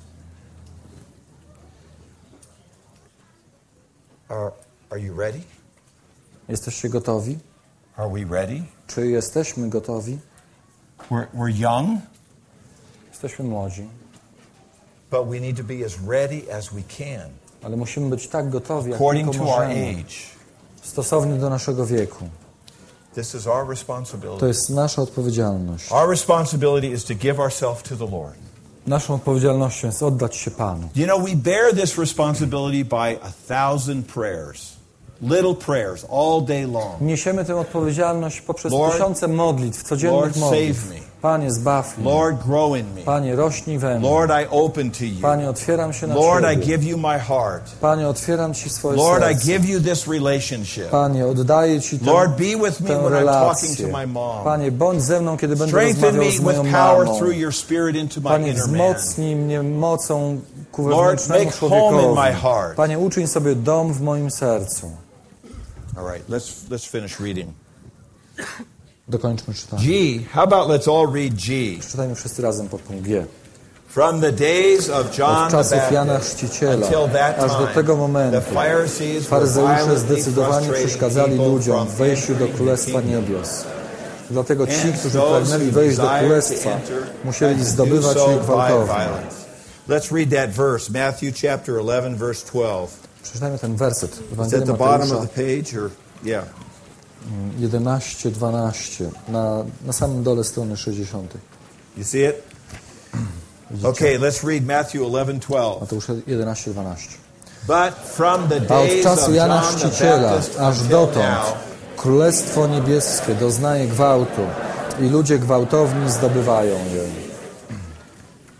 Speaker 1: Are, are you ready?
Speaker 2: Jesteście gotowi?
Speaker 1: Are we ready?
Speaker 2: Czy jesteśmy gotowi?
Speaker 1: We're, we're young,
Speaker 2: Jesteśmy młodzi,
Speaker 1: but we need to be as ready as we can,
Speaker 2: ale musimy być tak gotowi, jak
Speaker 1: according
Speaker 2: tylko
Speaker 1: to our
Speaker 2: możemy,
Speaker 1: age.
Speaker 2: stosownie do naszego wieku.
Speaker 1: This is our
Speaker 2: To
Speaker 1: responsibility.
Speaker 2: jest nasza odpowiedzialność.
Speaker 1: Our responsibility is to give ourselves to the Lord.
Speaker 2: Naszą odpowiedzialnością jest oddać się Panu.
Speaker 1: You know, we bear this responsibility by a thousand prayers. Little prayers all day long.
Speaker 2: Niesiemy tę odpowiedzialność poprzez
Speaker 1: Lord,
Speaker 2: tysiące modlitw, codziennych
Speaker 1: Lord,
Speaker 2: modlitw.
Speaker 1: save me.
Speaker 2: Panie, zbaw mnie.
Speaker 1: Lord, grow in me.
Speaker 2: Panie, rośnij we mnie.
Speaker 1: Lord, I open to you.
Speaker 2: Panie, otwieram się na
Speaker 1: Lord, I
Speaker 2: Ciebie.
Speaker 1: give you my heart.
Speaker 2: Panie, otwieram Ci swoje
Speaker 1: Lord, I
Speaker 2: serce.
Speaker 1: give you this relationship.
Speaker 2: Panie, oddaję Ci tę,
Speaker 1: Lord, be with me
Speaker 2: tę
Speaker 1: when I'm talking
Speaker 2: relację.
Speaker 1: to my mom.
Speaker 2: Panie, bądź ze mną, kiedy będę
Speaker 1: Strengthen
Speaker 2: rozmawiał
Speaker 1: me
Speaker 2: z
Speaker 1: with
Speaker 2: moją
Speaker 1: power
Speaker 2: mamą.
Speaker 1: through your spirit into my
Speaker 2: Panie,
Speaker 1: inner man.
Speaker 2: wzmocnij mnie mocą ku
Speaker 1: Lord,
Speaker 2: wewnętrznemu
Speaker 1: make home in
Speaker 2: człowiekowi.
Speaker 1: my heart.
Speaker 2: Panie, uczyń sobie dom w moim sercu.
Speaker 1: All right, let's let's finish reading.
Speaker 2: Dokończmy czytanie.
Speaker 1: G, how about let's all read G?
Speaker 2: Przeczytajmy wszyscy razem pod punkt G.
Speaker 1: From the days of John
Speaker 2: Od
Speaker 1: the
Speaker 2: czasów Jana
Speaker 1: Baptist
Speaker 2: Chrzciciela,
Speaker 1: until that
Speaker 2: aż do
Speaker 1: time,
Speaker 2: tego momentu,
Speaker 1: the Pharisees were
Speaker 2: faryzeusze
Speaker 1: violently
Speaker 2: zdecydowanie
Speaker 1: frustrating
Speaker 2: przeszkadzali
Speaker 1: people
Speaker 2: ludziom
Speaker 1: from
Speaker 2: w wejściu do
Speaker 1: entering the
Speaker 2: Królestwa
Speaker 1: kingdom.
Speaker 2: Niebios. Dlatego ci,
Speaker 1: And
Speaker 2: którzy
Speaker 1: those
Speaker 2: pragnęli
Speaker 1: who
Speaker 2: wejść do
Speaker 1: desired
Speaker 2: Królestwa,
Speaker 1: to enter
Speaker 2: musieli
Speaker 1: had to do
Speaker 2: zdobywać
Speaker 1: so
Speaker 2: je
Speaker 1: by
Speaker 2: gwałtownie.
Speaker 1: violence. Let's read that verse, Matthew chapter eleven, verse twelve.
Speaker 2: Przeczytajmy ten werset.
Speaker 1: It's at
Speaker 2: Ewangelii
Speaker 1: the bottom of
Speaker 2: Mateusza
Speaker 1: the page, or yeah.
Speaker 2: jedenaście dwanaście, na, na samym dole strony sześćdziesiątej.
Speaker 1: You see it? Okay, let's read Matthew eleven, twelve.
Speaker 2: Mateusza jedenaście dwanaście.
Speaker 1: But from the
Speaker 2: A od
Speaker 1: days
Speaker 2: czasu
Speaker 1: of
Speaker 2: Jana
Speaker 1: John the
Speaker 2: Chrzciciela
Speaker 1: Baptist
Speaker 2: aż
Speaker 1: until
Speaker 2: dotąd
Speaker 1: now,
Speaker 2: Królestwo Niebieskie doznaje gwałtu i ludzie gwałtowni zdobywają je.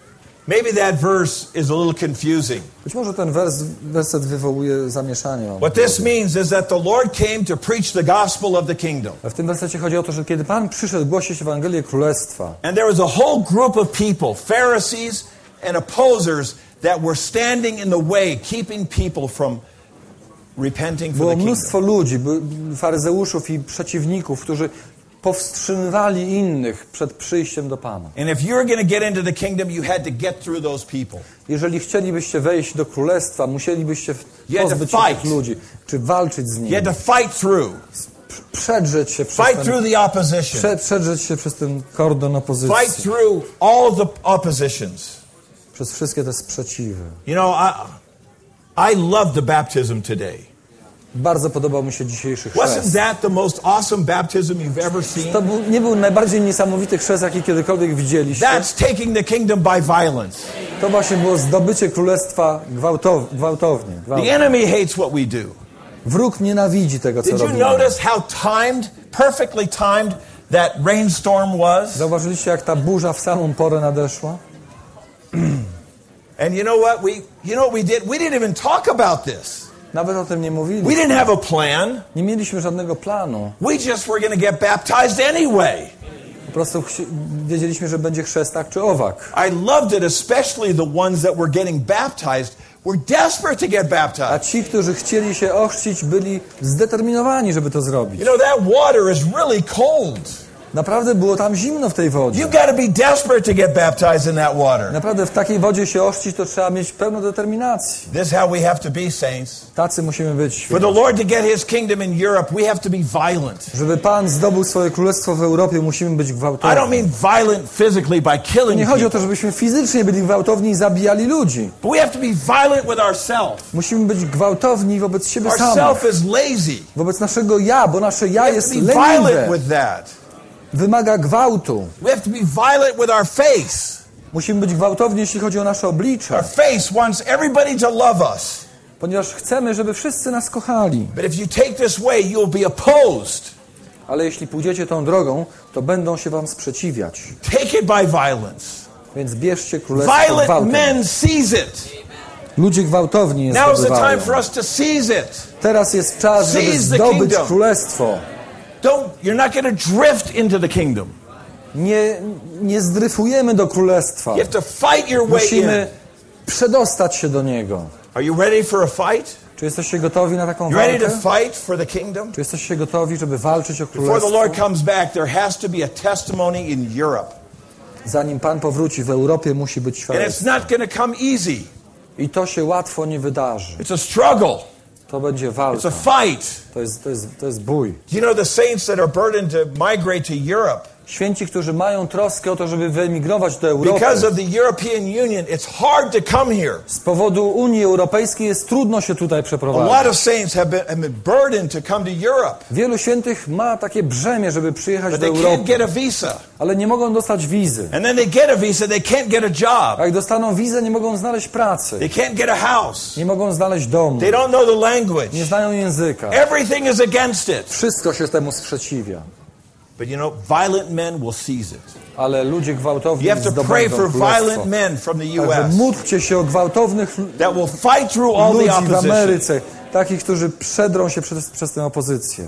Speaker 1: Maybe that verse is a little confusing.
Speaker 2: Być może ten wers, werset wywołuje zamieszanie.
Speaker 1: What this means is that the Lord came to preach the gospel of the kingdom.
Speaker 2: W tym wersecie chodzi o to, że kiedy Pan przyszedł głosić Ewangelię Królestwa,
Speaker 1: And there was a whole group of people, Pharisees and opposers, that were standing in the way, keeping people from repenting for
Speaker 2: było
Speaker 1: the kingdom.
Speaker 2: mnóstwo ludzi, faryzeuszów i przeciwników, którzy powstrzymywali innych przed przyjściem do Pana.
Speaker 1: And if you were going to get into the kingdom, you had to get through those people.
Speaker 2: Jeżeli chcielibyście wejść do Królestwa, musielibyście
Speaker 1: You had to
Speaker 2: pozbyć się
Speaker 1: fight.
Speaker 2: tych ludzi, czy walczyć z
Speaker 1: You
Speaker 2: nimi,
Speaker 1: had to fight through.
Speaker 2: przedrzeć się przez
Speaker 1: Fight through
Speaker 2: ten,
Speaker 1: the opposition.
Speaker 2: prze, przedrzeć się przez ten kordon
Speaker 1: Fight
Speaker 2: opozycji,
Speaker 1: through all the oppositions.
Speaker 2: przez wszystkie te sprzeciwy.
Speaker 1: You know, I, I love the baptism today.
Speaker 2: Bardzo podobał mi się dzisiejszy
Speaker 1: Wasn't
Speaker 2: chrzest.
Speaker 1: that the most awesome baptism you've ever seen?
Speaker 2: To był, nie był najbardziej niesamowity chrzest, jaki kiedykolwiek widzieliście.
Speaker 1: That's taking the kingdom by violence.
Speaker 2: To właśnie było zdobycie królestwa gwałtow, gwałtownie.
Speaker 1: The
Speaker 2: gwałtownie.
Speaker 1: enemy hates what we do.
Speaker 2: Wróg nienawidzi tego, co
Speaker 1: Did you
Speaker 2: robimy.
Speaker 1: notice how timed, perfectly timed that rainstorm was?
Speaker 2: Zauważyliście, jak ta burza w samą porę nadeszła?
Speaker 1: And you know what we you know what we did? We didn't even talk about this.
Speaker 2: Nawet o tym nie
Speaker 1: We
Speaker 2: mówili.
Speaker 1: didn't have a plan.
Speaker 2: Nie mieliśmy żadnego planu.
Speaker 1: We just were going to get baptized anyway.
Speaker 2: Po prostu chci- wiedzieliśmy, że będzie chrzest tak czy owak.
Speaker 1: I loved it, especially the ones that were getting baptized were desperate to get
Speaker 2: A
Speaker 1: baptized.
Speaker 2: ci, którzy chcieli się ochrzcić, byli zdeterminowani, żeby to zrobić.
Speaker 1: You know, that water is really cold.
Speaker 2: Naprawdę było tam zimno w tej wodzie.
Speaker 1: You've got to be desperate to get baptized in that water.
Speaker 2: Naprawdę w takiej wodzie się ochrzcić, to trzeba mieć pełną determinacji.
Speaker 1: This is how we have to be, saints.
Speaker 2: Tacy musimy być
Speaker 1: For
Speaker 2: święci.
Speaker 1: the Lord to get His kingdom in Europe, we have to be violent.
Speaker 2: Żeby Pan zdobył swoje królestwo w Europie, musimy być
Speaker 1: I don't
Speaker 2: gwałtowni.
Speaker 1: mean violent physically by
Speaker 2: To
Speaker 1: killing
Speaker 2: nie chodzi o
Speaker 1: people,
Speaker 2: to, żebyśmy fizycznie byli gwałtowni i zabijali ludzi.
Speaker 1: but we have to be violent with ourselves.
Speaker 2: Musimy być gwałtowni wobec siebie
Speaker 1: Our
Speaker 2: samych.
Speaker 1: self is lazy.
Speaker 2: Wobec naszego ja, bo nasze ja
Speaker 1: We have
Speaker 2: jest
Speaker 1: to be violent
Speaker 2: leniwe.
Speaker 1: with that.
Speaker 2: Wymaga gwałtu.
Speaker 1: We have to be violent with our face.
Speaker 2: Musimy być gwałtowni, jeśli chodzi o nasze
Speaker 1: Our
Speaker 2: oblicze.
Speaker 1: face wants everybody to love us.
Speaker 2: Ponieważ chcemy, żeby wszyscy nas kochali.
Speaker 1: But if you take this way, you'll be opposed.
Speaker 2: Ale jeśli pójdziecie tą drogą, to będą się wam sprzeciwiać.
Speaker 1: Take it by violence.
Speaker 2: Więc bierzcie królestwo
Speaker 1: Violent
Speaker 2: gwałtem.
Speaker 1: men seize it.
Speaker 2: Ludzie gwałtowni je
Speaker 1: Now's the time
Speaker 2: zdobywają.
Speaker 1: for us to seize it.
Speaker 2: Teraz jest czas, żeby
Speaker 1: Seize the
Speaker 2: zdobyć
Speaker 1: kingdom.
Speaker 2: królestwo.
Speaker 1: Don't, you're not going to drift into the kingdom.
Speaker 2: Nie, nie zdryfujemy do królestwa.
Speaker 1: You have to fight your way
Speaker 2: Musimy
Speaker 1: in.
Speaker 2: przedostać się do niego.
Speaker 1: Are you ready for a fight?
Speaker 2: Czy jesteście gotowi na taką
Speaker 1: You ready to
Speaker 2: walkę?
Speaker 1: fight for the kingdom?
Speaker 2: Czy jesteście gotowi, żeby walczyć o
Speaker 1: Before the
Speaker 2: królestwo?
Speaker 1: Lord comes back, there has to be a testimony in Europe.
Speaker 2: Zanim Pan powróci, w Europie musi być
Speaker 1: And it's
Speaker 2: świadectwo.
Speaker 1: not going to come easy.
Speaker 2: I to się łatwo nie wydarzy.
Speaker 1: It's a struggle.
Speaker 2: To będzie
Speaker 1: It's
Speaker 2: walka.
Speaker 1: a fight.
Speaker 2: To jest, to jest, to jest bój.
Speaker 1: You know, the saints that are burdened to migrate to Europe,
Speaker 2: Święci, którzy mają troskę o to, żeby wyemigrować do Europy.
Speaker 1: because of the European Union, it's hard to come here.
Speaker 2: Z powodu Unii Europejskiej jest trudno się tutaj
Speaker 1: A lot
Speaker 2: przeprowadzić.
Speaker 1: of saints have been, have been burdened to come to Europe,
Speaker 2: Wielu świętych ma takie brzemię, żeby przyjechać
Speaker 1: but
Speaker 2: do
Speaker 1: they can't
Speaker 2: Europy,
Speaker 1: get a visa.
Speaker 2: ale nie mogą dostać wizy.
Speaker 1: And then they get a visa, they can't get a job.
Speaker 2: A jak dostaną wizę, nie mogą znaleźć pracy.
Speaker 1: They can't get a house.
Speaker 2: Nie mogą znaleźć domu.
Speaker 1: They don't know the
Speaker 2: Nie
Speaker 1: language.
Speaker 2: znają języka.
Speaker 1: Everything is against it.
Speaker 2: Wszystko się temu sprzeciwia.
Speaker 1: But you know, violent men will seize it.
Speaker 2: Ale ludzie gwałtowni
Speaker 1: You have to pray
Speaker 2: zdobędą
Speaker 1: for
Speaker 2: królestwo.
Speaker 1: violent men from the U
Speaker 2: Także
Speaker 1: S
Speaker 2: módlcie się o gwałtownych
Speaker 1: that will fight through all the
Speaker 2: ludzi w
Speaker 1: opposition.
Speaker 2: Ameryce, takich, którzy przedrą się przez, przez tę opozycję.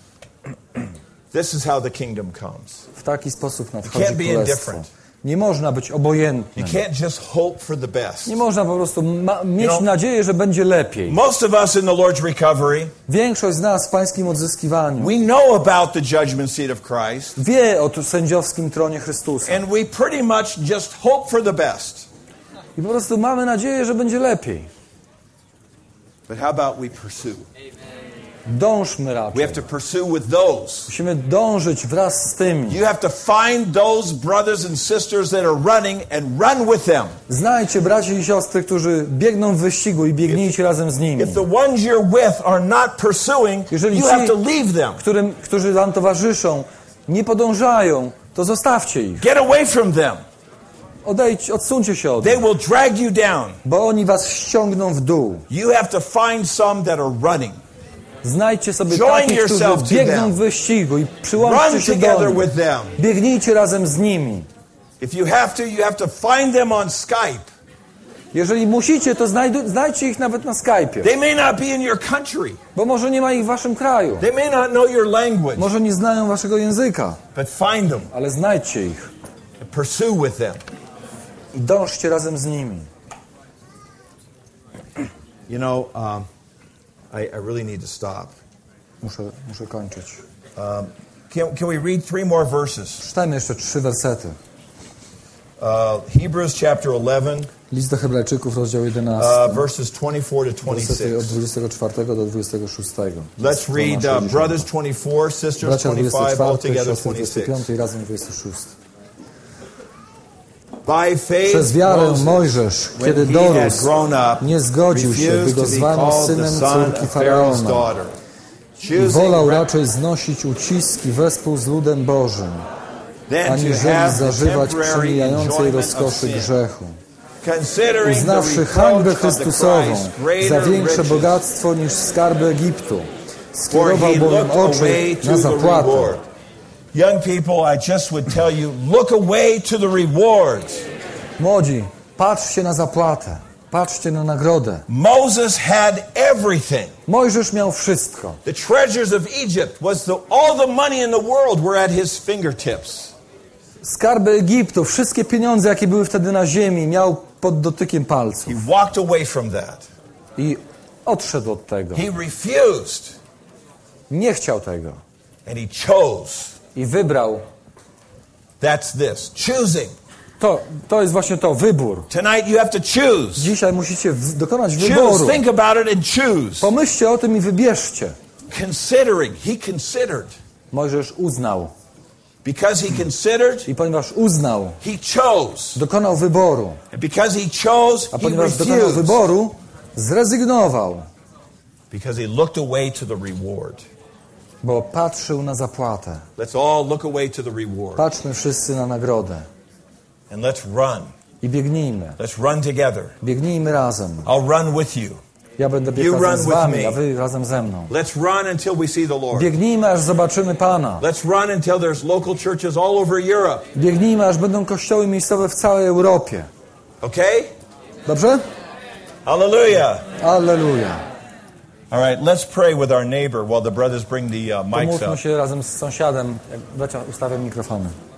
Speaker 1: This is how the kingdom comes.
Speaker 2: W taki sposób nadchodzi
Speaker 1: can't be
Speaker 2: królestwo.
Speaker 1: indifferent.
Speaker 2: Nie można być obojętnym.
Speaker 1: You can't just hope for the best.
Speaker 2: Nie można po prostu ma- mieć
Speaker 1: You know-
Speaker 2: nadzieję, że będzie lepiej.
Speaker 1: Most of us in the Lord's recovery,
Speaker 2: Większość z nas w pańskim odzyskiwaniu
Speaker 1: we know about the judgment seat of Christ,
Speaker 2: wie o tu sędziowskim tronie Chrystusa.
Speaker 1: and we pretty much just hope for the best.
Speaker 2: I po prostu mamy nadzieję, że będzie lepiej.
Speaker 1: But how about we pursue?
Speaker 2: Dążmy
Speaker 1: We
Speaker 2: raczej.
Speaker 1: have to pursue with those.
Speaker 2: Musimy dążyć wraz z tymi.
Speaker 1: You have to find those brothers and sisters that are running and run with them.
Speaker 2: Znajdźcie braci i siostry, którzy biegną w wyścigu i biegnijcie razem z nimi.
Speaker 1: If the ones you're with are not pursuing,
Speaker 2: Jeżeli
Speaker 1: you
Speaker 2: ci-
Speaker 1: have to leave them.
Speaker 2: Którym, którzy wam towarzyszą, nie podążają, to zostawcie ich.
Speaker 1: Get away from them.
Speaker 2: Odejdź, odsuńcie się od
Speaker 1: They
Speaker 2: nich,
Speaker 1: will drag you down.
Speaker 2: bo oni was ściągną w dół.
Speaker 1: You have to find some that are running.
Speaker 2: Znajdźcie sobie
Speaker 1: Join
Speaker 2: takich,
Speaker 1: yourself
Speaker 2: którzy
Speaker 1: to
Speaker 2: biegną
Speaker 1: them.
Speaker 2: w wyścigu i przyłączcie
Speaker 1: Run
Speaker 2: się do
Speaker 1: together
Speaker 2: nich.
Speaker 1: with them.
Speaker 2: Biegnijcie razem z nimi.
Speaker 1: If you have to, you have to find them on Skype.
Speaker 2: Jeżeli musicie, to znajdu, znajdźcie ich nawet na Skype'ie.
Speaker 1: They may not be in your country.
Speaker 2: Bo może nie ma ich w waszym kraju.
Speaker 1: They may not know your language.
Speaker 2: Może nie znają waszego języka.
Speaker 1: But find them.
Speaker 2: Ale znajdźcie ich.
Speaker 1: And pursue with them.
Speaker 2: I dążcie razem z nimi.
Speaker 1: You know, um, I, I really need to stop.
Speaker 2: Muszę, muszę kończyć.
Speaker 1: Um, can, can we read three more verses?
Speaker 2: Przeczytajmy jeszcze trzy wersety.
Speaker 1: Uh, Hebrews chapter eleven.
Speaker 2: List do Hebrajczyków, rozdział jedenasty.
Speaker 1: Uh, verses twenty-four to
Speaker 2: Wersety od
Speaker 1: twenty-six.
Speaker 2: dwudziestego czwartego do dwudziestego szóstego.
Speaker 1: Let's read uh, brothers twenty-four, sisters
Speaker 2: Bracia
Speaker 1: twenty-five,
Speaker 2: dwudziesty czwarty,
Speaker 1: altogether
Speaker 2: siostry dwudziesty
Speaker 1: twenty-six.
Speaker 2: piąty i razem dwudziesty szósty.
Speaker 1: By faith,
Speaker 2: Przez wiarę
Speaker 1: Moses,
Speaker 2: Mojżesz,
Speaker 1: when
Speaker 2: kiedy
Speaker 1: he had
Speaker 2: dorósł,
Speaker 1: grown up,
Speaker 2: nie zgodził się, by
Speaker 1: refused
Speaker 2: go
Speaker 1: to be
Speaker 2: zwano
Speaker 1: called the
Speaker 2: synem
Speaker 1: son
Speaker 2: córki
Speaker 1: of Pharaoh's
Speaker 2: Faraona
Speaker 1: daughter,
Speaker 2: i
Speaker 1: choosing
Speaker 2: wolał
Speaker 1: ra-
Speaker 2: raczej znosić uciski wespół z ludem Bożym,
Speaker 1: than to
Speaker 2: aniżeli
Speaker 1: have the
Speaker 2: zażywać
Speaker 1: temporary
Speaker 2: przemijającej
Speaker 1: enjoyment of
Speaker 2: rozkoszy
Speaker 1: sin.
Speaker 2: grzechu.
Speaker 1: Considering the
Speaker 2: Uznawszy hańbę
Speaker 1: reproach of the
Speaker 2: Chrystusową
Speaker 1: Christ
Speaker 2: za
Speaker 1: greater
Speaker 2: większe
Speaker 1: riches,
Speaker 2: bogactwo niż skarby Egiptu,
Speaker 1: for
Speaker 2: skierował
Speaker 1: he
Speaker 2: bowiem
Speaker 1: looked
Speaker 2: oczy
Speaker 1: away to
Speaker 2: na
Speaker 1: the
Speaker 2: zapłatę.
Speaker 1: reward. Young people, I just would tell you, look away to the rewards.
Speaker 2: Młodzi, patrzcie na zapłatę, patrzcie na nagrodę.
Speaker 1: Moses had everything.
Speaker 2: Mojżesz miał wszystko.
Speaker 1: The treasures of Egypt was the, all the money in the world were at his fingertips.
Speaker 2: Skarby Egiptu, wszystkie pieniądze, jakie były wtedy na ziemi, miał pod dotykiem palców.
Speaker 1: He walked away from that.
Speaker 2: I odszedł od tego.
Speaker 1: He refused,
Speaker 2: Nie chciał tego.
Speaker 1: and he chose.
Speaker 2: I wybrał.
Speaker 1: That's this, choosing.
Speaker 2: To, to jest właśnie to, wybór.
Speaker 1: Tonight you have to choose.
Speaker 2: Dzisiaj musicie w, dokonać
Speaker 1: Choose,
Speaker 2: wyboru.
Speaker 1: think about it and choose.
Speaker 2: Pomyślcie o tym i wybierzcie.
Speaker 1: Considering, he considered.
Speaker 2: Mojżesz uznał.
Speaker 1: Because he considered,
Speaker 2: I ponieważ uznał,
Speaker 1: he chose.
Speaker 2: dokonał wyboru.
Speaker 1: And because he chose,
Speaker 2: A
Speaker 1: he
Speaker 2: ponieważ dokonał
Speaker 1: refused.
Speaker 2: wyboru, zrezygnował.
Speaker 1: Because he looked away to the reward.
Speaker 2: Bo patrzył na zapłatę.
Speaker 1: Let's all look away to the reward.
Speaker 2: Patrzmy wszyscy na nagrodę.
Speaker 1: And let's run.
Speaker 2: I biegnijmy.
Speaker 1: Let's run together.
Speaker 2: Biegnijmy razem.
Speaker 1: I'll run with you.
Speaker 2: Ja będę biegł
Speaker 1: You
Speaker 2: razem
Speaker 1: run
Speaker 2: z
Speaker 1: with
Speaker 2: wami,
Speaker 1: me.
Speaker 2: a wy razem ze mną.
Speaker 1: Let's run until we see the Lord.
Speaker 2: Biegnijmy, aż zobaczymy Pana.
Speaker 1: Let's run until there's local churches all over Europe.
Speaker 2: Biegnijmy, aż będą kościoły miejscowe w całej Europie.
Speaker 1: Okay?
Speaker 2: Dobrze?
Speaker 1: Hallelujah.
Speaker 2: Alleluja.
Speaker 1: All right, let's pray with our neighbor while the brothers bring the uh, mics
Speaker 2: Pomódlmy
Speaker 1: up.
Speaker 2: się razem z sąsiadem, jak bracia ustawią mikrofony.